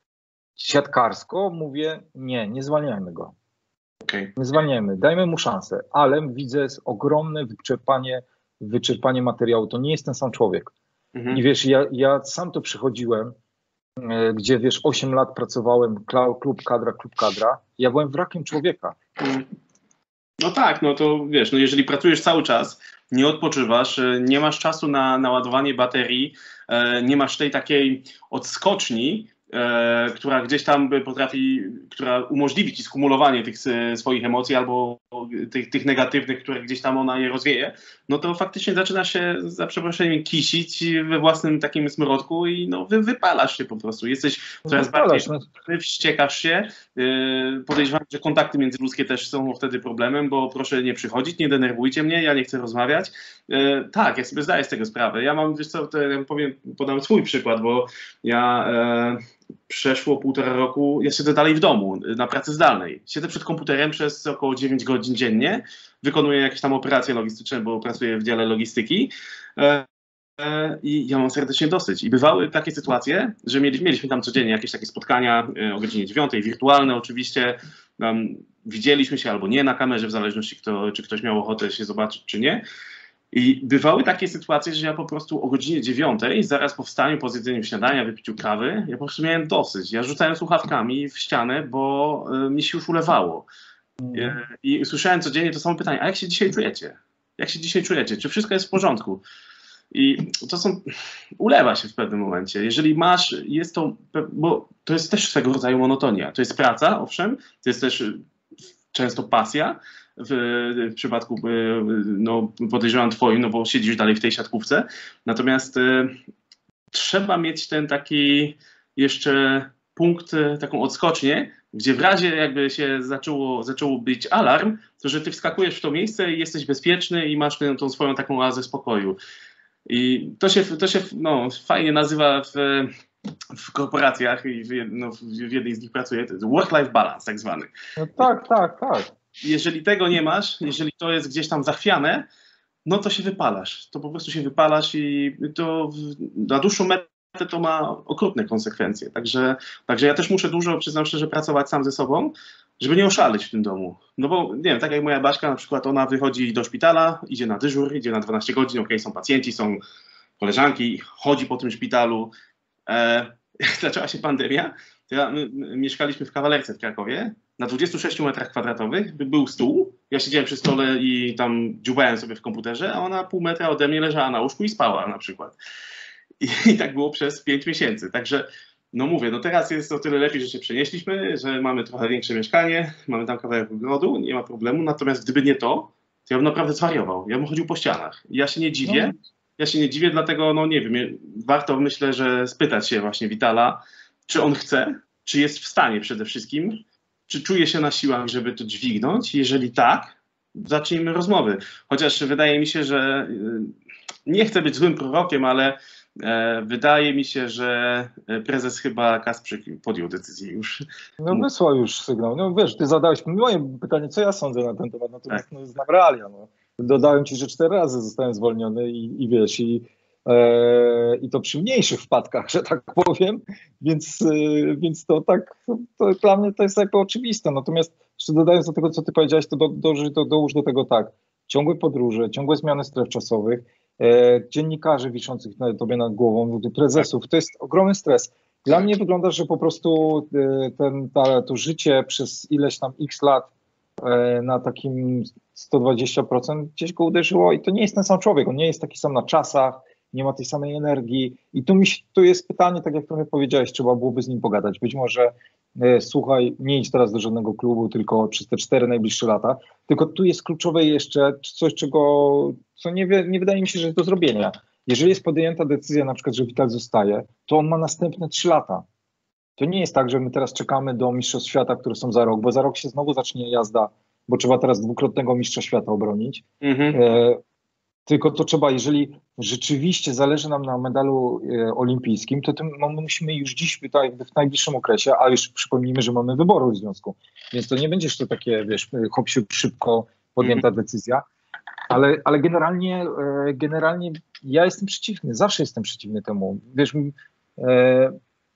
Siatkarsko mówię, nie, nie zwalniajmy go. Okay. Nie zwalniajmy, dajmy mu szansę, ale widzę ogromne wyczerpanie, wyczerpanie materiału. To nie jest ten sam człowiek. Mhm. I wiesz, ja, ja sam to przychodziłem, e, gdzie wiesz, osiem lat pracowałem, klub kadra, klub kadra. Ja byłem wrakiem człowieka. Mhm. No tak, no to wiesz, no jeżeli pracujesz cały czas, nie odpoczywasz, nie masz czasu na naładowanie baterii, e, nie masz tej takiej odskoczni, E, która gdzieś tam potrafi, która umożliwi ci skumulowanie tych e, swoich emocji albo tych, tych negatywnych, które gdzieś tam ona je rozwieje, no to faktycznie zaczyna się, za przeproszeniem, kisić we własnym takim smrodku i no wy, wypalasz się po prostu. Jesteś coraz wypalasz, bardziej, no. wściekasz się. E, podejrzewam, że kontakty międzyludzkie też są wtedy problemem, bo proszę nie przychodzić, nie denerwujcie mnie, ja nie chcę rozmawiać. E, tak, ja sobie zdaję z tego sprawę. Ja mam, wiesz co, to ja powiem, podam swój przykład, bo ja e, przeszło półtora roku, ja siedzę dalej w domu, na pracy zdalnej. Siedzę przed komputerem przez około dziewięć godzin dziennie, wykonuję jakieś tam operacje logistyczne, bo pracuję w dziale logistyki. i ja mam serdecznie dosyć. I bywały takie sytuacje, że mieliśmy, mieliśmy tam codziennie jakieś takie spotkania o godzinie dziewiątej, wirtualne oczywiście. Um, widzieliśmy się albo nie na kamerze, w zależności kto, czy ktoś miał ochotę się zobaczyć, czy nie. I bywały takie sytuacje, że ja po prostu o godzinie dziewiątej, zaraz po wstaniu, po zjedzeniu śniadania, wypiciu kawy, ja po prostu miałem dosyć. Ja rzucałem słuchawkami w ścianę, bo y, mi się już ulewało. Mm. Y, I słyszałem codziennie to samo pytanie, a jak się dzisiaj czujecie? Jak się dzisiaj czujecie? Czy wszystko jest w porządku? I to są, ulewa się w pewnym momencie. Jeżeli masz, jest to, bo to jest też swego rodzaju monotonia. To jest praca, owszem, to jest też często pasja, w, w przypadku, no podejrzewam twoim, no bo siedzisz dalej w tej siatkówce. Natomiast y, trzeba mieć ten taki jeszcze punkt, taką odskocznię, gdzie w razie jakby się zaczęło, zaczęło być alarm, to że ty wskakujesz w to miejsce i jesteś bezpieczny i masz tę, tą swoją taką oazę spokoju. I to się, to się no, fajnie nazywa w, w korporacjach i w, no, w jednej z nich pracuję, to jest work-life balance tak zwany. No tak, tak, tak. Jeżeli tego nie masz, jeżeli to jest gdzieś tam zachwiane, no to się wypalasz. To po prostu się wypalasz i to na dłuższą metę to ma okrutne konsekwencje. Także, także ja też muszę dużo, przyznam szczerze, pracować sam ze sobą, żeby nie oszaleć w tym domu. No bo nie wiem, tak jak moja Baśka na przykład, ona wychodzi do szpitala, idzie na dyżur, idzie na dwanaście godzin, okej, są pacjenci, są koleżanki, chodzi po tym szpitalu. E, jak zaczęła się pandemia, to ja, my, my mieszkaliśmy w Kawalerce w Krakowie, na dwudziestu sześciu metrach kwadratowych był stół, ja siedziałem przy stole i tam dziubałem sobie w komputerze, a ona pół metra ode mnie leżała na łóżku i spała na przykład. I, i tak było przez pięć miesięcy, także no mówię, no teraz jest o tyle lepiej, że się przenieśliśmy, że mamy trochę większe mieszkanie, mamy tam kawałek ogrodu, nie ma problemu, natomiast gdyby nie to, to ja bym naprawdę zwariował, ja bym chodził po ścianach. Ja się nie dziwię, no. ja się nie dziwię, dlatego no nie wiem, warto myślę, że spytać się właśnie Witala, czy on chce, czy jest w stanie przede wszystkim, czy czuje się na siłach, żeby to dźwignąć, jeżeli tak, zacznijmy rozmowy. Chociaż wydaje mi się, że nie chcę być złym prorokiem, ale wydaje mi się, że prezes chyba Kasprzyk podjął decyzję już. No wysłał już sygnał. No wiesz, ty zadałeś mi moje pytanie, co ja sądzę na ten temat, natomiast tak. no, znam realia. No. Dodałem ci, że cztery razy zostałem zwolniony i, i wiesz, i, e, i to przy mniejszych wpadkach, że tak powiem, więc, e, więc to tak, to dla mnie to jest jakby oczywiste. Natomiast jeszcze dodając do tego, co ty powiedziałeś, to do, do, do, dołóż do tego tak, ciągłe podróże, ciągłe zmiany stref czasowych, E, dziennikarzy wiszących na, tobie nad głową, prezesów, to jest ogromny stres. Dla mnie wygląda, że po prostu e, ten, ta, to życie przez ileś tam x lat e, na takim sto dwadzieścia procent gdzieś go uderzyło i to nie jest ten sam człowiek, on nie jest taki sam na czasach, nie ma tej samej energii i tu, mi, tu jest pytanie, tak jak trochę powiedziałeś, trzeba byłoby z nim pogadać. Być może e, słuchaj, nie idź teraz do żadnego klubu, tylko przez te cztery najbliższe lata, tylko tu jest kluczowe jeszcze coś, czego, co nie, wie, nie wydaje mi się, że jest do zrobienia. Jeżeli jest podjęta decyzja na przykład, że Vital zostaje, to on ma następne trzy lata. To nie jest tak, że my teraz czekamy do Mistrzostw Świata, które są za rok, bo za rok się znowu zacznie jazda, bo trzeba teraz dwukrotnego Mistrza Świata obronić. Mhm. E, Tylko to trzeba, jeżeli rzeczywiście zależy nam na medalu e, olimpijskim, to tym, no, my musimy już dziś tak, w najbliższym okresie, a już przypomnijmy, że mamy wybory w związku. Więc to nie będzie to takie, wiesz, hop, siup, szybko podjęta mm. decyzja. Ale, ale generalnie, e, generalnie ja jestem przeciwny, zawsze jestem przeciwny temu. Wiesz, e,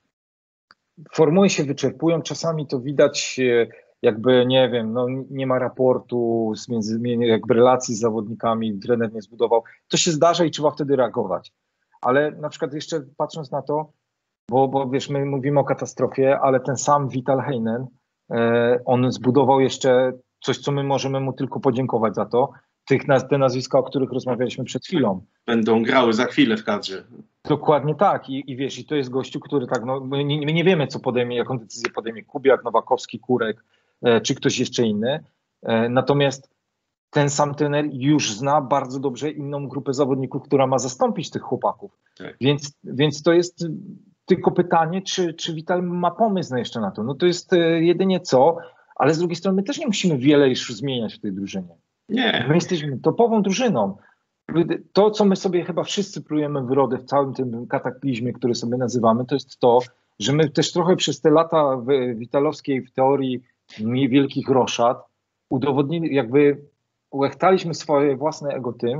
formuły się wyczerpują, czasami to widać e, jakby, nie wiem, no nie ma raportu z między, jakby relacji z zawodnikami, trener nie zbudował. To się zdarza i trzeba wtedy reagować. Ale na przykład jeszcze patrząc na to, bo, bo wiesz, my mówimy o katastrofie, ale ten sam Vital Heinen, e, on zbudował jeszcze coś, co my możemy mu tylko podziękować za to. Tych, te nazwiska, o których rozmawialiśmy przed chwilą. Będą grały za chwilę w kadrze. Dokładnie tak. I, i wiesz, i to jest gościu, który tak, no my nie, my nie wiemy, co podejmie, jaką decyzję podejmie Kubiak, Nowakowski, Kurek, e, czy ktoś jeszcze inny. E, natomiast ten sam trener już zna bardzo dobrze inną grupę zawodników, która ma zastąpić tych chłopaków. Tak. Więc, więc to jest tylko pytanie, czy, czy Vital ma pomysł jeszcze na to. No to jest e, jedynie co, ale z drugiej strony my też nie musimy wiele już zmieniać w tej drużynie. Nie. My jesteśmy topową drużyną. To, co my sobie chyba wszyscy plujemy w urodę w całym tym kataklizmie, który sobie nazywamy, to jest to, że my też trochę przez te lata witalowskiej w teorii wielkich roszad udowodnili, jakby uechtaliśmy swoje własne ego tym,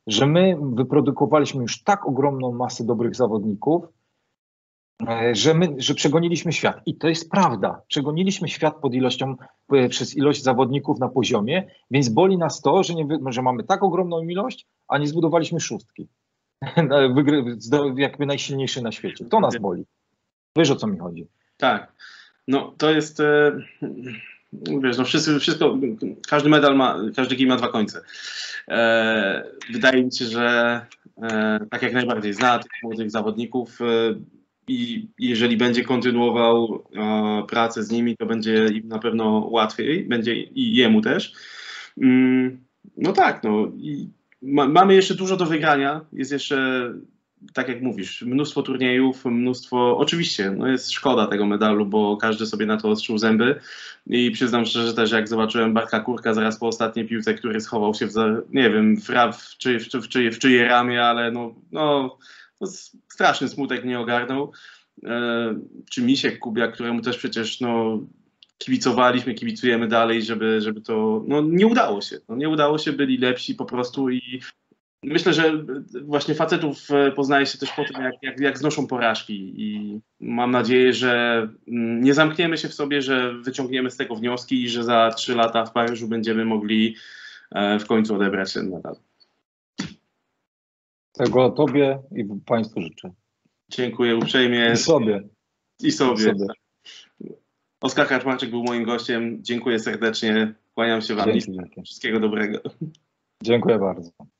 że my wyprodukowaliśmy już tak ogromną masę dobrych zawodników, że my, że przegoniliśmy świat. I to jest prawda. Przegoniliśmy świat pod ilością, przez ilość zawodników na poziomie, więc boli nas to, że, nie, że mamy tak ogromną ilość, a nie zbudowaliśmy szóstki. Jakby najsilniejszy na świecie. To nas boli. Wiesz, o co mi chodzi. Tak. No to jest... E... Wiesz, no wszystko, wszystko, każdy medal ma, każdy kij ma dwa końce. E, wydaje mi się, że e, tak jak najbardziej zna tych młodych zawodników e, i jeżeli będzie kontynuował e, pracę z nimi, to będzie im na pewno łatwiej, będzie i jemu też. Mm, no tak, no i ma, mamy jeszcze dużo do wygrania, jest jeszcze, tak jak mówisz, mnóstwo turniejów, mnóstwo, oczywiście, no jest szkoda tego medalu, bo każdy sobie na to ostrzył zęby i przyznam szczerze też, jak zobaczyłem Bartka Kurka zaraz po ostatniej piłce, który schował się w, nie wiem, w, w, czy, w, w, czy, w czyje ramię, ale no, no, no straszny smutek mnie ogarnął. E, czy Misiek Kubiak, któremu też przecież no, kibicowaliśmy, kibicujemy dalej, żeby, żeby to, no nie udało się, no nie udało się, byli lepsi po prostu i myślę, że właśnie facetów poznaje się też po tym, jak, jak, jak znoszą porażki i mam nadzieję, że nie zamkniemy się w sobie, że wyciągniemy z tego wnioski i że za trzy lata w Paryżu będziemy mogli w końcu odebrać ten medal. Tego Tobie i Państwu życzę. Dziękuję uprzejmie. I sobie. I sobie. I sobie. sobie. Oskar Kaczmarczyk był moim gościem. Dziękuję serdecznie. Kłaniam się Wam. Dzięki, dzięki. Wszystkiego dobrego. Dziękuję bardzo.